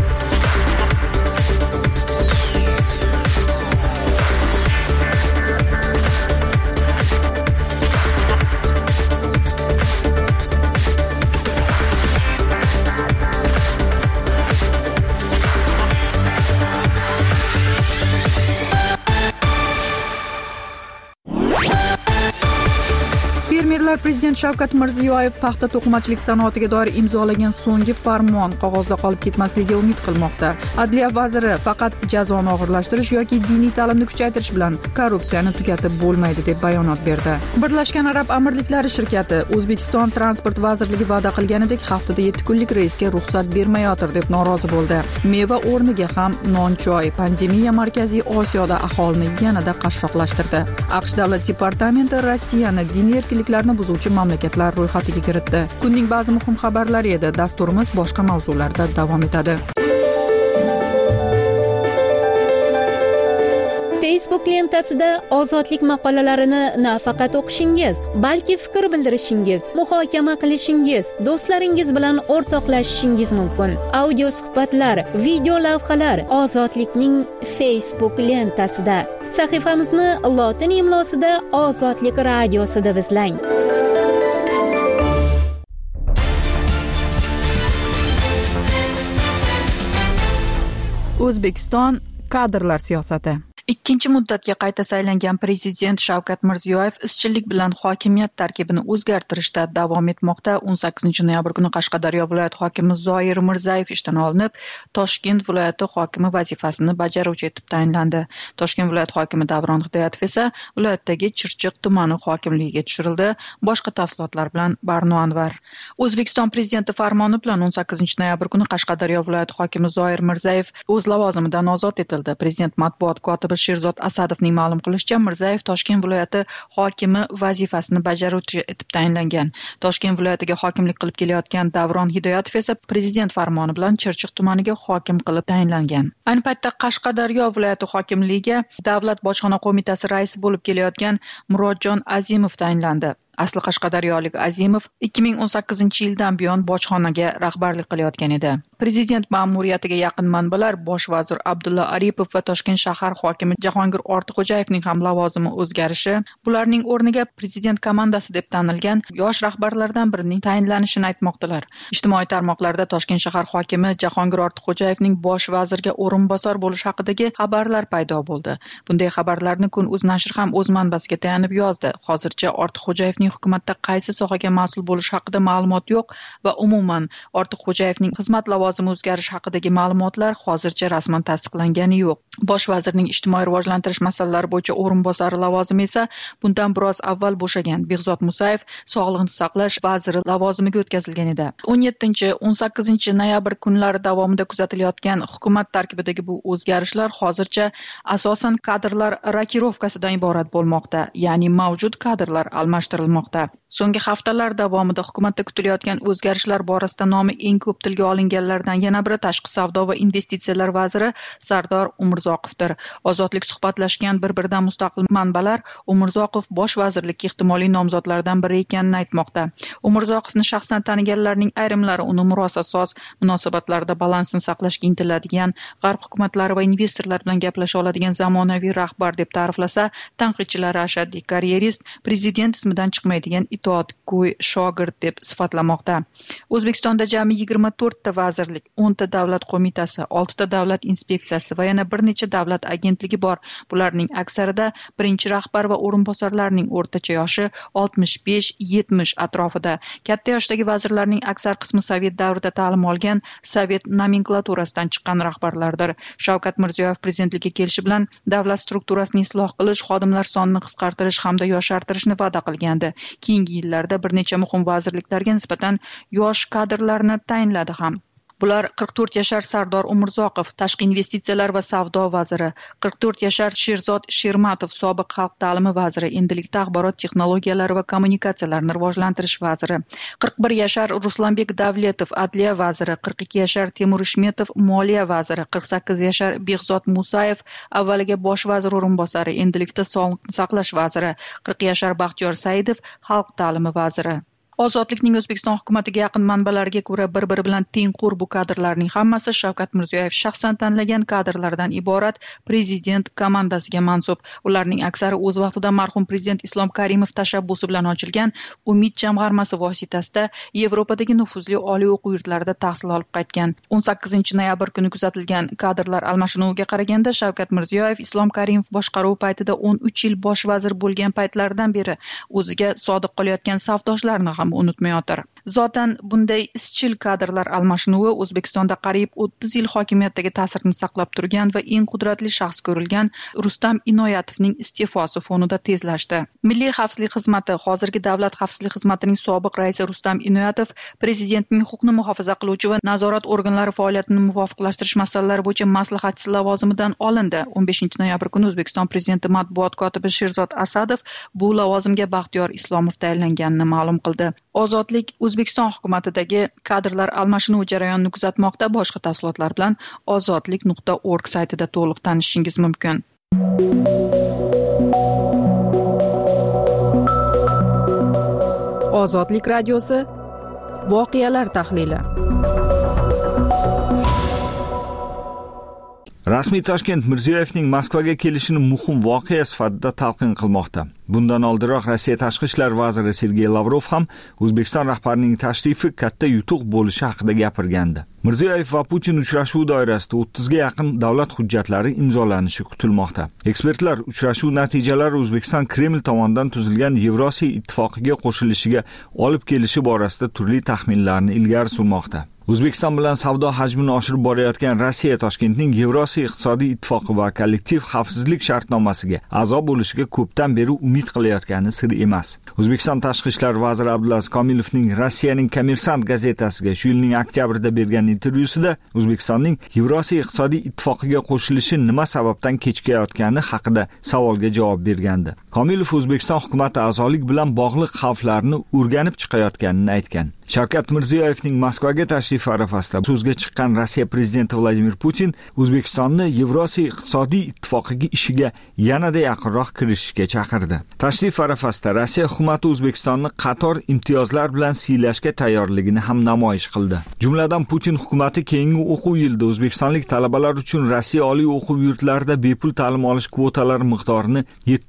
[SPEAKER 1] Fermerlar prezident Shavkat Mirziyoyev paxta to'qimachilik sanoatiga doir imzolagan so'nggi farmon qog'ozda qolib ketmasligiga umid qilmoqda. Adliya vaziri faqat jazoni og'irlashtirish yoki diniy ta'limni kuchaytirish bilan korrupsiyani tugatib bo'lmaydi deb bayonot berdi. Birlashgan Arab Amirliklari shirkati O'zbekiston transport vazirligi va'da qilganidek haftada 7 kunlik reysga ruxsat bermayotir deb norozi bo'ldi. Meva o'rniga ham non-choy pandemiya Markaziy Osiyoda aholini yanada qashshoqlashtirdi. AQSh davlat departamenti Rossiyani diniy erkinliklarni buzuvchi mamlakatlar ro'yxatiga kiritdi. Kunning ba'zi muhim xabarlari edi. Dasturimiz boshqa mavzularda davom etadi.
[SPEAKER 16] Facebook lentasida ozodlik maqolalarini nafaqat o'qishingiz, balki fikr bildirishingiz, muhokama qilishingiz, do'stlaringiz bilan o'rtoqlashishingiz mumkin. Audio suhbatlar, video lavhalar Ozodlikning Facebook lentasida. Sahifamizni lotin imlosida Ozodlik radiosida izlang.
[SPEAKER 1] O'zbekiston kadrlar siyosati. Ikkinchi muddatga qayta saylangan prezident Shavkat Mirziyoyev izchillik bilan hokimiyat tarkibini o'zgartirishda davom etmoqda. 18 noyabr kuni Qashqadaryo viloyati hokimi Zoir Mirzayev ishdan olinib, Toshkent viloyati hokimi vazifasini bajaruvchi etib tayinlandi. Toshkent viloyati hokimi Davron Hidoyatov esa viloyatdagi Chirchiq tumani hokimligiga tushirildi. Boshqa tafsilotlar bilan Barno Anvar. O'zbekiston prezidenti farmoni bilan 18 noyabr kuni Qashqadaryo viloyati hokimi Zoir Mirzayev o'z lavozimidan ozod etildi. Prezident matbuot kotibi Sherzod Asadovning ma'lum qilishicha, Mirzayev Toshkent viloyati hokimi vazifasini bajaruvchi etib tayinlangan. Toshkent viloyatiga hokimlik qilib kelayotgan Davron Hidoyatov esa prezident farmoni bilan Chirchiq tumaniga hokim qilib tayinlangan. Ayni paytda Qashqadaryo viloyati hokimligiga Davlat bojxona qo'mitasi raisi bo'lib kelayotgan Murodjon Azimov tayinlandi. Asli qashqadaryolik Azimov 2018-yildan buyon bojxonaga rahbarlik qilayotgan edi. Prezident ma'muriyatiga yaqin manbalar Bosh vazir Abdulla Aripov va Toshkent shahar hokimi Jahongir Ortiqxo'jayevning ham lavozimi o'zgarishi, bularning o'rniga prezident komandasi deb tanilgan yosh rahbarlardan birining tayinlanishini aytmoqdalar. Ijtimoiy tarmoqlarda Toshkent shahar hokimi Jahongir Ortiqxo'jayevning bosh vazirga o'rinbosar bo'lishi haqidagi xabarlar paydo bo'ldi. Bunday xabarlarni Kun.uz nashri ham o'z manbasiga tayanib yozdi. Hozircha Ortiqxo'jayevning hukumatda qaysi sohaga mas'ul bo'lishi haqida ma'lumot yo'q va umuman Ortiqxo'jayevning xizmat lavozimi o'zgarishi haqidagi ma'lumotlar hozircha rasman tasdiqlangani yo'q. Bosh vazirning ijtimoiy rivojlantirish masalalari bo'yicha o'rinbosari lavozimi esa bundan biroz avval bo'shagan Behzod Musayev sog'liqni saqlash vaziri lavozimiga o'tkazilgan edi. 17-18 noyabr kunlari davomida kuzatilayotgan hukumat tarkibidagi bu o'zgarishlar hozircha asosan kadrlar rokirovkasidan iborat bo'lmoqda, ya'ni mavjud kadrlar almashtirilmoqda. So'nggi haftalar davomida hukumatda kutilayotgan o'zgarishlar borasida nomi eng ko'p tilga olinganlardan yana biri tashqi savdo va investitsiyalar vaziri Sardor Umurzoqovdir. Ozodlik suhbatlashgan bir-biridan mustaqil manbalar Umurzoqov bosh vazirlikka ehtimoliy nomzodlardan biri ekanini aytmoqda. Umurzoqovni shaxsan taniganlarning ayrimlari uni murosasoz munosabatlarda balansni saqlashga intiladigan, g'arb hukumatlari va investorlar bilan gaplasha oladigan zamonaviy rahbar deb ta'riflasa, tanqidchilar ashaddiy karyerist, prezident ismidan chiqmaydigan itoatgo'y shogird deb sifatlamoqda. O'zbekistonda jami 24 ta vazirlik, 10 ta davlat qo'mitasi, 6 ta davlat inspeksiyasi va yana bir necha davlat agentligi bor. Bularning aksarida birinchi rahbar va o'rinbosarlarning o'rtacha yoshi 65-70 atrofida. Katta yoshdagi vazirlarning aksar qismi sovet davrida ta'lim olgan, sovet nomenklaturasidan chiqqan rahbarlardir. Shavkat Mirziyoyev prezidentlikka kelishi bilan davlat strukturasini isloh qilish, xodimlar sonini qisqartirish hamda yoshartirishni va'da qilgandi. Keyingi yillarda bir necha muhim vazirliklarga nisbatan yosh kadrlarni tayinladi ham. Bular 44 yashar Sardor Umurzoqov, tashqi investitsiyalar va savdo vaziri, 44 yashar Sherzod Shermatov, sobiq xalq ta'limi vaziri, endilikda axborot texnologiyalari va kommunikatsiyalarini rivojlantirish vaziri, 41 yashar Ruslanbek Davletov, adliya vaziri, 42 yashar Temur Ishmetov, moliya vaziri, 48 yashar Behzod Musayev, avvaliga bosh vazir o'rinbosari, endilikda sog'liqni saqlash vaziri, 40 yashar Baxtiyor Saidov, xalq ta'limi vaziri. Ozodlikning O'zbekiston hukumatiga yaqin manbalariga ko'ra, bir-biri bilan tengqur bu kadrlarning hammasi Shavkat Mirziyoyev shaxsan tanlagan kadrlardan iborat prezident komandasiga mansub. Ularning aksari o'z vaqtida marhum prezident Islom Karimov tashabbusi bilan ochilgan Umid jamg'armasi vositasida Yevropadagi nufuzli oliy o'quv yurtlarida tahsil olib qaytgan. 18 noyabr kuni kuzatilgan kadrlar almashinuviga qaraganda Shavkat Mirziyoyev Islom Karimov boshqaruvi paytida 13 yil bosh vazir bo'lgan paytlaridan beri o'ziga sodiq qolayotgan safdoshlarni ham unutmayotir. Zotan bunday izchil kadrlar almashinuvi O'zbekistonda qariyb 30 yil hokimiyatdagi ta'sirini saqlab turgan va eng qudratli shaxs ko'rilgan Rustam Inoyatovning iste'fosi fonida tezlashdi. Milliy xavfsizlik xizmati, hozirgi Davlat xavfsizlik xizmatining sobiq raisi Rustam Inoyatov prezidentning huquqni muhofaza qiluvchi va nazorat organlari faoliyatini muvofiqlashtirish masalalari bo'yicha maslahatchisi lavozimidan olindi. 15 noyabr kuni O'zbekiston prezidenti matbuot kotibi Sherzod Asadov bu lavozimga Baxtiyor Islomov tayinlanganini ma'lum qildi. Ozodlik O'zbekiston hukumatidagi kadrlar almashinuvi jarayonini kuzatmoqda. Boshqa tafsilotlar bilan ozodlik.org saytida to'liq tanishishingiz mumkin. Ozodlik radiosi voqealar tahlili.
[SPEAKER 10] Rasmiy Toshkent Mirziyoyevning Moskvaga kelishini muhim voqea sifatida talqin qilmoqda. Bundan oldinroq Rossiya tashqi ishlar vaziri Sergey Lavrov ham O'zbekiston rahbarining tashrifi katta yutuq bo'lishi haqida gapirgandi. Mirziyoyev va Putin uchrashuvi doirasida 30 ga yaqin davlat hujjatlari imzolanishi kutilmoqda. Ekspertlar uchrashuv natijalari O'zbekiston Kreml tomonidan tuzilgan Yevrosiyo ittifoqiga qo'shilishiga olib kelishi borasida turli taxminlarni ilgari surmoqda. O'zbekiston bilan savdo hajmini oshirib borayotgan Rossiya Toshkentning Yevrosiyo iqtisodiy ittifoqi va kollektiv xavfsizlik shartnomasiga a'zo bo'lishiga ko'pdan beri umid qilayotgani sir emas. O'zbekiston tashqi ishlar vaziri Abdulaziz Komilovning Rossiyaning Kommersant gazetasiga shu yilning oktyabrida bergan intervyusida O'zbekistonning Yevrosiyo iqtisodiy ittifoqiga qo'shilishi nima sababdan kechikayotgani haqida savolga javob bergandi. Komilov O'zbekiston hukumati a'zolik bilan bog'liq xavflarni o'rganib chiqayotganini aytgan. Shavkat Mirziyoyevning Moskvaga tashrifi arafasida so'zga chiqqan Rossiya prezidenti Vladimir Putin O'zbekistonni Yevrosiyo iqtisodiy ittifoqiga ishiga yanada yaqinroq kirishishga chaqirdi. Tashrif arafasida Rossiya hukumati O'zbekistonni qator imtiyozlar bilan siylashga tayyorligini ham namoyish qildi. Jumladan Putin hukumati keyingi o'quv yilida o'zbekistonlik talabalar uchun Rossiya oliy o'quv yurtlarida bepul ta'lim olish kvotalari miqdorini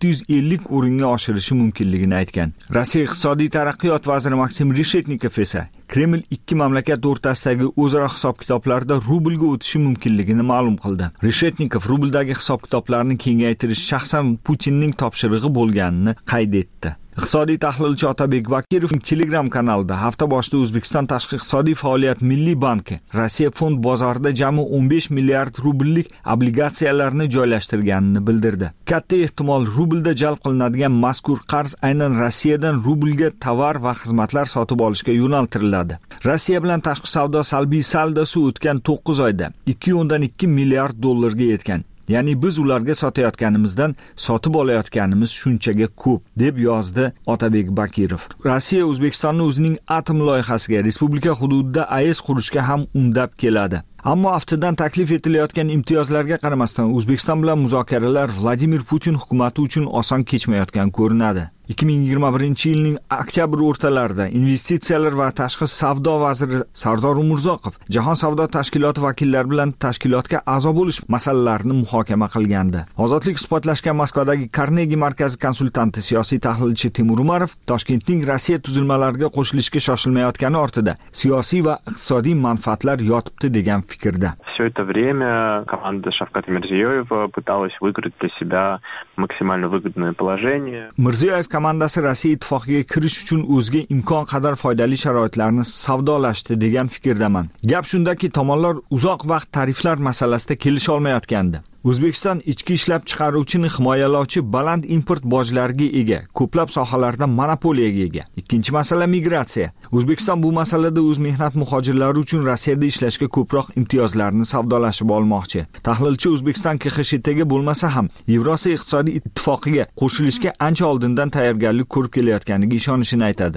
[SPEAKER 10] 750 o'ringa oshirishi mumkinligini aytgan. Rossiya iqtisodiy taraqqiyot vaziri Maksim Reshetnikov Kreml ikki mamlakat o'rtasidagi o'zaro hisob-kitoblarda rublga o'tishi mumkinligini ma'lum qildi. Reshetnikov rubldagi hisob-kitoblarni kengaytirish shaxsan Putinning topshirig'i bo'lganini qayd etdi. Iqtisodiy tahlilchi Otabek Bakirov Telegram kanalida hafta boshida O'zbekiston tashqi iqtisodiy faoliyat milliy banki Rossiya fond bozorida jami 15 milliard rubllik obligatsiyalarni joylashtirganini bildirdi. Katta ehtimol rublda jalb qilinadigan mazkur qarz aynan Rossiyadan rublga tovar va xizmatlar sotib olishga yo'naltiriladi. Rossiya bilan tashqi savdo salbiy saldosi o'tgan 9 oyda 2.2 milliard dollarga yetgan. Ya'ni biz ularga sotayotganimizdan sotib olayotganimiz shunchaga ko'p, deb yozdi Otabek Bakirov. Rossiya O'zbekistonni o'zining atom loyihasiga respublika hududida AES qurishga ham undab keladi. Ammo aftidan taklif etilayotgan imtiyozlarga qaramasdan O'zbekiston bilan muzokaralar Vladimir Putin hukumati uchun oson kechmayotgan ko'rinadi. 2021-yilning oktyabr o'rtalarida investitsiyalar va tashqi savdo vaziri Sardor Umurzoqov Jahon savdo tashkiloti vakillari bilan tashkilotga a'zo bo'lish masalalarini muhokama qilgandi. Ozodlik isbotlashgan Moskvadagi Carnegie markazi konsultanti siyosiy tahlilchi Timur Umarov Toshkentning Rossiya tuzilmalariga qo'shilishga shoshilmayotgani ortida siyosiy va iqtisodiy manfaatlar yotibdi degan fikrda.
[SPEAKER 17] Все это время команда Шавката Мирзиёева пыталась выиграть для себя максимально выгодное положение.
[SPEAKER 10] Mirziyoyev komandasi Rossiya ittifoqiga kirish uchun o'ziga imkon qadar foydali sharoitlarni savdolashdi degan fikrdaman. Gap shundaki, tomonlar uzoq vaqt tariflar masalasida kelisha olmayotgandi. O'zbekiston ichki ishlab chiqaruvchini himoyalovchi baland import bojlariga ega, ko'plab sohalarda monopoliyaga ega. Ikkinchi masala migratsiya. O'zbekiston bu masalada o'z mehnat muhojirlari uchun Rossiyada ishlashga ko'proq imtiyozlarni savdolashib olmoqchi. Tahlilchi O'zbekiston KXSHTga bo'lmasa ham Yevrosiyo iqtisodiy ittifoqiga qo'shilishga ancha oldindan tayyorgarlik ko'rib kelayotganiga ishonishini aytadi.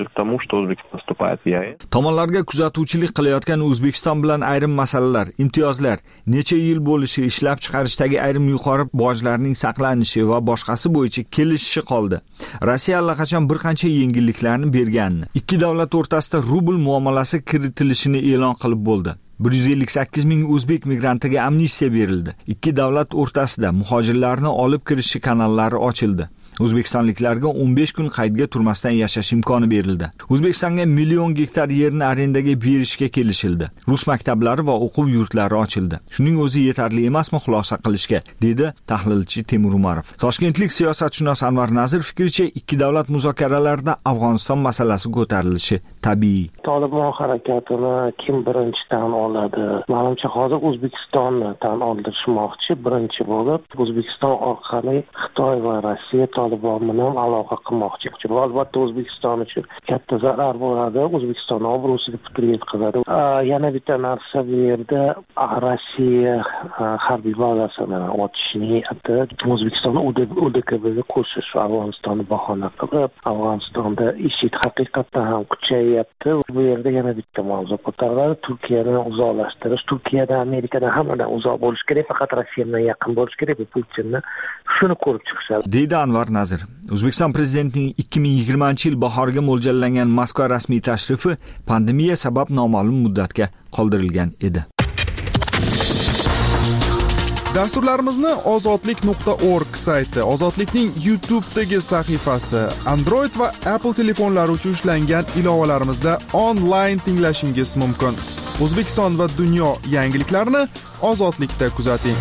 [SPEAKER 10] Tomonlarga kuzatuvchilik qilayotgan O'zbekiston bilan ayrim masalalar, imtiyozlar, necha yil bo'lishi, ishlab chiqarishdagi ayrim yuqori bojlarning saqlanishi va boshqasi bo'yicha kelishishi qoldi. Rossiya allaqachon bir qancha yengilliklarni berganini, ikki davlat o'rtasida rubl muomalasi kiritilishini e'lon qilib bo'ldi. 158 ming o'zbek migrantiga amnistiya berildi. Ikki davlat o'rtasida muhojirlarni olib kirish kanallari ochildi. O'zbekistonliklarga 15 kun qaydga turmasdan yashash imkoni berildi. O'zbekistonga 1 million gektar yerni arendaga berishga kelishildi. Rus maktablari va o'quv yurtlari ochildi. Shuning o'zi yetarli emasmi xulosa qilishga, dedi tahlilchi Timur Umarov. Toshkentlik siyosatshunos Anvar Nazir fikricha, ikki davlat muzokaralarida Afg'oniston masalasi ko'tarilishi tabiiy.
[SPEAKER 18] Tolibon harakatini kim birinchi tan oladi? Menimcha hozir O'zbekistonni tan oldirishmoqchi birinchi bo'lib, O'zbekiston orqali Xitoy va Rossiya Tolibon bilan aloqa qilmoqchi. Bu albatta O'zbekiston uchun katta zarar bo'ladi. O'zbekistonning obro'siga putur yetkazadi. Yana bitta narsa bu yerda Rossiya harbiy bazasini ochish niyati O'zbekistonni ODKBga qo'shish va Afg'onistonni bahona qilib, Afg'onistonda IShID haqiqatdan ham kuchayyapti. Bu yerda yana bitta mavzu ko'tariladi. Turkiyani uzoqlashtirish, Turkiyada, Amerikadan hammadan uzoq bo'lish kerak, faqat Rossiya bilan yaqin bo'lish kerak. Putinni shuni ko'rib chiqishadi.
[SPEAKER 10] Deydi Anvar Nazir. O'zbekiston prezidentining 2020-yil bahoriga mo'ljallangan Moskva rasmiy tashrifi pandemiya sabab noma'lum muddatga qoldirilgan edi.
[SPEAKER 8] Dasturlarimizni ozodlik.org sayti, Ozodlikning YouTube'dagi sahifasi, Android va Apple telefonlari uchun ishlangan ilovalarimizda onlayn tinglashingiz mumkin. O'zbekiston va dunyo yangiliklarini Ozodlikda kuzating.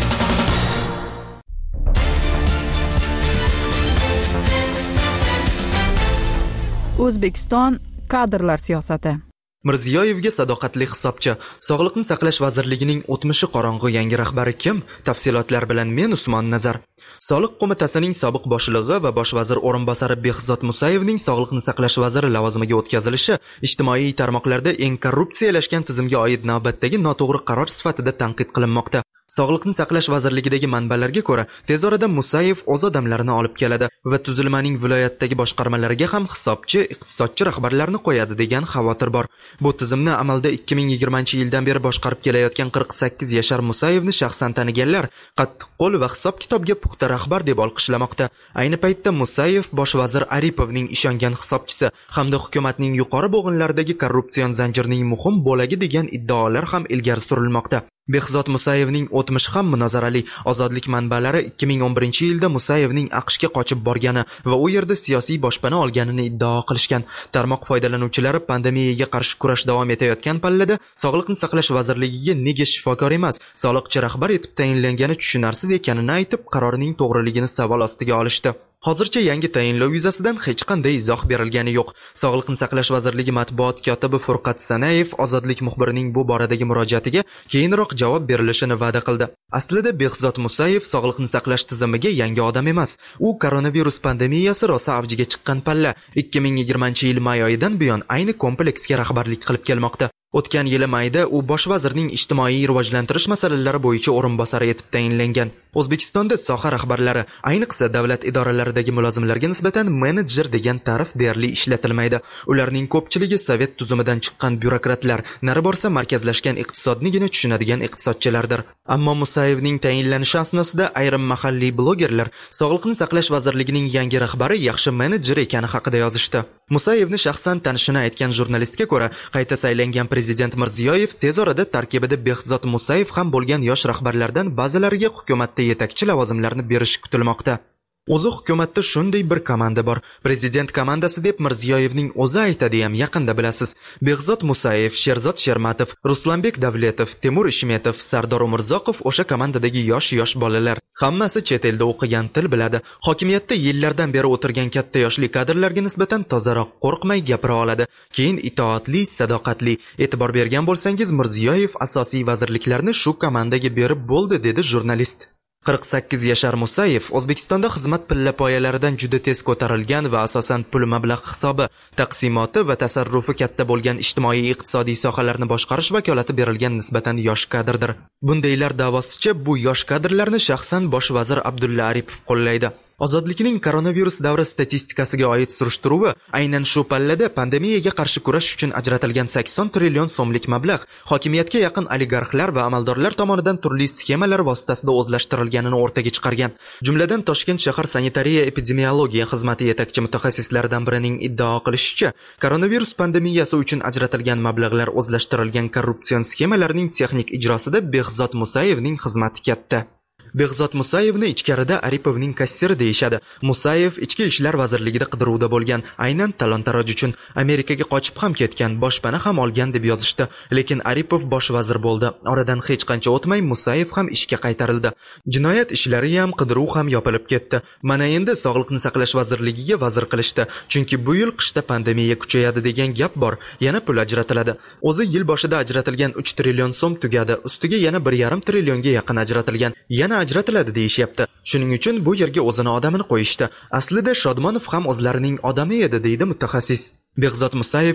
[SPEAKER 1] O'zbekiston kadrlar siyosati.
[SPEAKER 7] Mirziyoyevga sadoqatli hisobchi. Sog'liqni saqlash vazirligining o'tmishi qorong'u yangi rahbari kim? Tafsilotlar bilan men Usmon Nazar. Soliq qo'mitasining sobiq boshlig'i va bosh vazir o'rinbosari Behzod Musayevning sog'liqni saqlash vaziri lavozimiga o'tkazilishi ijtimoiy tarmoqlarda eng korrupsiyalashgan tizimga oid navbatdagi noto'g'ri qaror sifatida tanqid qilinmoqda. Sog'liqni saqlash vazirligidagi manbalarga ko'ra, tez orada Musayev o'z odamlarini olib keladi va tuzilmaning viloyatdagi boshqarmalariga ham hisobchi, iqtisodchi rahbarlarni qo'yadi degan xavotir bor. Bu tizimni amalda 2020-yildan beri boshqarib kelayotgan 48 yashar Musayevni shaxsan taniganlar qattiq qo'l va hisob-kitobga puxta rahbar deb olqishlamoqda. Ayni paytda Musayev bosh vazir Aripovning ishongan hisobchisi hamda hukumatning yuqori bo'g'inlaridagi korrupsion zanjirning muhim bo'lagi degan iddaolar ham ilgari surilmoqda. Behzod Musayevning o'tmishi ham munozarali. Ozodlik manbalari 2011-yilda Musayevning AQShga qochib borgani va u yerda siyosiy boshpana olganini iddao qilishgan. Tarmoq foydalanuvchilari pandemiyaga qarshi kurash davom etayotgan pallada Sog'liqni saqlash vazirligiga nega shifokor emas, soliqchi rahbar etib tayinlangani tushunarsiz ekanini aytib, qarorning to'g'riligini savol ostiga olishdi. Hozircha yangi tayinlov yuzasidan hech qanday izoh berilgani yo'q. Sog'liqni saqlash vazirligi matbuot kotibi Furqat Sanayev Ozodlik muxbirining bu boradagi murojaatiga keyinroq javob berilishini va'da qildi. Aslida Behzod Musayev sog'liqni saqlash tizimiga yangi odam emas. U koronavirus pandemiyasi rosa avjiga chiqqan palla 2020-yil may oyidan buyon ayni kompleksga rahbarlik qilib kelmoqda. O'tgan yili mayda u bosh vazirning ijtimoiy rivojlantirish masalalari bo'yicha o'rinbosari etib tayinlangan. O'zbekistonda soha rahbarlari, ayniqsa davlat idoralaridagi mulozimlarga nisbatan menejer degan ta'rif deyarli ishlatilmaydi. Ularning ko'pchiligi sovet tuzumidan chiqqan byurokratlar, nari borsa markazlashgan iqtisodnigina tushunadigan iqtisodchilardir. Ammo Musayevning tayinlanishi asnosida ayrim mahalliy blogerlar Sog'liqni saqlash vazirligining yangi rahbari yaxshi menejer ekani haqida yozishdi. Musayevni shaxsan tanishini aytgan jurnalistga ko'ra, qayta saylangan Prezident Mirziyoyev tez orada tarkibida Behzod Musayev ham bo'lgan yosh rahbarlardan ba'zilariga hukumatda yetakchi lavozimlarni berishi kutilmoqda. O'zi hukumatda shunday bir komanda bor. Prezident komandasi deb Mirziyoyevning o'zi aytadi ham yaqinda bilasiz. Behzod Musayev, Sherzod Shermatov, Ruslanbek Davletov, Temur Ishmetov, Sardor Umurzoqov o'sha komandadagi yosh bolalar. Hammasi chet elda o'qigan, til biladi. Hokimiyatda yillardan beri o'tirgan katta yoshli kadrlarga nisbatan tozaroq qo'rqmay gapira oladi. Keyin itoatli, sadoqatli. E'tibor bergan bo'lsangiz, Mirziyoyev asosiy vazirliklarni shu komandaga berib bo'ldi, dedi jurnalist. 48 yashar Musayev O'zbekistonda xizmat pillapoyalaridan juda tez ko'tarilgan va asosan pul mablag' hisobi, taqsimoti va tasarrufi katta bo'lgan ijtimoiy iqtisodiy sohalarni boshqarish vakolati berilgan nisbatan yosh kadrdir. Bundaylar davosicha bu yosh kadrlarni shaxsan bosh vazir Abdulla Aripov qo'llaydi. Ozodlikning koronavirus davri statistikasiga oid surishtiruvi aynan shu pallada pandemiyaga qarshi kurash uchun ajratilgan 80 trillion so'mlik mablag' hokimiyatga yaqin oligarxlar va amaldorlar tomonidan turli sxemalar vositasida o'zlashtirilganini o'rtaga chiqargan. Jumladan Toshkent shahar sanitariya epidemiologiya xizmati yetakchi mutaxassislaridan birining iddao qilishicha, koronavirus pandemiyasi uchun ajratilgan mablag'lar o'zlashtirilgan korrupsion sxemalarning texnik ijrosida Behzod Musayevning xizmati katta. Behzod Musayevni ichkarida Aripovning kassiri deyishadi. Musayev Ichki ishlar vazirligida qidiruvda bo'lgan, aynan talon-taroj uchun Amerikaga qochib ham ketgan, boshpana ham olgan deb yozishdi. Lekin Aripov bosh vazir bo'ldi. Oradan hech qancha o'tmay Musayev ham ishga qaytarildi. Jinoyat ishlari ham, qidiruv ham yopilib ketdi. Mana endi Sog'liqni saqlash vazirligiga vazir qilishdi. Chunki bu yil qishda pandemiya kuchayadi degan gap bor. Yana pul ajratiladi. O'zi yil boshida ajratilgan 3 trillion so'm tugadi. Ustiga yana 1,5 trillionga yaqin ajratilgan. Yana ajratiladi deyishyapti. Shuning uchun bu yerga o'zini odamini qo'yishdi. Aslida Shodmonov ham o'zlarining odami edi, deydi mutaxassis. Behzod Musayev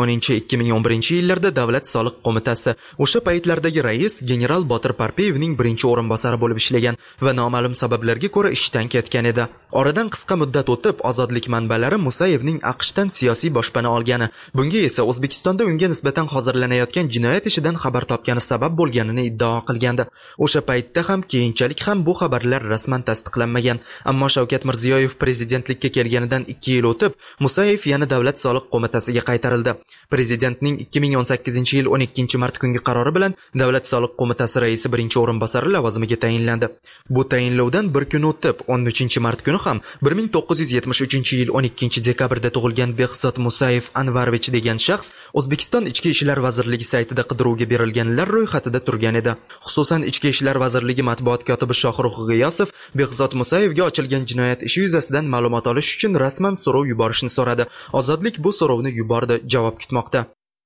[SPEAKER 7] 2010-2011 yillarda Davlat soliq qo'mitasi, o'sha paytlardagi rais general Botir Parpiyevning birinchi o'rinbosari bo'lib ishlagan va noma'lum sabablarga ko'ra ishdan ketgan edi. Oradan qisqa muddat o'tib, Ozodlik manbalari Musayevning AQShdan siyosiy boshpana olgani, bunga esa O'zbekistonda unga nisbatan hozirlanayotgan jinoyat ishidan xabar topgani sabab bo'lganini iddao qilgandi. O'sha paytda ham, keyinchalik ham bu xabarlar rasman tasdiqlanmagan. Ammo Shavkat Mirziyoyev prezidentlikka kelganidan 2 yil o'tib, Musayev yana Davlat soliq soliq qo'mitasiga qaytarildi. Prezidentning 2018-yil 12-mart kungi qarori bilan Davlat soliq qo'mitasi raisi birinchi o'rinbosari lavozimiga tayinlandi. Bu tayinlovdan bir kun o'tib, 13-mart kuni ham 1973-yil 12-dekabrda tug'ilgan Behzod Musayev Anvarovich degan shaxs O'zbekiston Ichki ishlar vazirligi saytida qidiruvga berilganlar ro'yxatida turgan edi. Xususan, Ichki ishlar vazirligi matbuot kotibi Shohruh G'iyosov Behzod Musayevga ochilgan jinoyat ishi yuzasidan ma'lumot olish uchun rasman so'rov yuborishni so'radi. Ozodlik bu so'rovni yubordi, javob kutmoqda.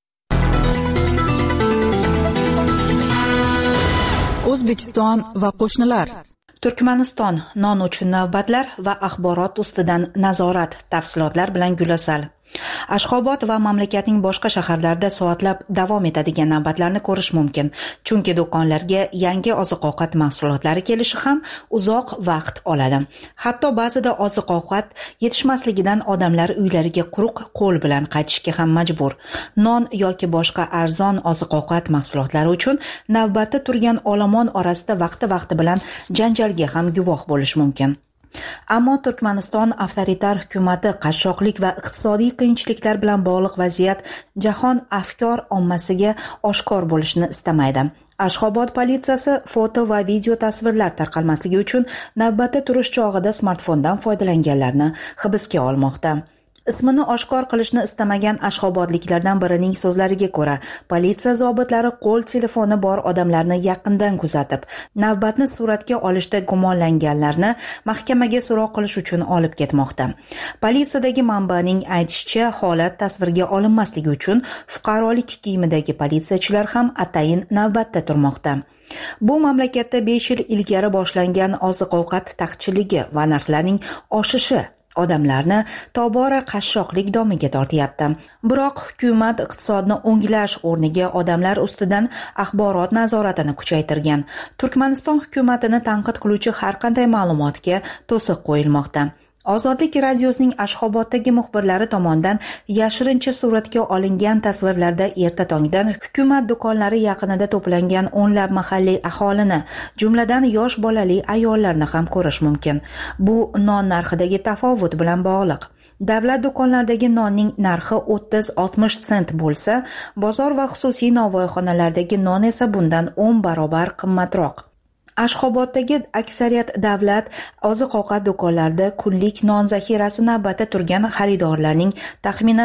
[SPEAKER 1] O'zbekiston va qo'shnilar.
[SPEAKER 5] Turkmaniston non uchun navbatlar va axborot ustidan nazorat. Tafsilotlar bilan Gulasal. Ashxobod va mamlakatning boshqa shaharlarida soatlab davom etadigan navbatlarni ko'rish mumkin, chunki do'konlarga yangi oziq-ovqat mahsulotlari kelishi ham uzoq vaqt oladi. Hatto ba'zida oziq-ovqat yetishmasligidan odamlar uylariga quruq qo'l bilan qaytishga ham majbur. Non yoki boshqa arzon oziq-ovqat mahsulotlari uchun navbatda turgan olomon orasida vaqti bilan janjalga ham guvoh bo'lish mumkin. Ammo Turkmaniston avtoritar hukumati qashshoqlik va iqtisodiy qiyinchiliklar bilan bog'liq vaziyat jahon afkor ommasiga oshkor bo'lishni istamaydi. Ashxobod politsiyasi foto va video tasvirlar tarqalmasligi uchun navbatda turish chog'ida smartfondan foydalanganlarni hibsga olmoqda. Ismini oshkor qilishni istamagan ashxobodliklardan birining so'zlariga ko'ra, politsiya zobitlari qo'l telefoni bor odamlarni yaqindan kuzatib, navbatni suratga olishda gumonlanganlarni mahkamaga so'roq qilish uchun olib ketmoqda. Politsiyadagi manbaning aytishicha, holat tasvirga olinmasligi uchun fuqarolik kiyimidagi politsiyachilar ham atayin navbatda turmoqda. Bu mamlakatda 5 yil ilgari boshlangan oziq-ovqat taqchilligi va narxlarning oshishi odamlarni tobora qashshoqlik domiga tortyapti. Biroq hukumat iqtisodni o'nglash o'rniga odamlar ustidan axborot nazoratini kuchaytirgan. Turkmaniston hukumatini tanqid qiluvchi har qanday ma'lumotga to'siq qo'yilmoqda. Ozodlik radiosining Ashxoboddagi muxbirlari tomonidan yashirincha suratga olingan tasvirlarda erta tongdan hukumat do'konlari yaqinida to'plangan o'nlab mahalliy aholini, jumladan yosh bolali ayollarni ham ko'rish mumkin. Bu non narxidagi tafovut bilan bog'liq. Davlat do'konlaridagi nonning narxi 30-60 sent bo'lsa, bozor va xususiy novvoyxonalardagi non esa bundan 10 barobar qimmatroq. Ashxoboddagi aksariyat davlat oziq-ovqat do'konlarida kunlik non zaxirasi navbatda turgan xaridorlarning taxminan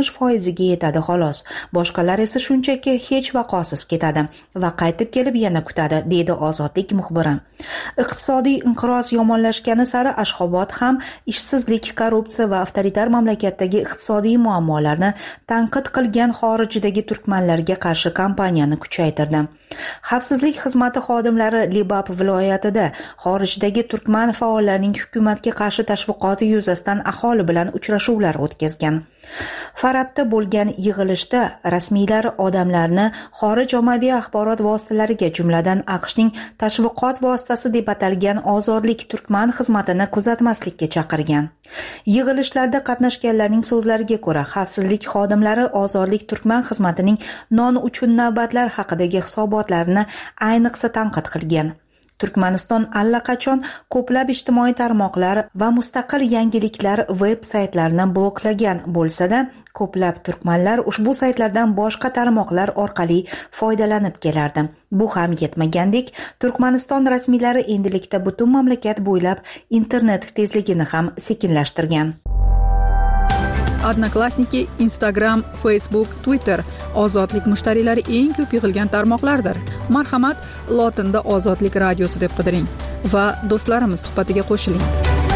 [SPEAKER 5] 60% yetadi xolos. Boshqalar esa shunchaki hech vaqosiz ketadi va qaytib kelib yana kutadi, deydi Ozodlik muxbiri. Iqtisodiy inqiroz yomonlashgani sari Ashxobod ham ishsizlik, korrupsiya va avtoritar mamlakatdagi iqtisodiy muammolarni tanqid qilgan xorijdagi turkmanlarga qarshi kampaniyani kuchaytirdi. Xavfsizlik xizmati xodimlari Libab viloyatida xorijdagi turkman faollarining hukumatga qarshi tashviqoti yuzasidan aholi bilan uchrashuvlar o'tkazgan. Farabda bo'lgan yig'ilishda rasmiylar odamlarni xorij ommaviy axborot vositalariga, jumladan AQShning tashviqot vositasi deb atalgan ozodlik turkman xizmatini kuzatmaslikka chaqirgan. Yig'ilishlarda qatnashganlarning so'zlariga ko'ra, xavfsizlik xodimlari ozodlik turkman xizmatining non uchun navbatlar haqidagi hisobotlarini ayniqsa tanqid qilgan. Turkmaniston allaqachon ko'plab ijtimoiy tarmoqlar va mustaqil yangiliklar veb-saytlarini bloklagan bo'lsa-da, ko'plab turkmanlar ushbu saytlardan boshqa tarmoqlar orqali foydalanib kelardi. Bu ham yetmagandek, Turkmaniston rasmiylari endilikda butun mamlakat bo'ylab internet tezligini ham sekinlashtirgan.
[SPEAKER 1] Odnoklassniki, Instagram, Facebook, Twitter ozodlik mushtariylari eng ko'p yig'ilgan tarmoqlardir. Marhamat, lotinda Ozodlik radiosi deb qidiring va do'stlarimiz suhbatiga qo'shiling.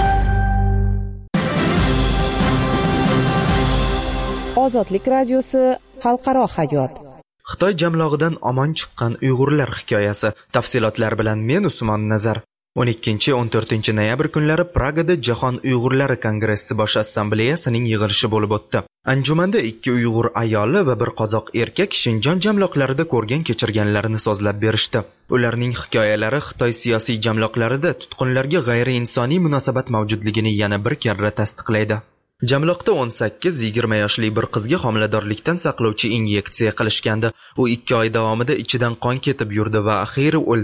[SPEAKER 4] Ozodlik radiosi xalqaro hayot.
[SPEAKER 7] Xitoy jamlog'idan omon chiqqan Uyg'urlar hikoyasi. Tafsilotlar bilan men Usmon Nazar. 12-14 noyabr kunlari Pragada Jahon Uyg'urlari kongressi bosh assambleyasining yig'ilishi bo'lib o'tdi. Anjumanda 2 Uyg'ur ayoli va bir qozoq erkak Shinjon jamloqlarida ko'rgan kechirganlarini so'zlab berishdi. Ularning hikoyalari Xitoy siyosiy jamloqlarida tutqunlarga g'ayriinsoniy munosabat mavjudligini yana bir karra tasdiqlaydi. Jamloqda 18-20 yoshli bir qizga homiladorlikdan saqlovchi inyeksiya qilishgandi. U 2 oy davomida ichidan qon ketib yurdi va axiyri o'ldi.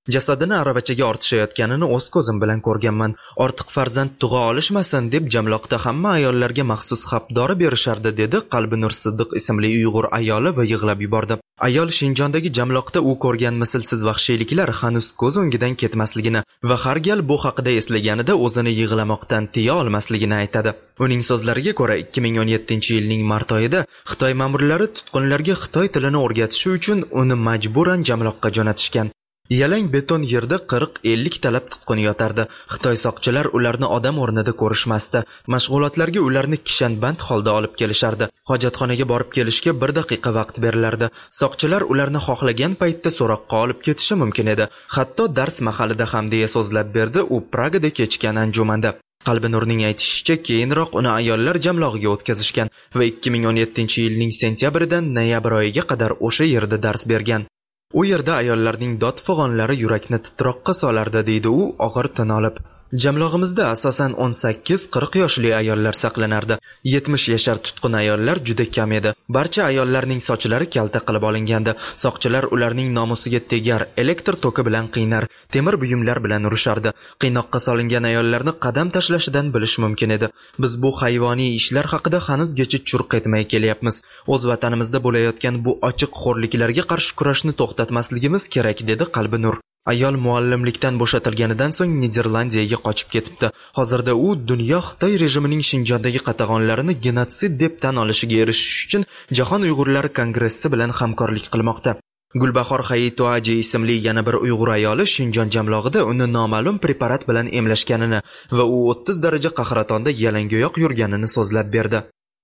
[SPEAKER 7] Jasadini aravachaga ortishayotganini o'z ko'zim bilan ko'rganman. Ortiq farzand tug'a olishmasin deb jamloqda hamma ayollarga maxsus xapdori berishardi, dedi Qalbinur Siddiq ismli Uyg'ur ayoli va yig'lab yubordi. Ayol Shinjondagi jamloqda u ko'rgan mislsiz vahshiyliklar hanuz ko'z o'ngidan ketmasligini va har gal bu haqida eslaganida o'zini yig'lamoqdan tiya olmasligini aytadi. Uning so'zlariga ko'ra 2017-yilning mart oyida Xitoy ma'murlari tutqunlarga Xitoy tilini o'rgatish uchun uni majburan jamloqqa jo'natishgan. Yalang beton yerda 40-50 talab tutqun yotardi. Xitoy soqchilar ularni odam o'rnida ko'rishmasdi. Mashg'ulotlarga ularni kishanband holda olib kelishardi. Hojatxonaga borib kelishga 1 daqiqa vaqt berilardi. Soqchilar ularni xohlagan paytda so'roqqa olib ketishi mumkin edi. Hatto dars mahalida ham deya so'zlab berdi u Pragada kechgan anjumanda. Qalbinurning aytishicha, keyinroq uni ayollar jamlog'iga o'tkazishgan va 2017-yilning sentyabridan noyabr oyiga qadar o'sha yerda dars bergan. U yerda ayollarning dod-fig'onlari yurakni titroqqa solardi, deydi u og'ir tin olib. Jamlog'imizda asosan 18-40 yoshli ayollar saqlanardi. 70 yashar tutqun ayollar juda kam edi. Barcha ayollarning sochlari kalta qilib olingandi. Soqchilar ularning nomusiga tegar, elektr toki bilan qiynar, temir buyumlar bilan urishardi. Qiynoqqa solingan ayollarni qadam tashlashidan bilish mumkin edi. Biz bu hayvoniy ishlar haqida hanuzgacha churq etmay kelyapmiz. O'z vatanimizda bo'layotgan bu ochiq xo'rliklarga qarshi kurashni to'xtatmasligimiz kerak, dedi Qalbinur. Ayol muallimlikdan bo'shatilganidan so'ng Niderlandiyaga qochib ketibdi. Hozirda u dunyo Xitoy rejimining Shinjondagi qatag'onlarini genotsid deb tan olishiga erishish uchun Jahon Uyg'urlari kongressi bilan hamkorlik qilmoqda. Gulbahor Hayitoaji ismli yana bir Uyg'ur ayoli Shinjon jamlog'ida uni noma'lum preparat bilan emlashganini va u 30 daraja qahratonda yalangoyoq yurganini so'zlab berdi.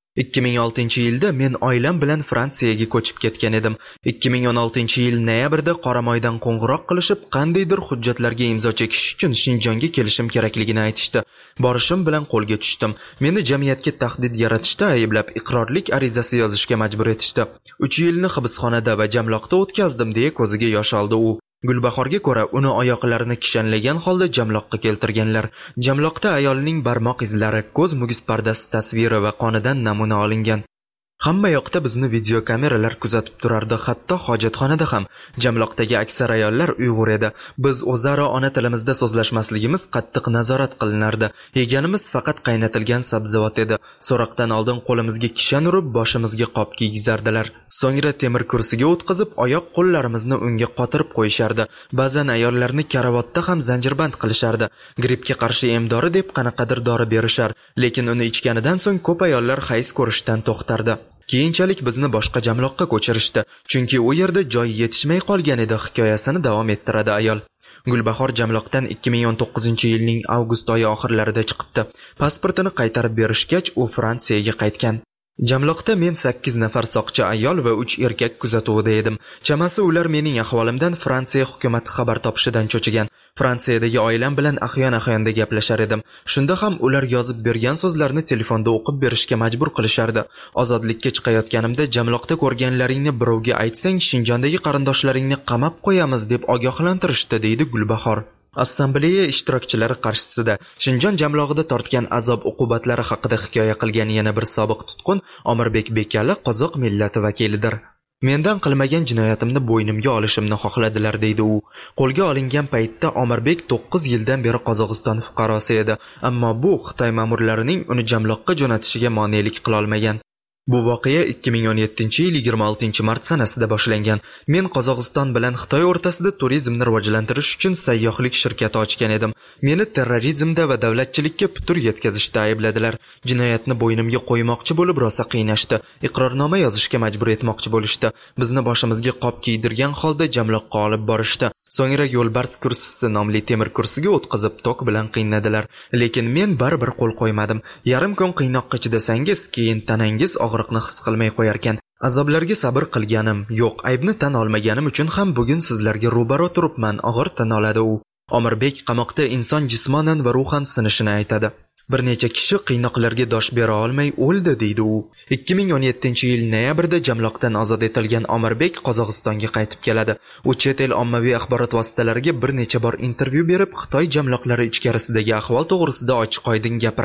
[SPEAKER 7] 2006-yilda men oilam bilan Fransiyaga ko'chib ketgan edim. 2016-yil noyabrda Qoramoydan qo'ng'iroq qilishib, qandaydir hujjatlarga imzo chekish uchun Shinjonga kelishim kerakligini aytishdi. Borishim bilan qo'lga tushdim. Meni jamiyatga tahdid yaratishda ayblab, iqrorlik arizasi yozishga majbur etishdi. 3 yilni hibsxonada va jamloqda o'tkazdim, deya ko'ziga yosh oldi u. Gulbahorga ko'ra, uni oyoqlarini kishanlagan holda jamloqqa keltirganlar. Jamloqda ayolning barmoq izlari, ko'z muguz pardasi tasviri va qonidan namuna olingan. Hamma yoqda bizni video kameralar kuzatib turardi, hatto hojatxonada ham. Jamloqdagi aksar ayollar Uyg'ur edi. Biz o'zaro ona tilimizda so'zlashmasligimiz qattiq nazorat qilinardi. Yeganimiz faqat qaynatilgan sabzavot edi. So'roqdan oldin qo'limizga kishan urib, boshimizga qop kiygizardilar. So'ngra temir kursiga o'tkazib, oyoq qo'llarimizni unga qotirib qo'yishardi. Ba'zan ayollarni karavotda ham zanjirband qilishardi. Grippga qarshi emdori deb qanaqadir dori berishar, lekin uni ichganidan so'ng ko'p ayollar hayz ko'rishdan to'xtardi. Keyinchalik bizni boshqa jamloqqa ko'chirishdi, chunki u yerda joy yetishmay qolgan edi, hikoyasini davom ettiradi ayol. Gulbahor jamloqdan 2019-yilning avgust oyi oxirlarida chiqibdi. Pasportini qaytarib berishgach, u Fransiyaga qaytgan. Jamloqda men 8 nafar soqchi ayol va 3 erkak kuzatuvida edim. Chamasi ular mening ahvolimdan Fransiya hukumati xabar topishidan cho'chigan. Fransiyadagi oilam bilan ahyon-ahyonda gaplashar edim. Shunda ham ular yozib bergan so'zlarni telefonda o'qib berishga majbur qilishardi. Ozodlikka chiqayotganimda jamloqda ko'rganlaringni birovga aytsang, Shinjondagi qarindoshlaringni qamab qo'yamiz deb ogohlantirishdi, deydi Gulbahor. Assambleya ishtirokchilari qarshisida Shinjon jamlog'ida tortgan azob-uqubatlari haqida hikoya qilgan yana bir sobiq tutqun Omirbek Bekali qozoq millati vakilidir. Mendan qilmagan jinoyatimni bo'ynimga olishimni xohladilar, deydi u. Qo'lga olingan paytda Omirbek 9 yildan beri Qozog'iston fuqarosi edi, ammo bu Xitoy ma'murlarining uni jamloqqa jo'natishiga monelik qila olmagan. Bu voqea 2017-yil 26-mart sanasida boshlangan. Men Qozog'iston bilan Xitoy o'rtasida turizmni rivojlantirish uchun sayyohlik shirkati ochgan edim. Meni terrorizmda va davlatchilikka putur yetkazishda aybladilar. Jinoyatni bo'ynimga qo'ymoqchi bo'lib rosa qiynashdi. Iqrornoma yozishga majbur etmoqchi bo'lishdi. Bizni boshimizga qop kiydirgan holda jamloqqa olib borishdi. So'ngra yo'lbars kursisi nomli temir kursiga o'tkazib tok bilan qiynadilar. Lekin men baribir qo'l qo'ymadim. Yarim kun qiynoqqa chidasangiz, keyin tanangiz og'riqni his qilmay qo'yarkan. Azoblarga sabr qilganim, yo'q, aybni tan olmaganim uchun ham bugun sizlarga ro'baro turibman, og'ir tan oladi u. Omirbek qamoqda inson jismonan va ruhan sinishini aytadi. Bir necha kishi qiynoqlarga dosh bera olmay o'ldi, deydi u. 2017-yil noyabrda jamloqdan ozod etilgan Omirbek Qozog'istonga qaytib keladi. U chet el ommaviy axborot vositalariga bir necha bor intervyu berib, Xitoy jamloqlari ichkarisidagi ahvol to'g'risida ochiq-oydin gapiradi.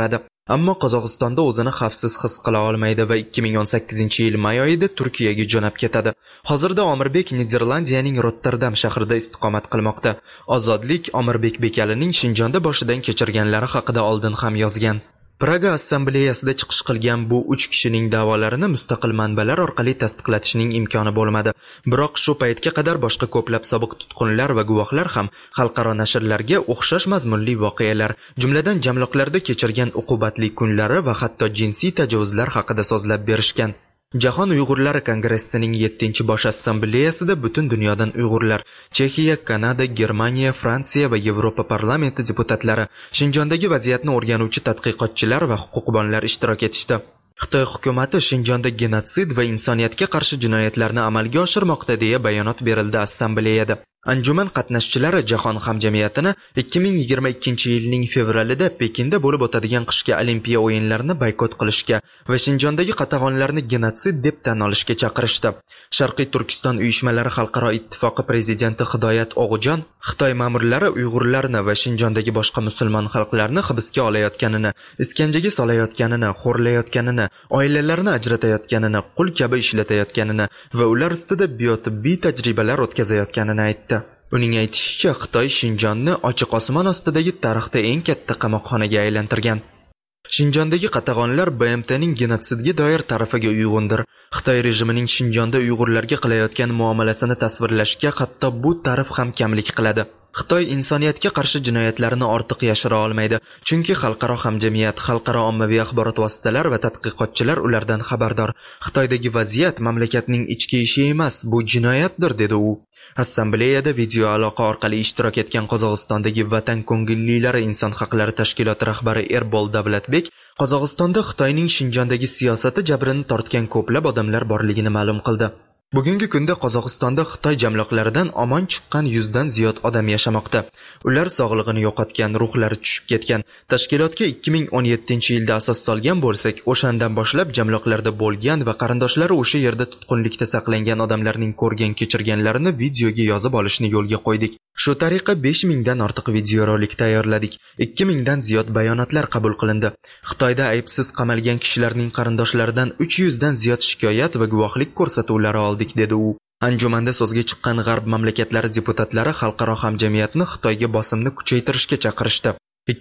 [SPEAKER 7] ammo Qozog'istonda o'zini xavfsiz his qila olmaydi va 2018-yil may oyida Turkiyaga jo'nab ketadi. Hozirda Omirbek Niderlandiyaning Rotterdam shahrida istiqomat qilmoqda. Ozodlik Omirbek Bekalining Shinjonda boshidan kechirganlari haqida oldin ham yozgan. Praga assambleyasida chiqish qilgan bu 3 kishining da'volarini mustaqil manbalar orqali tasdiqlatishning imkoni bo'lmadi. Biroq shu paytga qadar boshqa ko'plab sobiq tutqunlar va guvohlar ham xalqaro nashrlarga o'xshash mazmunli voqealar, jumladan jamliqlarda kechirgan uqubatli kunlari va hatto jinsiy tajovuzlar haqida so'zlab berishgan. Jahon Uyg'urlari kongressining 7-bosh assambleyasida butun dunyodan Uyg'urlar, Chexiya, Kanada, Germaniya, Fransiya va Yevropa parlamenti deputatlari, Shinjondagi vaziyatni o'rganuvchi tadqiqotchilar va huquqbonlar ishtirok etishdi. Xitoy hukumati Shinjonda genotsid va insoniyatga qarshi jinoyatlarni amalga oshirmoqda deya bayonot berildi assambleyada. Anjuman qatnashchilari jahon hamjamiyatini 2022-yilning fevralida Pekinda bo'lib o'tadigan qishki Olimpiya o'yinlarini boykot qilishga va Shinjondagi qatag'onlarni genotsid deb tan olishga chaqirishdi. Sharqiy Turkiston uyushmalari xalqaro ittifoqi prezidenti Hidoyat Og'ujon Xitoy ma'murlari Uyg'urlarni va Shinjondagi boshqa musulmon xalqlarni hibsga olayotganini, iskanjaga solayotganini, xo'rlayotganini, oilalarni ajratayotganini, qul kabi ishlatayotganini va ular ustida biotibbiy tajribalar o'tkazayotganini aytdi. Uning aytishicha, Xitoy Shinjonni ochiq osmon ostidagi tarixda eng katta qamoqxonaga aylantirgan. Shinjondagi qatag'onlar BMTning genotsidga doir tarafiga uyg'undir. Xitoy rejimining Shinjonda Uyg'urlarga qilayotgan muomalasini tasvirlashga hatto bu tarif ham kamlik qiladi. Xitoy insoniyatga qarshi jinoyatlarini ortiq yashira olmaydi, chunki xalqaro hamjamiyat, xalqaro ommaviy axborot vositalari va tadqiqotchilar ulardan xabardor. Xitoydagi vaziyat mamlakatning ichki ishi emas, bu jinoyatdir, dedi u. Assambleyada video aloqa orqali ishtirok etgan Qozog'istondagi Vatan ko'ngillilari inson haqlari tashkiloti rahbari Erbol Davlatbek Qozog'istonda Xitoyning Shinjondagi siyosati jabrini tortgan ko'plab odamlar borligini ma'lum qildi. Bugungi kunda Qozog'istonda Xitoy jamliqlaridan omon chiqqan 100 dan ziyod odam yashamoqda. Ular sog'lig'ini yo'qotgan, ruhlari tushib ketgan. Tashkilotga 2017-yilda asos solgan bo'lsak, o'shandan boshlab jamliqlarda bo'lgan va qarindoshlari o'sha yerda tutqunlikda saqlangan odamlarning ko'rgan kechirganlarini videoga yozib olishni yo'lga qo'ydik. Shu tariqa 5000 dan ortiq videorolik tayyorladik. 2000 dan ziyod bayonotlar qabul qilindi. Xitoyda aybsiz qamalgan kishilarning qarindoshlaridan 300 dan ziyod shikoyat va guvohlik ko'rsatuvlari oldik, dedi u. Anjumanda so'zga chiqqan g'arb mamlakatlari deputatlari xalqaro hamjamiyatni Xitoyga bosimni kuchaytirishga chaqirishdi.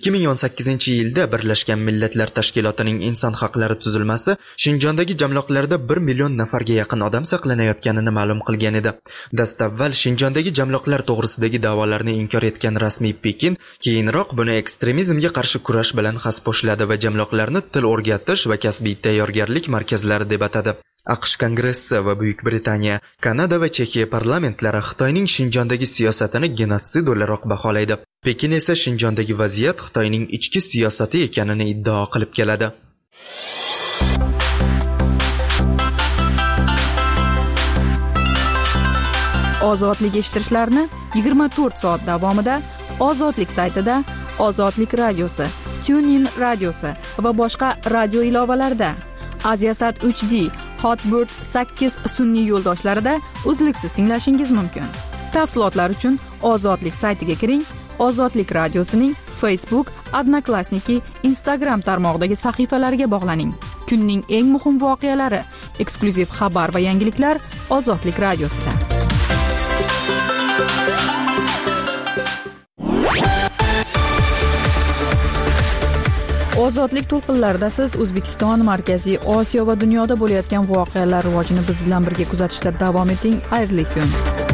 [SPEAKER 7] 2018-yilda Birlashgan Millatlar Tashkilotining inson haqlari tuzilmasi Shinjondagi jamliqlarda 1 million nafarga yaqin odam saqlanayotganini ma'lum qilgan edi. Dastavval Shinjondagi jamliqlar to'g'risidagi da'volarni inkor etgan rasmiy Pekin keyinroq buni ekstremizmga qarshi kurash bilan xaspo'shladi va jamliqlarni til o'rgatish va kasbiy tayyorgarlik markazlari deb atadi. AQSh Kongressi va Buyuk Britaniya, Kanada va Chexiya parlamentlari Xitoyning Shinjondagi siyosatini genotsid o'laroq baholaydi. Pekin esa Shinjondagi vaziyat Xitoyning ichki siyosati ekanini iddao qilib keladi.
[SPEAKER 1] Ozodlik eshittirishlarni 24 soat davomida Ozodlik saytida, Ozodlik radiosi, TuneIn radiosi va boshqa radio ilovalarida, Aziasat 3D, Hotbird 8 sun'iy yo'ldoshlarida uzluksiz tinglashingiz mumkin. Tafsilotlar uchun Ozodlik saytiga kiring. Ozodlik radiosining Facebook, Odnoklassniki, Instagram tarmog'idagi sahifalariga bog'laning. Kunning eng muhim voqealari, eksklyuziv xabar va yangiliklar Ozodlik radiosida. Ozodlik to'lqinlarida siz O'zbekiston, Markaziy Osiyo va dunyoda bo'layotgan voqealar rivojini biz bilan birga kuzatishda davom eting. Xayrli kun.